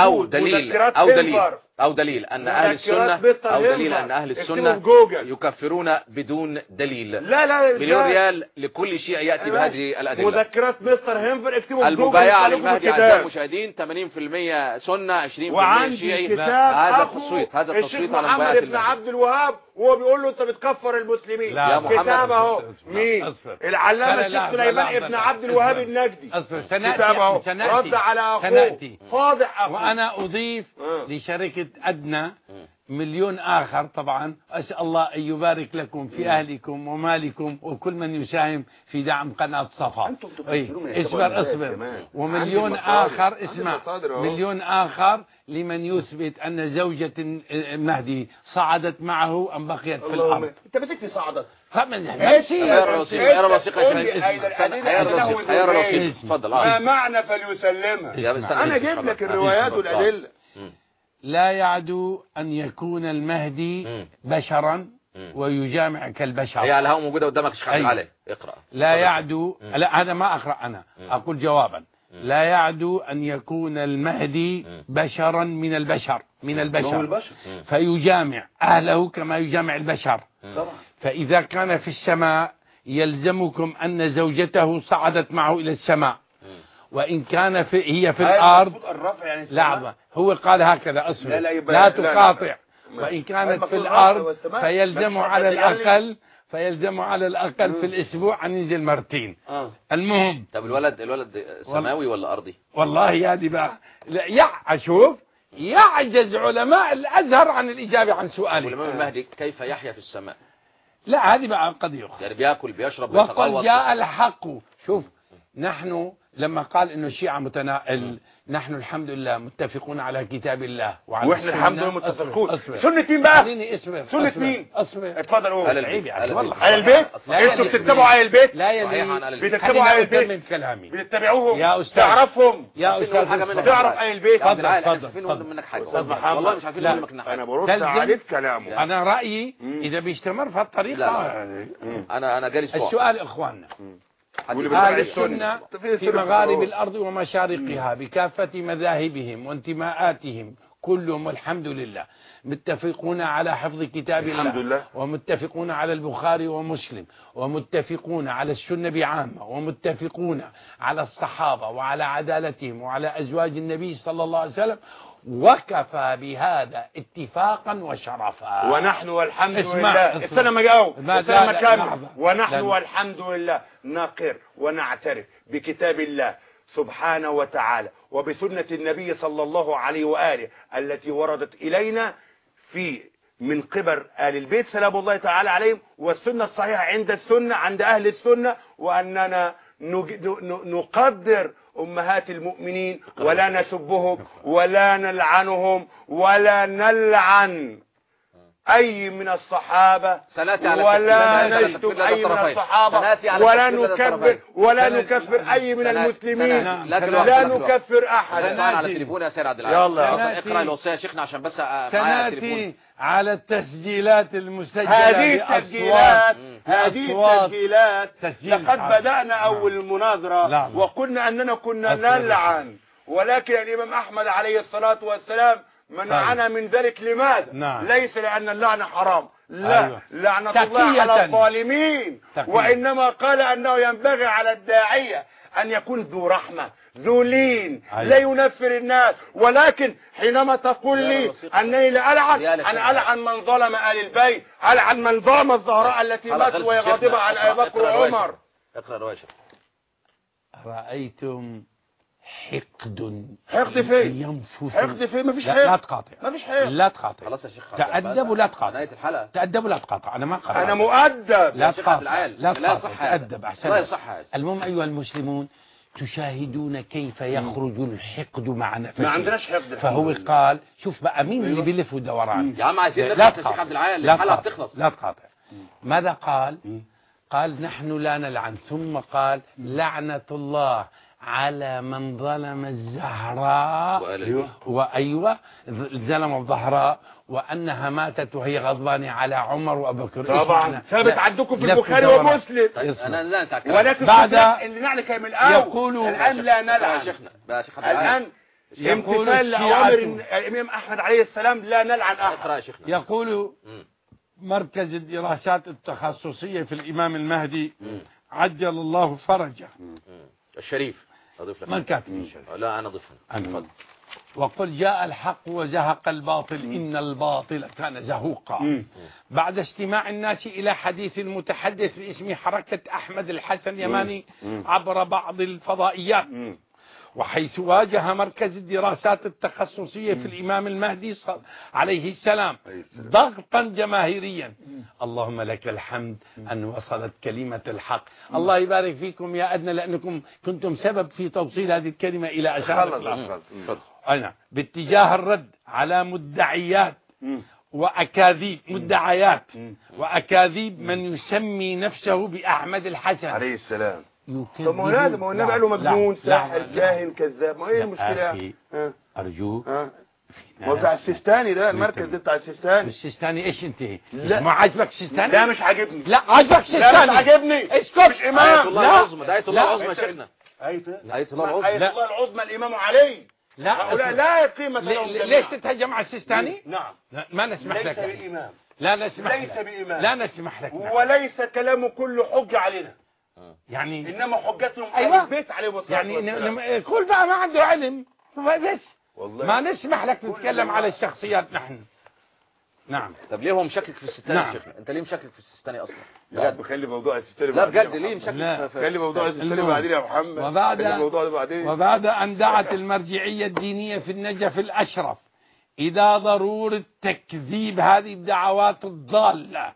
أو دليل أن أهل السنة يكفرون بدون دليل. لا 1,000,000 ريال لكل شيء يأتي بهذه الأدلة. مذكرات مستر هنفر اكتبوا المبايعة للمهدي أعزائي المشاهدين 80% سنة 20% شيعي. هذا التصويت على محمد بن عبد الوهاب وهو بيقول له انت بتكفر المسلمين. يا محمد كتاب اهو. مين؟ العلامة الشيخ سليمان ابن عبد الوهاب النجدي. كتاب اهو رد على اخوه فاضح اخوه. وانا اضيف لشركة أدنى 1,000,000 آخر. طبعا أسأل الله أن يبارك لكم في أهلكم ومالكم وكل من يساهم في دعم قناة صفا. اصبر. و1,000,000 آخر اسمع، 1,000,000 آخر لمن يثبت أن زوجة المهدي صعدت معه أم بقيت في الأرض. انت مسكت صعدت. ما معنى فليسلمها؟ انا جيب لك الروايات والأدلة. لا يعدو أن يكون المهدي بشرا ويجامع كالبشر. هي على موجودة قدامك شيخ عبد العال. اقرأ. لا يعدو، لا هذا ما أقرأ أنا، أقول جوابا. لا يعدو أن يكون المهدي بشرا من البشر فيجامع أهله كما يجامع البشر. فإذا كان في السماء يلزمكم أن زوجته صعدت معه إلى السماء، وإن كان هي في الأرض. لحظة، هو قال هكذا. أصبر لا تقاطع. وإن كانت في الأرض فيلزم على الأقل في الأسبوع أن ينزل مرتين. المهم. طب الولد سماوي ولا أرضي؟ والله هذه بقى أشوف يعجز علماء الأزهر عن الإجابة عن سؤالي. والإمام المهدي كيف يحيا في السماء؟ لا هذه بقى قضية أخرى. يعني بياكل بيشرب وقد بيتغوط. جاء الحق. شوف نحن لما قال إنه الشيعة نحن الحمد لله متفقون على كتاب الله واحنا الحمد لله متفقون. أصبر. سنة مين بقى؟ خليني اسمع. سنة مين؟ اصبر. اتفضل قول. على البيت. على البيت. انتوا بتتبعوا على البيت؟ لا يا بتتبعوا على البيت من كلامي. بتتبعوهم يا أستاذ. تعرفهم يا أستاذ تعرف على البيت. تفضل. منك حاجة والله مش عارفين منك حاجة. انا برد عليك كلامه. أنا رأيي إذا بيستمر في هالطريقة. أنا جالي سؤال. السؤال إخواننا أهل السنة في مغارب الأرض ومشارقها بكافة مذاهبهم وانتماءاتهم كلهم والحمد لله متفقون على حفظ كتاب الله ومتفقون على البخاري ومسلم ومتفقون على السنة بعامة ومتفقون على الصحابة وعلى عدالتهم وعلى أزواج النبي صلى الله عليه وسلم وكفى بهذا اتفاقا وشرفا. ونحن والحمد لله استنى ما جاوب استنى ما كمل. ونحن والحمد لله نقر ونعترف بكتاب الله سبحانه وتعالى وبسنة النبي صلى الله عليه وآله التي وردت إلينا من قبل آل البيت سلام الله تعالى عليهم والسنة الصحيحة عند أهل السنة وأننا نقدر أمهات المؤمنين ولا نسبهم ولا نلعنهم ولا نلعن أي من الصحابة ولا نشتم أي من الصحابة ولا نكفر أي من المسلمين لا نكفر أحد. على التليفون يا سيد عبد العال. يلا اقرأ الوصية يا شيخنا عشان بس معايا التليفون. على التسجيلات المسجلة هذه التسجيلات لقد بدأنا أول المناظرة وقلنا أننا كنا نلعن ولكن الإمام أحمد عليه الصلاة والسلام منعنا من ذلك. لماذا؟ ليس لأن اللعنة حرام، لا، لعنة الله على الظالمين، وإنما قال أنه ينبغي على الداعية أن يكون ذو رحمة ذو لين لا ينفر الناس. ولكن حينما تقول لي أنني لا ألعن، أنا ألعن من ظلم آل البيت، ألعن من ظلم الزهراء التي مات وهي غاضبة عن أبي بكر وعمر. اقرأ رواية. رأيتم حقد فين؟ ينفث حقد فين؟ مفيش حقد. لا تقاطع. مفيش حقد. لا تقاطع. خلاص يا شيخ. تأدب ولا تقاطع. نهاية الحلقة. تأدب ولا تقاطع. أنا ما قرأت. أنا مؤدب. لا تقاطع. لا تقاطع. تأدب أحسن. لا يصح هذا. المهم أيها المسلمون تشاهدون كيف يخرج الحقد مع نفسه. ما عندناش حقد. فهو قال شوف بقى مين اللي بيلف ودوران. يا عم عايزين نخلص يا شيخ عبد العال. الحلقة بتخلص. لا تقاطع. ماذا قال؟ قال نحن لا نلعن، ثم قال لعنة الله على من ظلم الزهراء وأيوة ظلم الزهراء وأنها ماتت وهي غضبانة على عمر وأبو بكر. طبعا ثابت عندكم في البخاري ومسلم. ولكن بعد اللي نعني كان من الأول. الآن لا نلعن. الآن امتثال لأوامر الإمام أحمد عليه السلام لا نلعن أحد. يقول مركز الدراسات التخصصية في الإمام المهدي عجل الله فرجه الشريف. أضيف لك. من كاتب الشريف؟ لا أنا أضيفه. وقل جاء الحق وزهق الباطل إن الباطل كان زهوقا. بعد استماع الناس إلى حديث المتحدث باسم حركة أحمد الحسن يماني عبر بعض الفضائيات وحيث واجه مركز الدراسات التخصصية في الإمام المهدي عليه السلام ضغطا جماهيريا. اللهم لك الحمد أن وصلت كلمة الحق. الله يبارك فيكم يا أدنى لأنكم كنتم سبب في توصيل هذه الكلمة إلى أشهر الأخرى. أنا باتجاه الرد على مدعيات وأكاذيب مدعيات وأكاذيب من يسمي نفسه بأحمد الحسن عليه السلام. طب ما هو لازم، ما هو النبي قال له مجنون ساحر كاهن كذاب. ما هي المشكله؟ ارجوك هو بتاع السيستاني ده، المركز ده بتاع السيستاني. السيستاني ايش انت؟ ما عاجبك السيستاني؟ لا مش عاجبني. لا عاجبك السيستاني؟ لا مش عاجبني. اسكت. مش امام. ده آية الله العظمى يا شيخنا. آية الله العظمى. آية الله العظمى الامام علي. لا قيمة لهم. ليش تتهجم على السيستاني؟ نعم. ما نسمح لك. ليس بإمام. لا نسمح ليس بإمام. لا نسمح لك. وليس كلامه كله حجة علينا. يعني انما حجتهم أيوة. البيت عليه الصلاه والسلام. يعني كل بقى ما عنده علم بس والله ما نسمح لك تتكلم على الشخصيات نحن. نعم. طب ليه هو مشكك في السيستاني يا شيخنا؟ انت ليه مشكك في السيستاني اصلا؟ بجد خلي موضوع السيستاني. لا بجد ليه مشكك؟ خلي موضوع السيستاني بعدين يا محمد. وبعد أن دعت المرجعية الدينية في النجف الأشرف إلى ضرورة تكذيب هذه الدعوات الضالة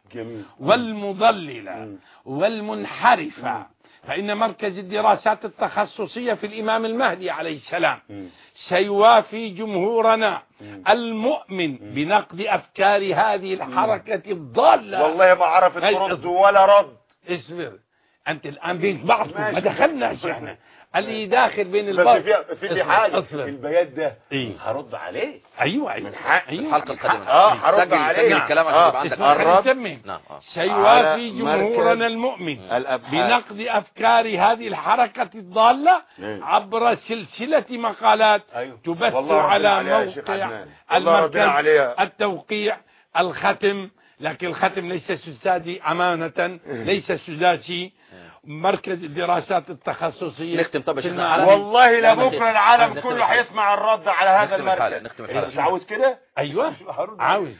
والمضللة والمنحرفة، فإن مركز الدراسات التخصصية في الإمام المهدي عليه السلام سيوافي جمهورنا المؤمن بنقد أفكار هذه الحركة الضالة. والله ما عرفت ترد ولا رد. اصبر أنت الآن بين بعضكم ما دخلناش احنا، اللي داخل بين البعض في حاجة البيان ده هرد عليه. أيوة من حق الحلقة القادمة هرد عليه. سجل الكلام عشان يبقى عندك الرد. سيوافي جمهورنا المؤمن بنقد أفكار هذه الحركة الضالة عبر سلسلة مقالات تبث على موقع المركز التوقيع الختم، لكن الختم ليس سداسي أمانة، ليس سداسي. مركز الدراسات التخصصية. نختم طب والله لبكره العالم كله هيسمع الرد على هذا المركز. مش عاوز كده؟ ايوه عاوز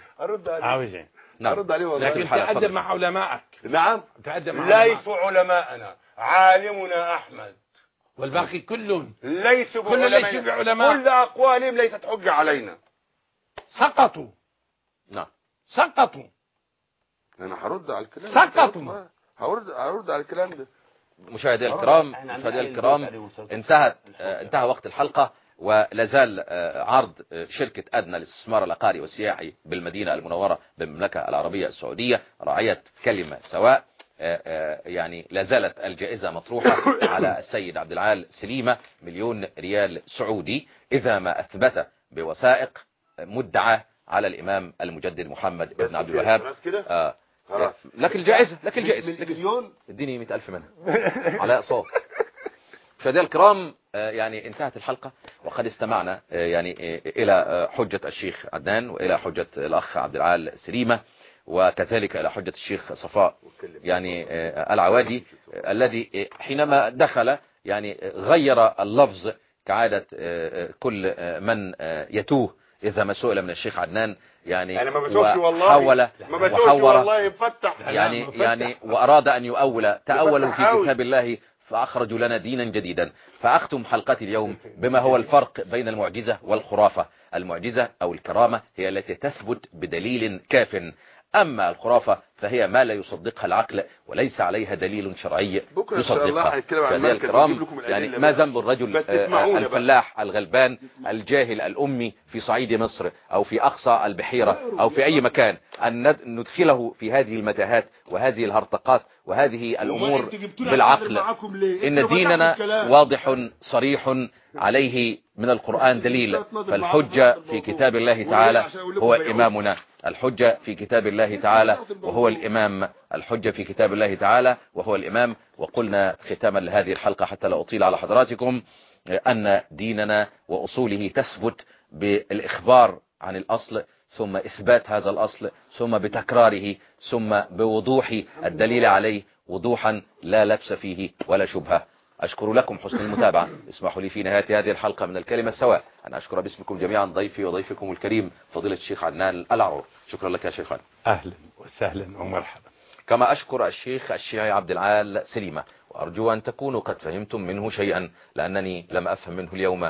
ارد عليه لكن تقدم مع علمائك. نعم تقدم مع ليس علماءنا، عالمنا احمد والباقي كلهم ليسوا بعلماء. كل اقوالهم ليست حجة علينا. سقطوا. نعم سقطوا. انا هرد على الكلام. سقطوا. هرد على الكلام ده. مشاهدينا الكرام انتهى وقت الحلقة، ولازال عرض شركة أدنى للاستثمار العقاري والسياحي بالمدينة المنورة بالمملكة العربية السعودية راعية كلمة سواء. يعني لازالت الجائزة مطروحة على السيد عبد العال سليمة 1,000,000 ريال سعودي إذا ما أثبت بوثائق مدعاة على الإمام المجدد محمد بن عبد الوهاب. لك الجائزة مليون. اديني 100,000 منها على صوت. مشاهدينا الكرام، يعني انتهت الحلقة وقد استمعنا يعني إلى حجة الشيخ عدنان وإلى حجة الأخ عبد العال سليمة وكذلك إلى حجة الشيخ صفاء يعني العوادي الذي حينما دخل يعني غير اللفظ كعادة كل من يتوه إذا ما سئل من الشيخ عدنان يعني أنا ما بتوش والله ما بتوش والله يفتح يعني وأراد أن تأولوا في كتاب الله فأخرجوا لنا دينا جديدا. فأختم حلقتي اليوم بما هو الفرق بين المعجزة والخرافة. المعجزة أو الكرامة هي التي تثبت بدليل كاف، أما الخرافة فهي ما لا يصدقها العقل وليس عليها دليل شرعي يصدقها. فهذه الكرام يعني ما ذنب الرجل الفلاح الغلبان الجاهل الأمي في صعيد مصر أو في أقصى البحيرة أو في أي مكان أن ندخله في هذه المتاهات وهذه الهرطقات وهذه الأمور بالعقل؟ إن ديننا واضح صريح عليه من القرآن دليل، فالحجة في كتاب الله تعالى هو إمامنا، الحجة في كتاب الله تعالى وهو الإمام، الحجة في كتاب الله تعالى وهو الإمام. وقلنا ختاما لهذه الحلقة حتى لا أطيل على حضراتكم أن ديننا وأصوله تثبت بالإخبار عن الأصل ثم إثبات هذا الأصل ثم بتكراره ثم بوضوح الدليل عليه وضوحا لا لبس فيه ولا شبهة. أشكر لكم حسن المتابعة. اسمحوا لي في نهاية هذه الحلقة من الكلمة السواء أن أشكر باسمكم جميعا ضيفي وضيفكم الكريم فضيلة الشيخ عدنان العرور. شكرا لك يا شيخنا. أهلا وسهلا ومرحبا. كما أشكر الشيخ الشيعي عبد العال سليمة، وأرجو أن تكونوا قد فهمتم منه شيئا لأنني لم أفهم منه اليوم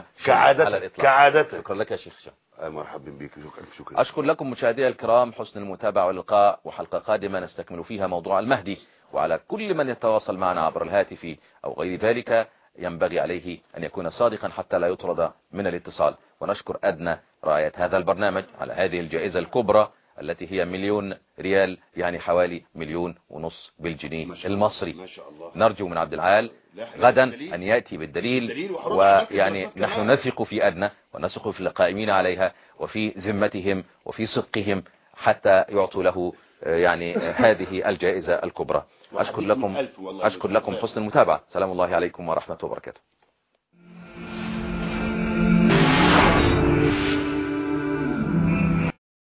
كعادة. شكرا لك يا شيخ. مرحبا بك. شكرا. أشكر لكم مشاهدي الكرام حسن المتابعة واللقاء، وحلقة قادمة نستكمل فيها موضوع المهدي. وعلى كل من يتواصل معنا عبر الهاتف أو غير ذلك ينبغي عليه أن يكون صادقا حتى لا يطرد من الاتصال. ونشكر أدنى راعية هذا البرنامج على هذه الجائزة الكبرى التي هي 1,000,000 ريال يعني حوالي 1,500,000 بالجنيه المصري. ما شاء الله. نرجو من عبد العال غدا أن يأتي بالدليل، ويعني نحن نثق في أدنى ونثق في القائمين عليها وفي ذمتهم وفي صدقهم حتى يعطوا له يعني هذه الجائزة الكبرى. أشكر لكم حسن المتابعة. سلام الله عليكم ورحمة وبركاته.